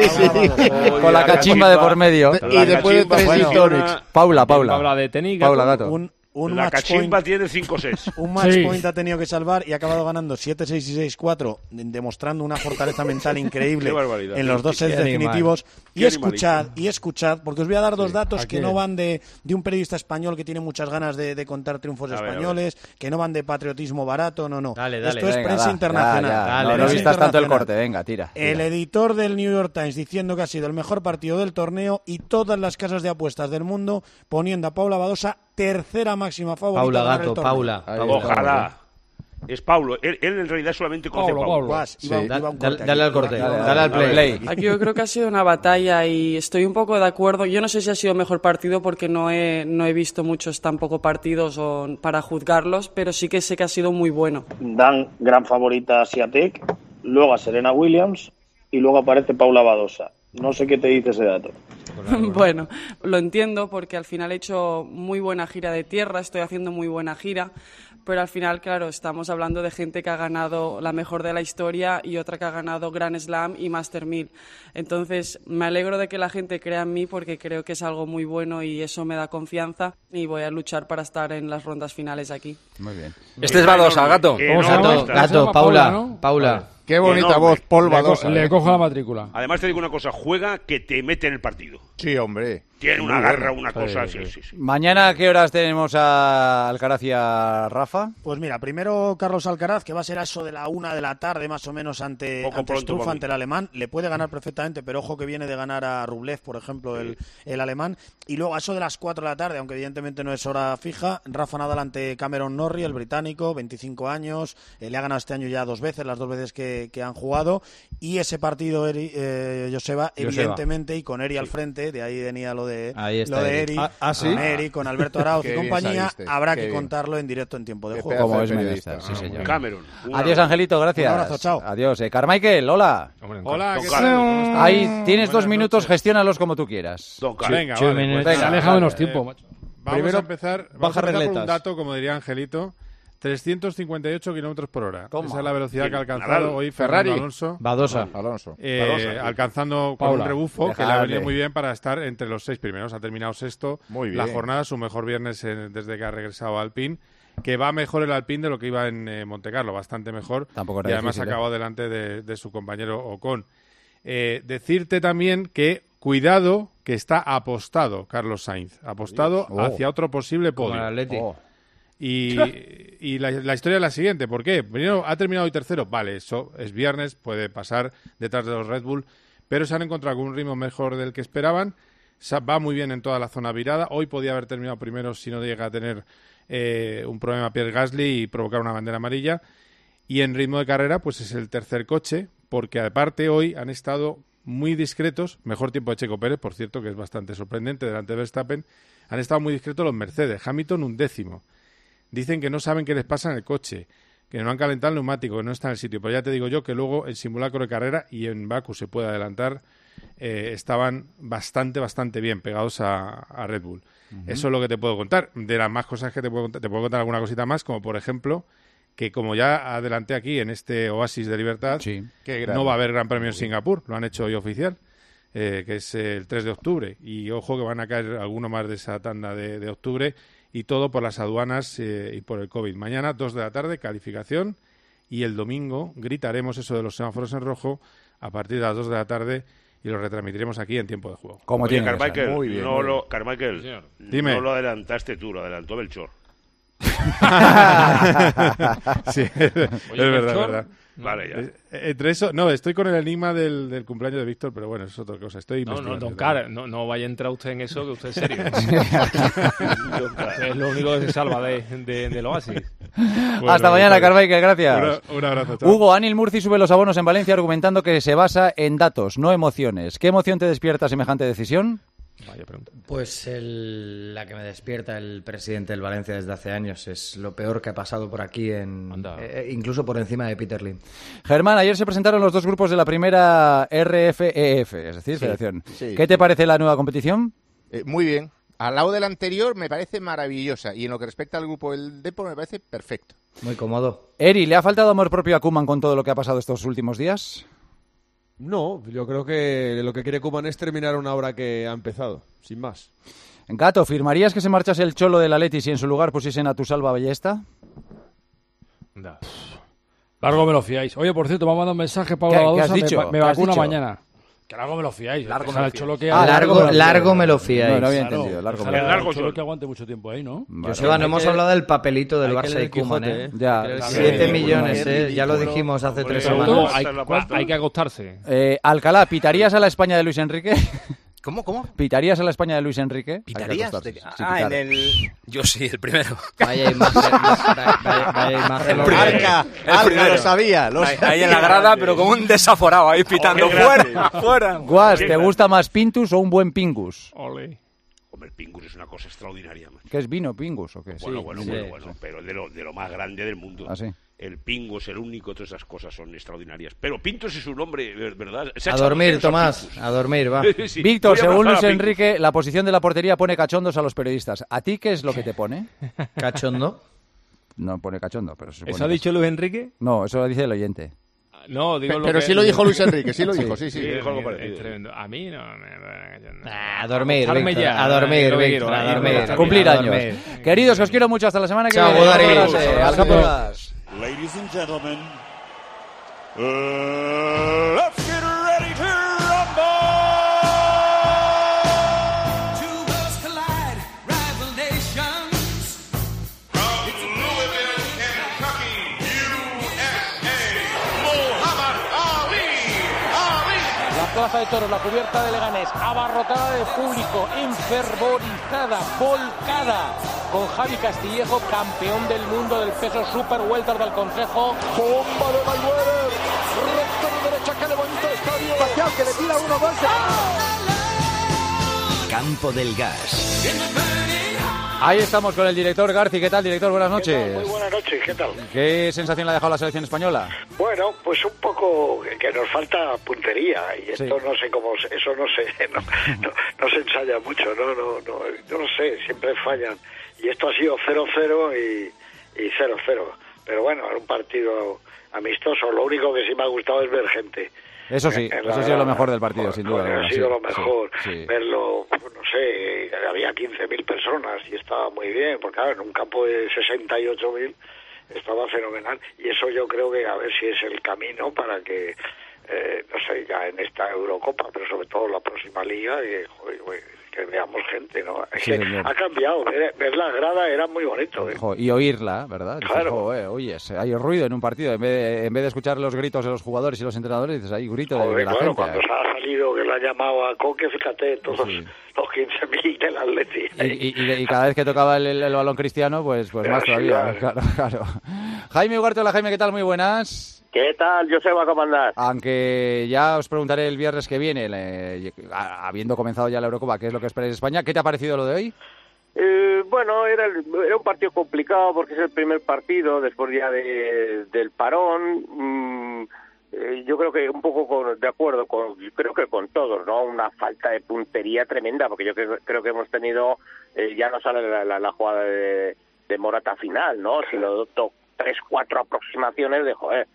Con la cachimba de por medio. Y después de 3 victorias. Paula. Paula de tenis. Paula Gato. La cachimba tiene 5 sets. Un match point ha tenido que salvar y ha acabado ganando 7-6 y 6-4, demostrando una fortaleza mental increíble en los 2 sets definitivos. Y escuchad, porque os voy a dar 2 datos que no van de un periodista español que tiene muchas ganas de contar triunfos españoles, que no van de patriotismo barato, no. Dale, esto es prensa internacional. No vistas tanto el corte, venga, tira. El editor del New York Times diciendo que ha sido el mejor partido del torneo y todas las casas de apuestas del mundo poniendo a Paula Badosa tercera máxima favorita. Paula Gato, Paula. Ojalá. Es Paulo. Él en realidad solamente conoce a Paulo. Sí. Dale al corte, dale al play. Aquí yo creo que ha sido una batalla y estoy un poco de acuerdo. Yo no sé si ha sido mejor partido porque no he visto muchos tampoco partidos para juzgarlos, pero sí que sé que ha sido muy bueno. Dan gran favorita a Swiatek, luego a Serena Williams y luego aparece Paula Badosa. No sé qué te dice ese dato. Bueno, lo entiendo porque al final he hecho muy buena gira de tierra, estoy haciendo muy buena gira, pero al final, claro, estamos hablando de gente que ha ganado la mejor de la historia y otra que ha ganado Grand Slam y Master 1000. Entonces, me alegro de que la gente crea en mí porque creo que es algo muy bueno y eso me da confianza y voy a luchar para estar en las rondas finales aquí. Muy bien. Este es Badosa, Gato. Gato, Paula, ¿no? Paula. Qué bonita voz, Paul Badosa. Le cojo la matrícula. Además te digo una cosa, juega que te mete en el partido. Sí, hombre. Tiene una garra, una cosa, sí. Mañana, ¿a qué horas tenemos a Alcaraz y a Rafa? Pues mira, primero Carlos Alcaraz, que va a ser a eso de la 1 de la tarde, más o menos, ante Struff, ante el alemán. Le puede ganar perfectamente, pero ojo que viene de ganar a Rublev, por ejemplo, el alemán. Y luego a eso de las 4 de la tarde, aunque evidentemente no es hora fija, Rafa Nadal ante Cameron Norrie, el británico, 25 años. Le ha ganado este año ya 2 veces, las 2 veces que han jugado. Y ese partido, Joseba, evidentemente, y con Eri al frente, de ahí venía lo de Eri, con Eri, con Alberto Arauz y compañía, habrá que contarlo en directo en tiempo de juego. Como es menester, sí señor. Cameron. Adiós, Angelito, gracias. Un abrazo, chao. Adiós. Carmichael, hola. Hola, ¿qué tal? Ahí tienes 2 minutos, gestiónalos como tú quieras. Venga, Venga, aleja menos tiempo, macho. Vamos a empezar por un dato, como diría Angelito. 358 kilómetros por hora. Esa es la velocidad que ha alcanzado hoy Fernando Alonso. Badosa. Alcanzando con un rebufo que le ha venido muy bien para estar entre los 6 primeros. Ha terminado sexto la jornada, su mejor viernes desde que ha regresado a Alpine. Que va mejor el Alpine de lo que iba en Montecarlo, bastante mejor. Tampoco era y además acabó delante de su compañero Ocon. Decirte también que cuidado que está apostado Carlos Sainz. Apostado hacia otro posible podio. Y la historia es la siguiente. ¿Por qué? Primero, ha terminado hoy tercero. Vale, eso es viernes, puede pasar detrás de los Red Bull, pero se han encontrado con un ritmo mejor del que esperaban. va muy bien en toda la zona virada. Hoy podía haber terminado primero si no llega a tener un problema Pierre Gasly y provocar una bandera amarilla. Y en ritmo de carrera, pues es el tercer coche, porque aparte hoy han estado muy discretos, mejor tiempo de Checo Pérez, por cierto, que es bastante sorprendente delante de Verstappen, han estado muy discretos los Mercedes, Hamilton 11º. Dicen que no saben qué les pasa en el coche, que no han calentado el neumático, que no está en el sitio, pero ya te digo yo que luego en simulacro de carrera y en Baku se puede adelantar, estaban bastante bien pegados a Red Bull. Eso es lo que te puedo contar. De las más cosas que te puedo contar alguna cosita más, como por ejemplo que como ya adelanté aquí en este oasis de libertad, no va a haber Gran Premio en Singapur, lo han hecho hoy oficial, que es el 3 de octubre, y ojo que van a caer alguno más de esa tanda de octubre, y todo por las aduanas y por el COVID. Mañana, 2 de la tarde, calificación, y el domingo gritaremos eso de los semáforos en rojo a partir de las 2 de la tarde, y lo retransmitiremos aquí en tiempo de juego. Como tiene Carmichael, muy bien. Carmichael, no lo adelantaste tú, lo adelantó Belchor. Sí, es verdad. Vale, ya. Entre eso, no, estoy con el enigma del cumpleaños de Víctor, pero bueno, eso es otra cosa. Don Car, no vaya a entrar usted en eso, que usted es serio. Es lo único que se salva del oasis. Bueno, hasta mañana, Carmichael, gracias. Un abrazo, chao. Hugo, Anil Murci sube los abonos en Valencia argumentando que se basa en datos, no emociones. ¿Qué emoción te despierta semejante decisión? Vaya pregunta. Pues la que me despierta el presidente del Valencia desde hace años. Es lo peor que ha pasado por aquí, incluso por encima de Peter Lim. Germán, ayer se presentaron los dos grupos de la primera RFEF, es decir, Federación. Sí. ¿Qué te parece la nueva competición? Muy bien. Al lado del anterior me parece maravillosa, y en lo que respecta al grupo del Depor me parece perfecto. Muy cómodo. Eri, ¿le ha faltado amor propio a Koeman con todo lo que ha pasado estos últimos días? No, yo creo que lo que quiere Koeman es terminar una obra que ha empezado, sin más. Gato, ¿firmarías que se marchase el Cholo del Atleti si en su lugar pusiesen a Tusalba Ballesta? No. Largo me lo fiáis. Oye, por cierto, me ha mandado un mensaje Paula Badosa, me vacuna mañana. Que largo me lo fiáis. Largo me lo fiáis. No había entendido. Largo Cholo que aguante mucho tiempo ahí, ¿no? Joseba, no hemos hablado del papelito del Barça y Koeman, ¿eh? Ya. 7 millones, ya lo dijimos hace 3 semanas. Hay que acostarse. Alcalá, ¿pitarías a la España de Luis Enrique? ¿Cómo? ¿Pitarías a la España de Luis Enrique? ¿Pitarías? En el... Yo sí, el primero. Vaya imagen. Marca, lo sabía. Ahí en la grada, pero como un desaforado, ahí pitando. ¡Fuera! Guas, ¿te gusta más Pintus o un buen Pingus? Hombre, el Pingus es una cosa extraordinaria. ¿Qué es vino, Pingus o qué? Bueno, pero de lo más grande del mundo. ¿Ah, sí? El Pingus, el único, todas esas cosas son extraordinarias. Pero Pintos es un nombre, ¿verdad? A dormir, Tomás, a dormir, va. Sí. Víctor, según Luis Enrique, la posición de la portería pone cachondos a los periodistas. ¿A ti qué es lo que te pone? ¿Cachondo? No pone cachondo, pero se supone. ¿Eso ha dicho Luis Enrique? No, eso lo dice el oyente. No, digo pero sí lo dijo Luis Enrique, sí lo dijo, sí. Dijo algo parecido. Es tremendo. A mí no a dormir, Víctor, a dormir. Cumplir años. Queridos, os quiero mucho. Hasta la semana que viene. Al campo. Ladies and gentlemen, let's get ready to rumble! Two worlds collide, rival nations. From Louisville, Kentucky, USA, Muhammad Ali. La plaza de toros, la cubierta de Leganés, abarrotada de público, enfervorizada, volcada. Con Javi Castillejo, campeón del mundo del peso super welter del Consejo. Bomba de Mayweather. Recto de derecha, que levanta el estadio. Pacial, que le tira 1-2. Campo del Gas. Ahí estamos con el director Garci. ¿Qué tal, director? Buenas noches. Muy buenas noches, ¿qué tal? ¿Qué sensación le ha dejado la selección española? Bueno, pues un poco que nos falta puntería y esto no sé cómo, eso no sé, no se ensaya mucho, no lo sé, siempre fallan. Y esto ha sido 0-0 y 0-0. Pero bueno, era un partido amistoso. Lo único que sí me ha gustado es ver gente. Eso sí, eso ha sido lo mejor del partido, sin duda. Ha sido lo mejor. Sí. Verlo, no sé, había 15.000 personas y estaba muy bien, porque claro, en un campo de 68.000 estaba fenomenal. Y eso yo creo que a ver si es el camino para que, no sé, ya en esta Eurocopa, pero sobre todo la próxima Liga, que veamos gente, ¿no? Es que ha cambiado, ver la grada era muy bonito. Y oírla, ¿verdad? Claro. Dices, oye, hay ruido en un partido, en vez de escuchar los gritos de los jugadores y los entrenadores, dices, hay grito de la gente. Cuando se ha salido que le ha llamado a Coque, fíjate, todos los 15.000 del Atleti. Y cada vez que tocaba el balón Cristiano, pues más todavía. Claro. Jaime Ugarte, hola Jaime, ¿qué tal? Muy buenas. ¿Qué tal, Joseba? ¿Cómo andás? Aunque ya os preguntaré el viernes que viene, habiendo comenzado ya la Eurocopa, ¿qué es lo que esperáis de España? ¿Qué te ha parecido lo de hoy? Bueno, era un partido complicado porque es el primer partido después ya del parón. Yo creo que un poco de acuerdo creo que con todos, ¿no? Una falta de puntería tremenda, porque yo creo que hemos tenido, ya no sale la jugada de Morata final, ¿no? Sino 3-4 aproximaciones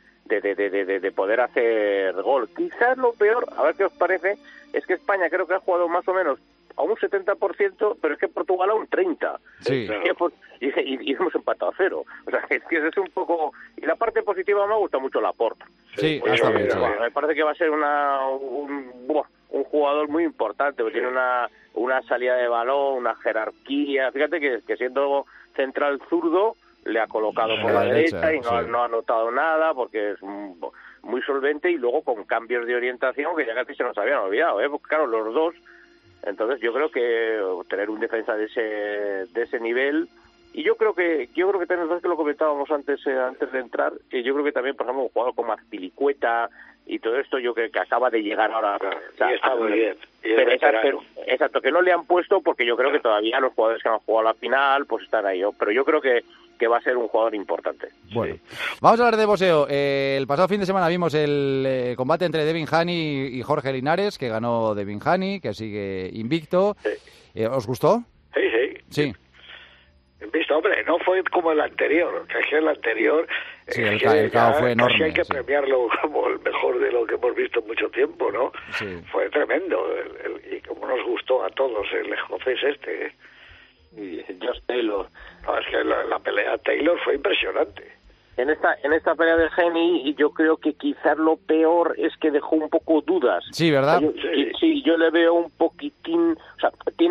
de poder hacer gol. Quizás lo peor, a ver qué os parece, es que España creo que ha jugado más o menos a un 70%, pero es que Portugal a un 30%. Sí. Y hemos empatado a 0. O sea, es que es un poco... Y la parte positiva me gusta mucho Laporta. Sí, hasta mucho. Me parece que va a ser un jugador muy importante, porque tiene una salida de balón, una jerarquía. Fíjate que siendo central zurdo, le ha colocado por la derecha y no ha notado nada porque es muy solvente, y luego con cambios de orientación que ya casi se nos habían olvidado, porque claro, los dos. Entonces yo creo que tener un defensa de ese nivel, y yo creo que tenemos, que lo comentábamos antes de entrar, y yo creo que también, por ejemplo, un jugador como Azpilicueta y todo esto, yo creo que acaba de llegar ahora. O sea, y está muy bien. Pero exacto, que no le han puesto, porque yo creo que todavía los jugadores que han jugado a la final pues están ahí. Pero yo creo que va a ser un jugador importante. Bueno, vamos a hablar de boxeo. El pasado fin de semana vimos el combate entre Devin Haney y Jorge Linares, que ganó Devin Haney, que sigue invicto. Sí. ¿Os gustó? Sí. Visto, hombre, no fue como el anterior, que es que el anterior... Sí, el KO fue enorme. Casi hay que premiarlo como el mejor de lo que hemos visto en mucho tiempo, ¿no? Sí. Fue tremendo, y como nos gustó a todos el escocés este, Y Josh Taylor. No, es que la pelea de Taylor fue impresionante. En esta pelea de Haney, yo creo que quizás lo peor es que dejó un poco dudas. Sí, ¿verdad? Sí, yo le veo un poquitín... O sea, tiene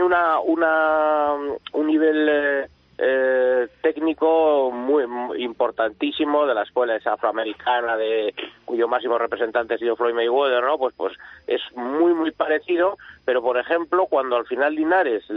un nivel... técnico muy importantísimo de la escuela esa afroamericana cuyo máximo representante ha sido Floyd Mayweather, ¿no? Pues es muy parecido, pero por ejemplo cuando al final Linares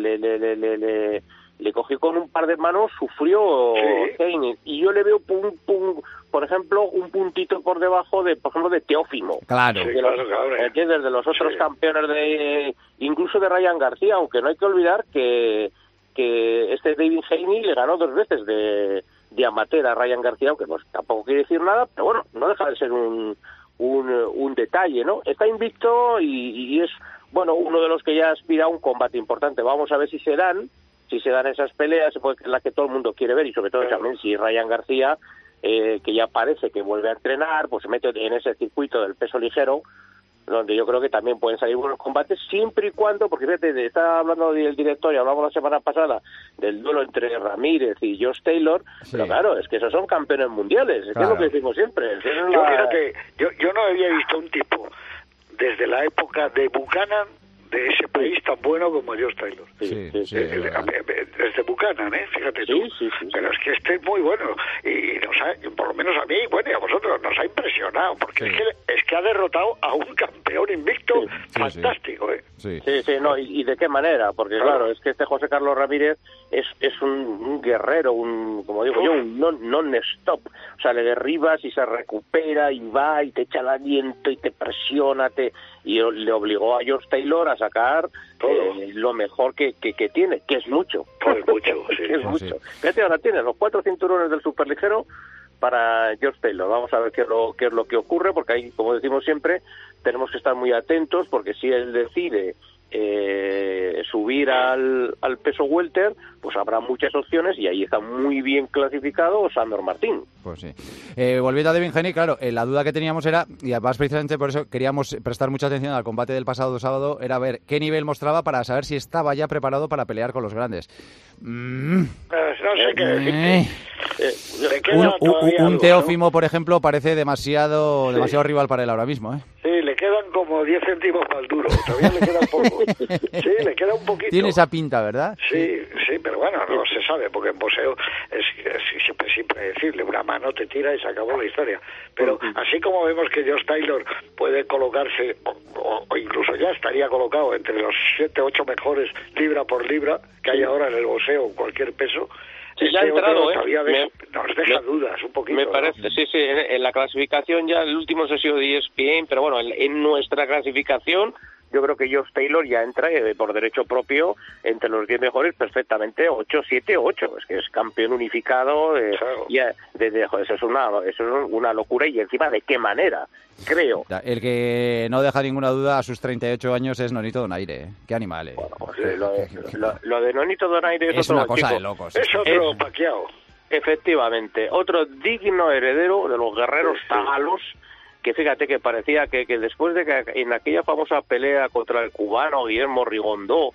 le cogió con un par de manos, sufrió Haney, y yo le veo por ejemplo un puntito por debajo de Teófimo. Claro. ¿Entiendes? De los otros campeones incluso de Ryan García, aunque no hay que olvidar que este David Haney le ganó 2 veces de amateur a Ryan García, aunque pues tampoco quiere decir nada, pero bueno, no deja de ser un detalle, ¿no? Está invicto y es, bueno, uno de los que ya aspira a un combate importante. Vamos a ver si se dan esas peleas, porque es la que todo el mundo quiere ver, y sobre todo también si Ryan García, que ya parece que vuelve a entrenar, pues se mete en ese circuito del peso ligero, donde yo creo que también pueden salir buenos combates, siempre y cuando, porque fíjate, estaba hablando del director y hablamos la semana pasada del duelo entre Ramírez y Josh Taylor, pero claro, es que esos son campeones mundiales, es lo que decimos siempre. Yo no había visto un tipo desde la época de Buchanan, de ese país tan bueno como Josh Taylor. Desde Buchanan, fíjate tú. Pero es que este es muy bueno, y por lo menos a mí, bueno, y a vosotros nos ha impresionado, porque es que ha derrotado a un campeón invicto fantástico. Sí, no, y de qué manera, porque claro, es que este José Carlos Ramírez es un guerrero, como digo yo, un non-stop. O sea, le derribas y se recupera y va y te echa el aliento y te presiona, y le obligó a Josh Taylor a sacar lo mejor que tiene, que es mucho. Es mucho. Fíjate, ahora tiene los 4 cinturones del superligero para Josh Taylor. Vamos a ver qué es lo que ocurre, porque ahí, como decimos siempre, tenemos que estar muy atentos, porque si él decide subir al peso welter, pues habrá muchas opciones, y ahí está muy bien clasificado Sandor Martín. Pues sí. Volviendo a Devin Haney, claro, la duda que teníamos era, y además precisamente por eso queríamos prestar mucha atención al combate del pasado sábado, era ver qué nivel mostraba para saber si estaba ya preparado para pelear con los grandes. No sé qué decirte. Un Teófimo, por ejemplo, parece demasiado rival para él ahora mismo, ¿eh? Sí, le quedan como 10 céntimos para el duro. Todavía le queda un poco. Sí, le queda un poquito. Tiene esa pinta, ¿verdad? Sí, pero bueno, no se sabe, porque en boxeo es siempre decirle, una mano te tira y se acabó la historia. Pero así como vemos que Josh Taylor puede colocarse, o incluso ya estaría colocado entre los 7, 8 mejores libra por libra que hay ahora en el boxeo, en cualquier peso, sí, ya ha entrado, nos deja dudas un poquito. Me parece, ¿no? Sí, en la clasificación ya el último se ha sido de ESPN, pero bueno, en nuestra clasificación yo creo que Josh Taylor ya entra por derecho propio entre los 10 mejores perfectamente, 8-7-8, es que es campeón unificado, claro. Joder, eso es una locura, y encima de qué manera, creo. El que no deja ninguna duda a sus 38 años es Nonito Donaire, qué animal, ¿eh? Bueno, pues, lo de Nonito Donaire es una cosa de locos. Es otro Pacquiao. Efectivamente, otro digno heredero de los guerreros tagalos, que fíjate que parecía que después de que en aquella famosa pelea contra el cubano Guillermo Rigondó,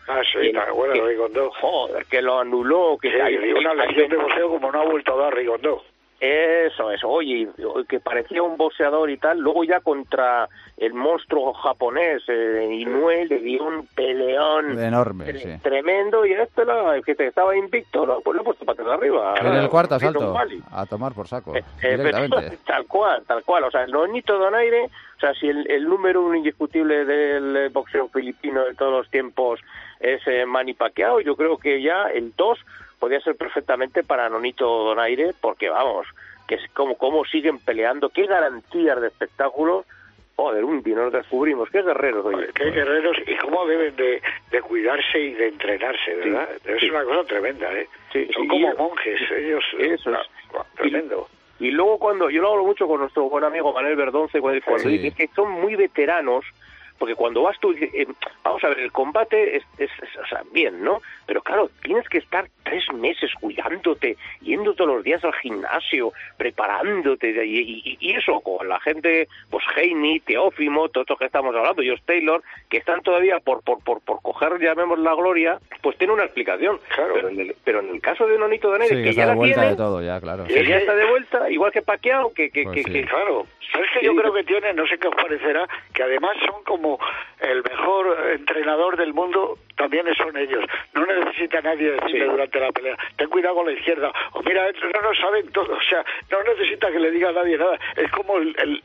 Rigondó, joder, que lo anuló, que hay una lección de boxeo como no ha vuelto a dar Rigondó. Eso, oye, que parecía un boxeador y tal, luego ya contra el monstruo japonés Inoue le dio un peleón enorme, tremendo, y que estaba invicto, pues lo he puesto para arriba. En el cuarto asalto, a tomar por saco, directamente. Tal cual, o sea, el Nonito Donaire, o sea, si el número uno indiscutible del boxeo filipino de todos los tiempos es Manny Pacquiao, yo creo que ya el 2 podría ser perfectamente para Nonito Donaire, porque vamos, que es como siguen peleando, qué garantías de espectáculo. Joder, un día nos descubrimos, qué guerreros, oye. Qué guerreros, y cómo deben de cuidarse y de entrenarse, ¿verdad? Es una cosa tremenda, ¿eh? Sí, son como monjes, ellos. Eso es. Tremendo. Y luego cuando, yo lo hablo mucho con nuestro buen amigo Manuel Verdonce, cuando dice que son muy veteranos, porque cuando vas tú, vamos a ver, el combate es o sea, bien, ¿no? Pero claro, tienes que estar 3 meses cuidándote, yendo todos los días al gimnasio, preparándote, y eso, con la gente, pues Haney, Teófimo, todos estos que estamos hablando, Josh Taylor, que están todavía por coger, llamemos la gloria, pues tiene una explicación. Claro. Pero en el caso de Nonito Donaire, que ya la tiene, de todo, ya, claro. Que ya está de vuelta, igual que Pacquiao, que claro. ¿Sabes que yo creo que tiene, no sé qué os parecerá, que además son como el mejor entrenador del mundo, también son ellos. No necesita nadie decirle durante la pelea, ten cuidado con la izquierda, o mira, no lo saben todo, o sea, no necesita que le diga a nadie nada. Es como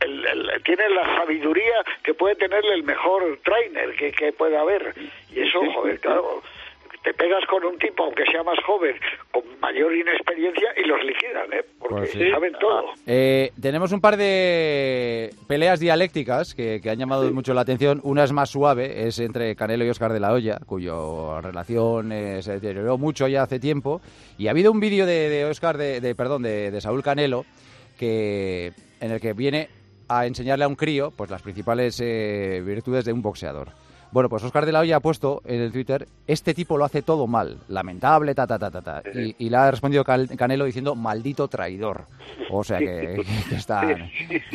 tiene la sabiduría que puede tenerle el mejor trainer que puede haber. Y eso, joder, claro, te pegas con un tipo, aunque sea más joven, con mayor inexperiencia, y los liquidan, porque saben todo. Tenemos un par de peleas dialécticas que han llamado mucho la atención. Una es más suave, es entre Canelo y Oscar de la Hoya, cuya relación se deterioró mucho ya hace tiempo. Y ha habido un vídeo de Oscar, de Saúl Canelo, en el que viene a enseñarle a un crío pues las principales virtudes de un boxeador. Bueno, pues Oscar de la Hoya ha puesto en el Twitter, este tipo lo hace todo mal, lamentable, y le ha respondido Canelo diciendo, maldito traidor. O sea que están,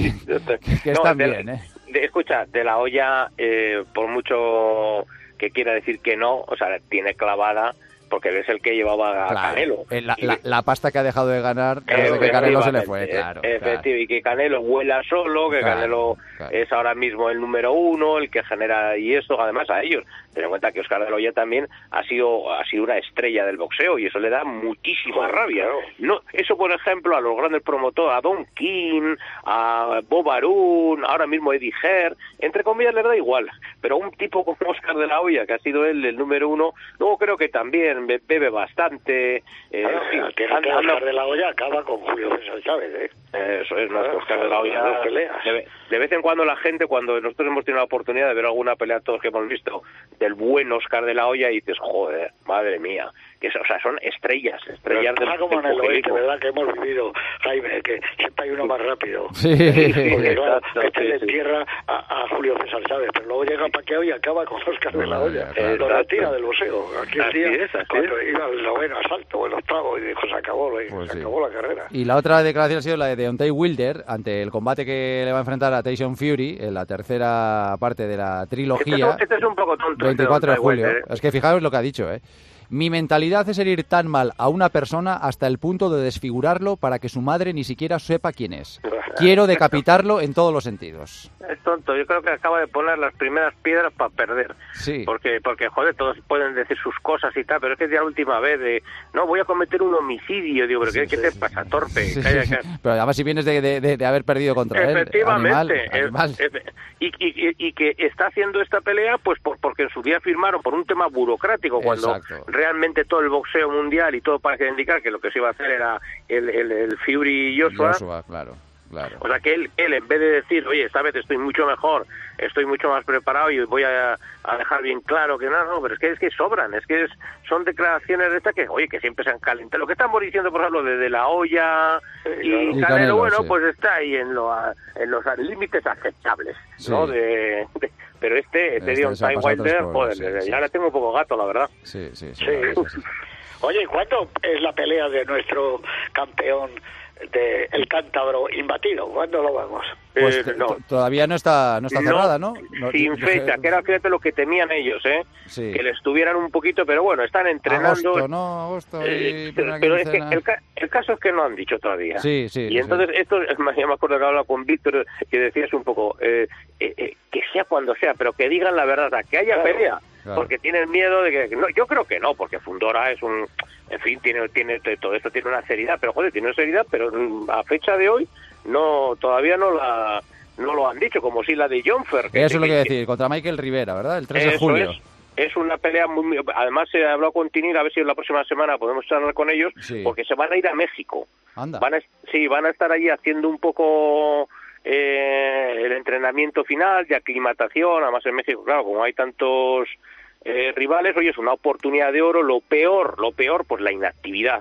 que están bien, ¿eh? Escucha, de la Hoya, por mucho que quiera decir que no, o sea, tiene clavada, porque es el que llevaba a Canelo. La pasta que ha dejado de ganar desde que Canelo se le fue, claro. Y que Canelo vuela solo, que Canelo es ahora mismo el número 1, el que genera, y eso además a ellos. Ten en cuenta que Oscar de la Hoya también ha sido una estrella del boxeo, y eso le da muchísima rabia. No, eso, por ejemplo, a los grandes promotores, a Don King, a Bob Arum, ahora mismo Eddie Hearn, entre comillas les da igual, pero un tipo como Oscar de la Hoya, que ha sido él el número 1, luego creo que también bebe bastante. Oscar de la Hoya acaba con Julio César Chávez, Eso es, Oscar de la Hoya. De vez en cuando la gente, cuando nosotros hemos tenido la oportunidad de ver alguna pelea, todos que hemos visto, del buen Oscar de la Hoya, y dices, joder, madre mía, que son estrellas del como en el oeste, ¿verdad? Que hemos vivido, Jaime, que siempre hay uno más rápido. Sí. Porque claro, que le entierra a Julio César Chávez, pero luego llega Paquiao y acaba con Óscar de la Hoya. Lo retira del boxeo. Aquel día, cuando iba al 9º asalto o el 8º, y dijo, se acabó la carrera. Y la otra declaración ha sido la de Deontay Wilder ante el combate que le va a enfrentar a Tyson Fury en la tercera parte de la trilogía. Este es un poco tonto. 24 de julio. Es que fijaos lo que ha dicho, Mi mentalidad es herir tan mal a una persona hasta el punto de desfigurarlo para que su madre ni siquiera sepa quién es. Quiero decapitarlo en todos los sentidos. Es tonto, yo creo que acaba de poner las primeras piedras para perder. Sí. Porque joder, todos pueden decir sus cosas y tal, pero es que es ya la última vez no, voy a cometer un homicidio. Digo, pero ¿qué te pasa, torpe? Sí. Pero además si vienes de haber perdido contra él. Efectivamente. Animal. Y que está haciendo esta pelea pues porque en su día firmaron por un tema burocrático, cuando realmente todo el boxeo mundial y todo parece indicar que lo que se iba a hacer era el Fury Joshua, claro. O sea que él en vez de decir, oye, esta vez estoy mucho mejor, estoy mucho más preparado y voy a dejar bien claro que no, pero es que sobran, son declaraciones de estas que, oye, que siempre se han calentado. Lo que estamos diciendo, por ejemplo, de la olla y Canelo, bueno, pues está ahí en los límites aceptables, ¿no? Pero este Deontay Wilder, joder, ya le tengo un poco gato, la verdad. Sí. Oye, ¿y cuándo es la pelea de nuestro campeón el cántabro imbatido? ¿Cuándo lo vamos? Pues todavía no está cerrada, ¿no? Sin fecha, que era fíjate lo que temían ellos, Sí. Que le estuvieran un poquito, pero bueno, están entrenando. Agosto pero es que el caso es que no han dicho todavía. Sí. Y entonces esto, ya me acuerdo que hablaba con Víctor, que decías un poco, que sea cuando sea, pero que digan la verdad, que haya pelea. Claro. Porque tienen miedo de que... No, yo creo que no, porque Fundora es un... En fin, tiene todo esto tiene una seriedad, pero joder, tiene una seriedad, pero a fecha de hoy todavía no lo han dicho, como si la de Jonfer. Eso es lo que iba a decir, contra Michael Rivera, ¿verdad? El 3 de julio. Es una pelea muy... Además, se habló con Tinir, a ver si la próxima semana podemos charlar con ellos, porque se van a ir a México. Anda. Van a estar allí haciendo un poco... el entrenamiento final de aclimatación, además en México, claro, como hay tantos rivales, oye, es una oportunidad de oro. Lo peor, pues la inactividad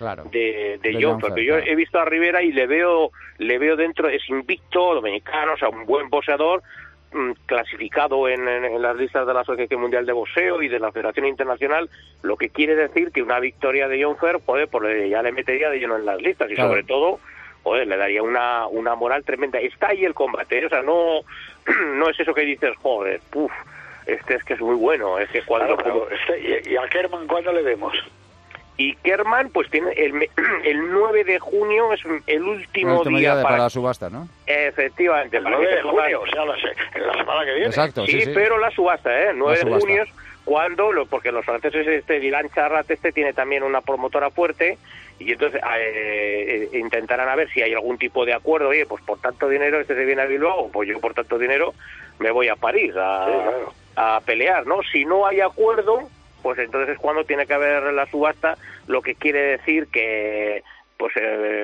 de John, porque yo he visto a Rivera y le veo dentro, es invicto, dominicano, o sea, un buen boxeador, clasificado en las listas de la Asociación Mundial de Boxeo y de la Federación Internacional, lo que quiere decir que una victoria de John Fer, pues ya le metería de lleno en las listas y sobre todo joder, le daría una moral tremenda. Está ahí el combate, o sea, no es eso que dices, joder, es que es muy bueno, es que cuando... Claro, ¿y a Kerman cuándo le vemos? Y Kerman, pues tiene el 9 de junio, es el último día para la subasta, ¿no? Efectivamente. El 9 de junio, o sea, en la semana que viene. Exacto, sí. Pero la subasta, 9 de junio, porque los franceses, Dylan Charrat tiene también una promotora fuerte, y entonces intentarán a ver si hay algún tipo de acuerdo. Oye, pues por tanto dinero se viene a Bilbao, pues yo por tanto dinero me voy a París a pelear, ¿no? Si no hay acuerdo, pues entonces es cuando tiene que haber la subasta, lo que quiere decir que pues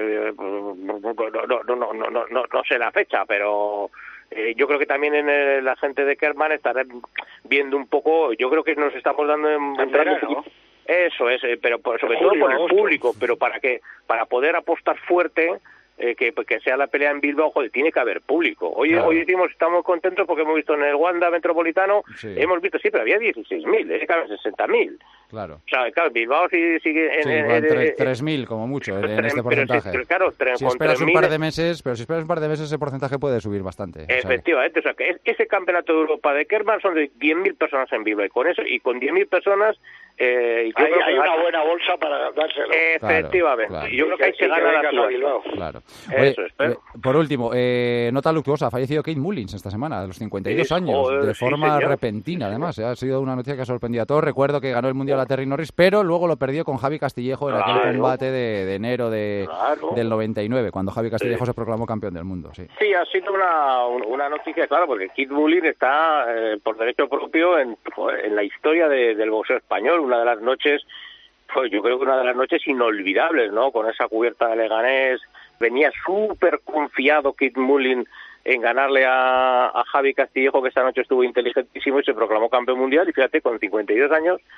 no sé la fecha, pero yo creo que también en la gente de Kerman estará viendo un poco, yo creo que nos estamos dando eso es, pero sobre todo por el público, pero para poder apostar fuerte, que sea la pelea en Bilbao, joder, tiene que haber público. Hoy estamos contentos porque hemos visto en el Wanda Metropolitano, hemos visto, pero había 16.000, caben 60.000. Claro. O sea, claro, Bilbao sigue en 3.000 como mucho en este porcentaje. Si esperas un par de meses, ese porcentaje puede subir bastante. Efectivamente, o sea, que ese campeonato de Europa de Kerman son de 10.000 personas en Bilbao, y con 10.000 personas hay una buena bolsa para dárselo. Efectivamente. Claro. Yo creo que ahí se gana la Bilbao. Claro. Oye, por último, nota luctuosa, ha fallecido Kate Mullins esta semana, a los 52 años, de forma repentina, además. Ha sido una noticia que ha sorprendido a todos. Recuerdo que ganó el Mundial a Terry Norris, pero luego lo perdió con Javi Castillejo en aquel combate de enero del 99, cuando Javi Castillejo se proclamó campeón del mundo. Sí, ha sido una noticia, claro, porque Kate Mullins está por derecho propio en la historia del boxeo español. Una de las noches, pues yo creo que una de las noches inolvidables, ¿no? Con esa cubierta de Leganés, venía súper confiado Kate Mullins en ganarle a Javi Castillejo, que esta noche estuvo inteligentísimo y se proclamó campeón mundial, y fíjate, con 52 años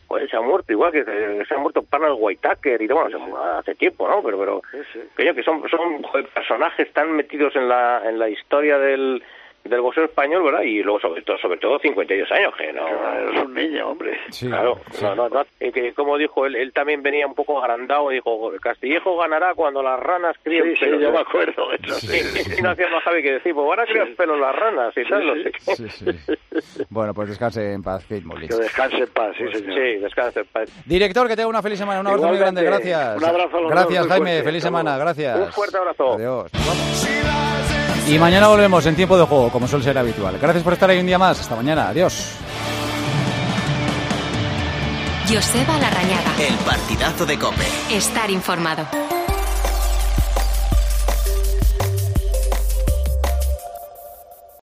joder, se ha muerto, igual que se ha muerto Parnell Whitaker, y bueno, hace tiempo, ¿no? Pero coño, que son joder, personajes tan metidos en la historia del boxeo español, ¿verdad? Y luego sobre todo 52 años, que no es un niño, hombre. Sí, claro, sí. No, que como dijo él también venía un poco agrandado, dijo, Castillejo ganará cuando las ranas críen pelos. Sí, yo me acuerdo de eso. Y no hacía más Javi que decir, pues van a criar pelos las ranas y tal, no sé qué. Bueno, pues descanse en paz, Kate Moritz. Que descanse en paz, sí, señor. Sí, descanse en paz. Director, que tenga una feliz semana, un abrazo muy grande, gracias. Un abrazo a los Gracias, dos, Jaime, fuerte. feliz semana, gracias. Un fuerte abrazo. Adiós. Y mañana volvemos en tiempo de juego, como suele ser habitual. Gracias por estar ahí un día más. Hasta mañana. Adiós. Joseba Larrañaga. El partidazo de COPE. Estar informado.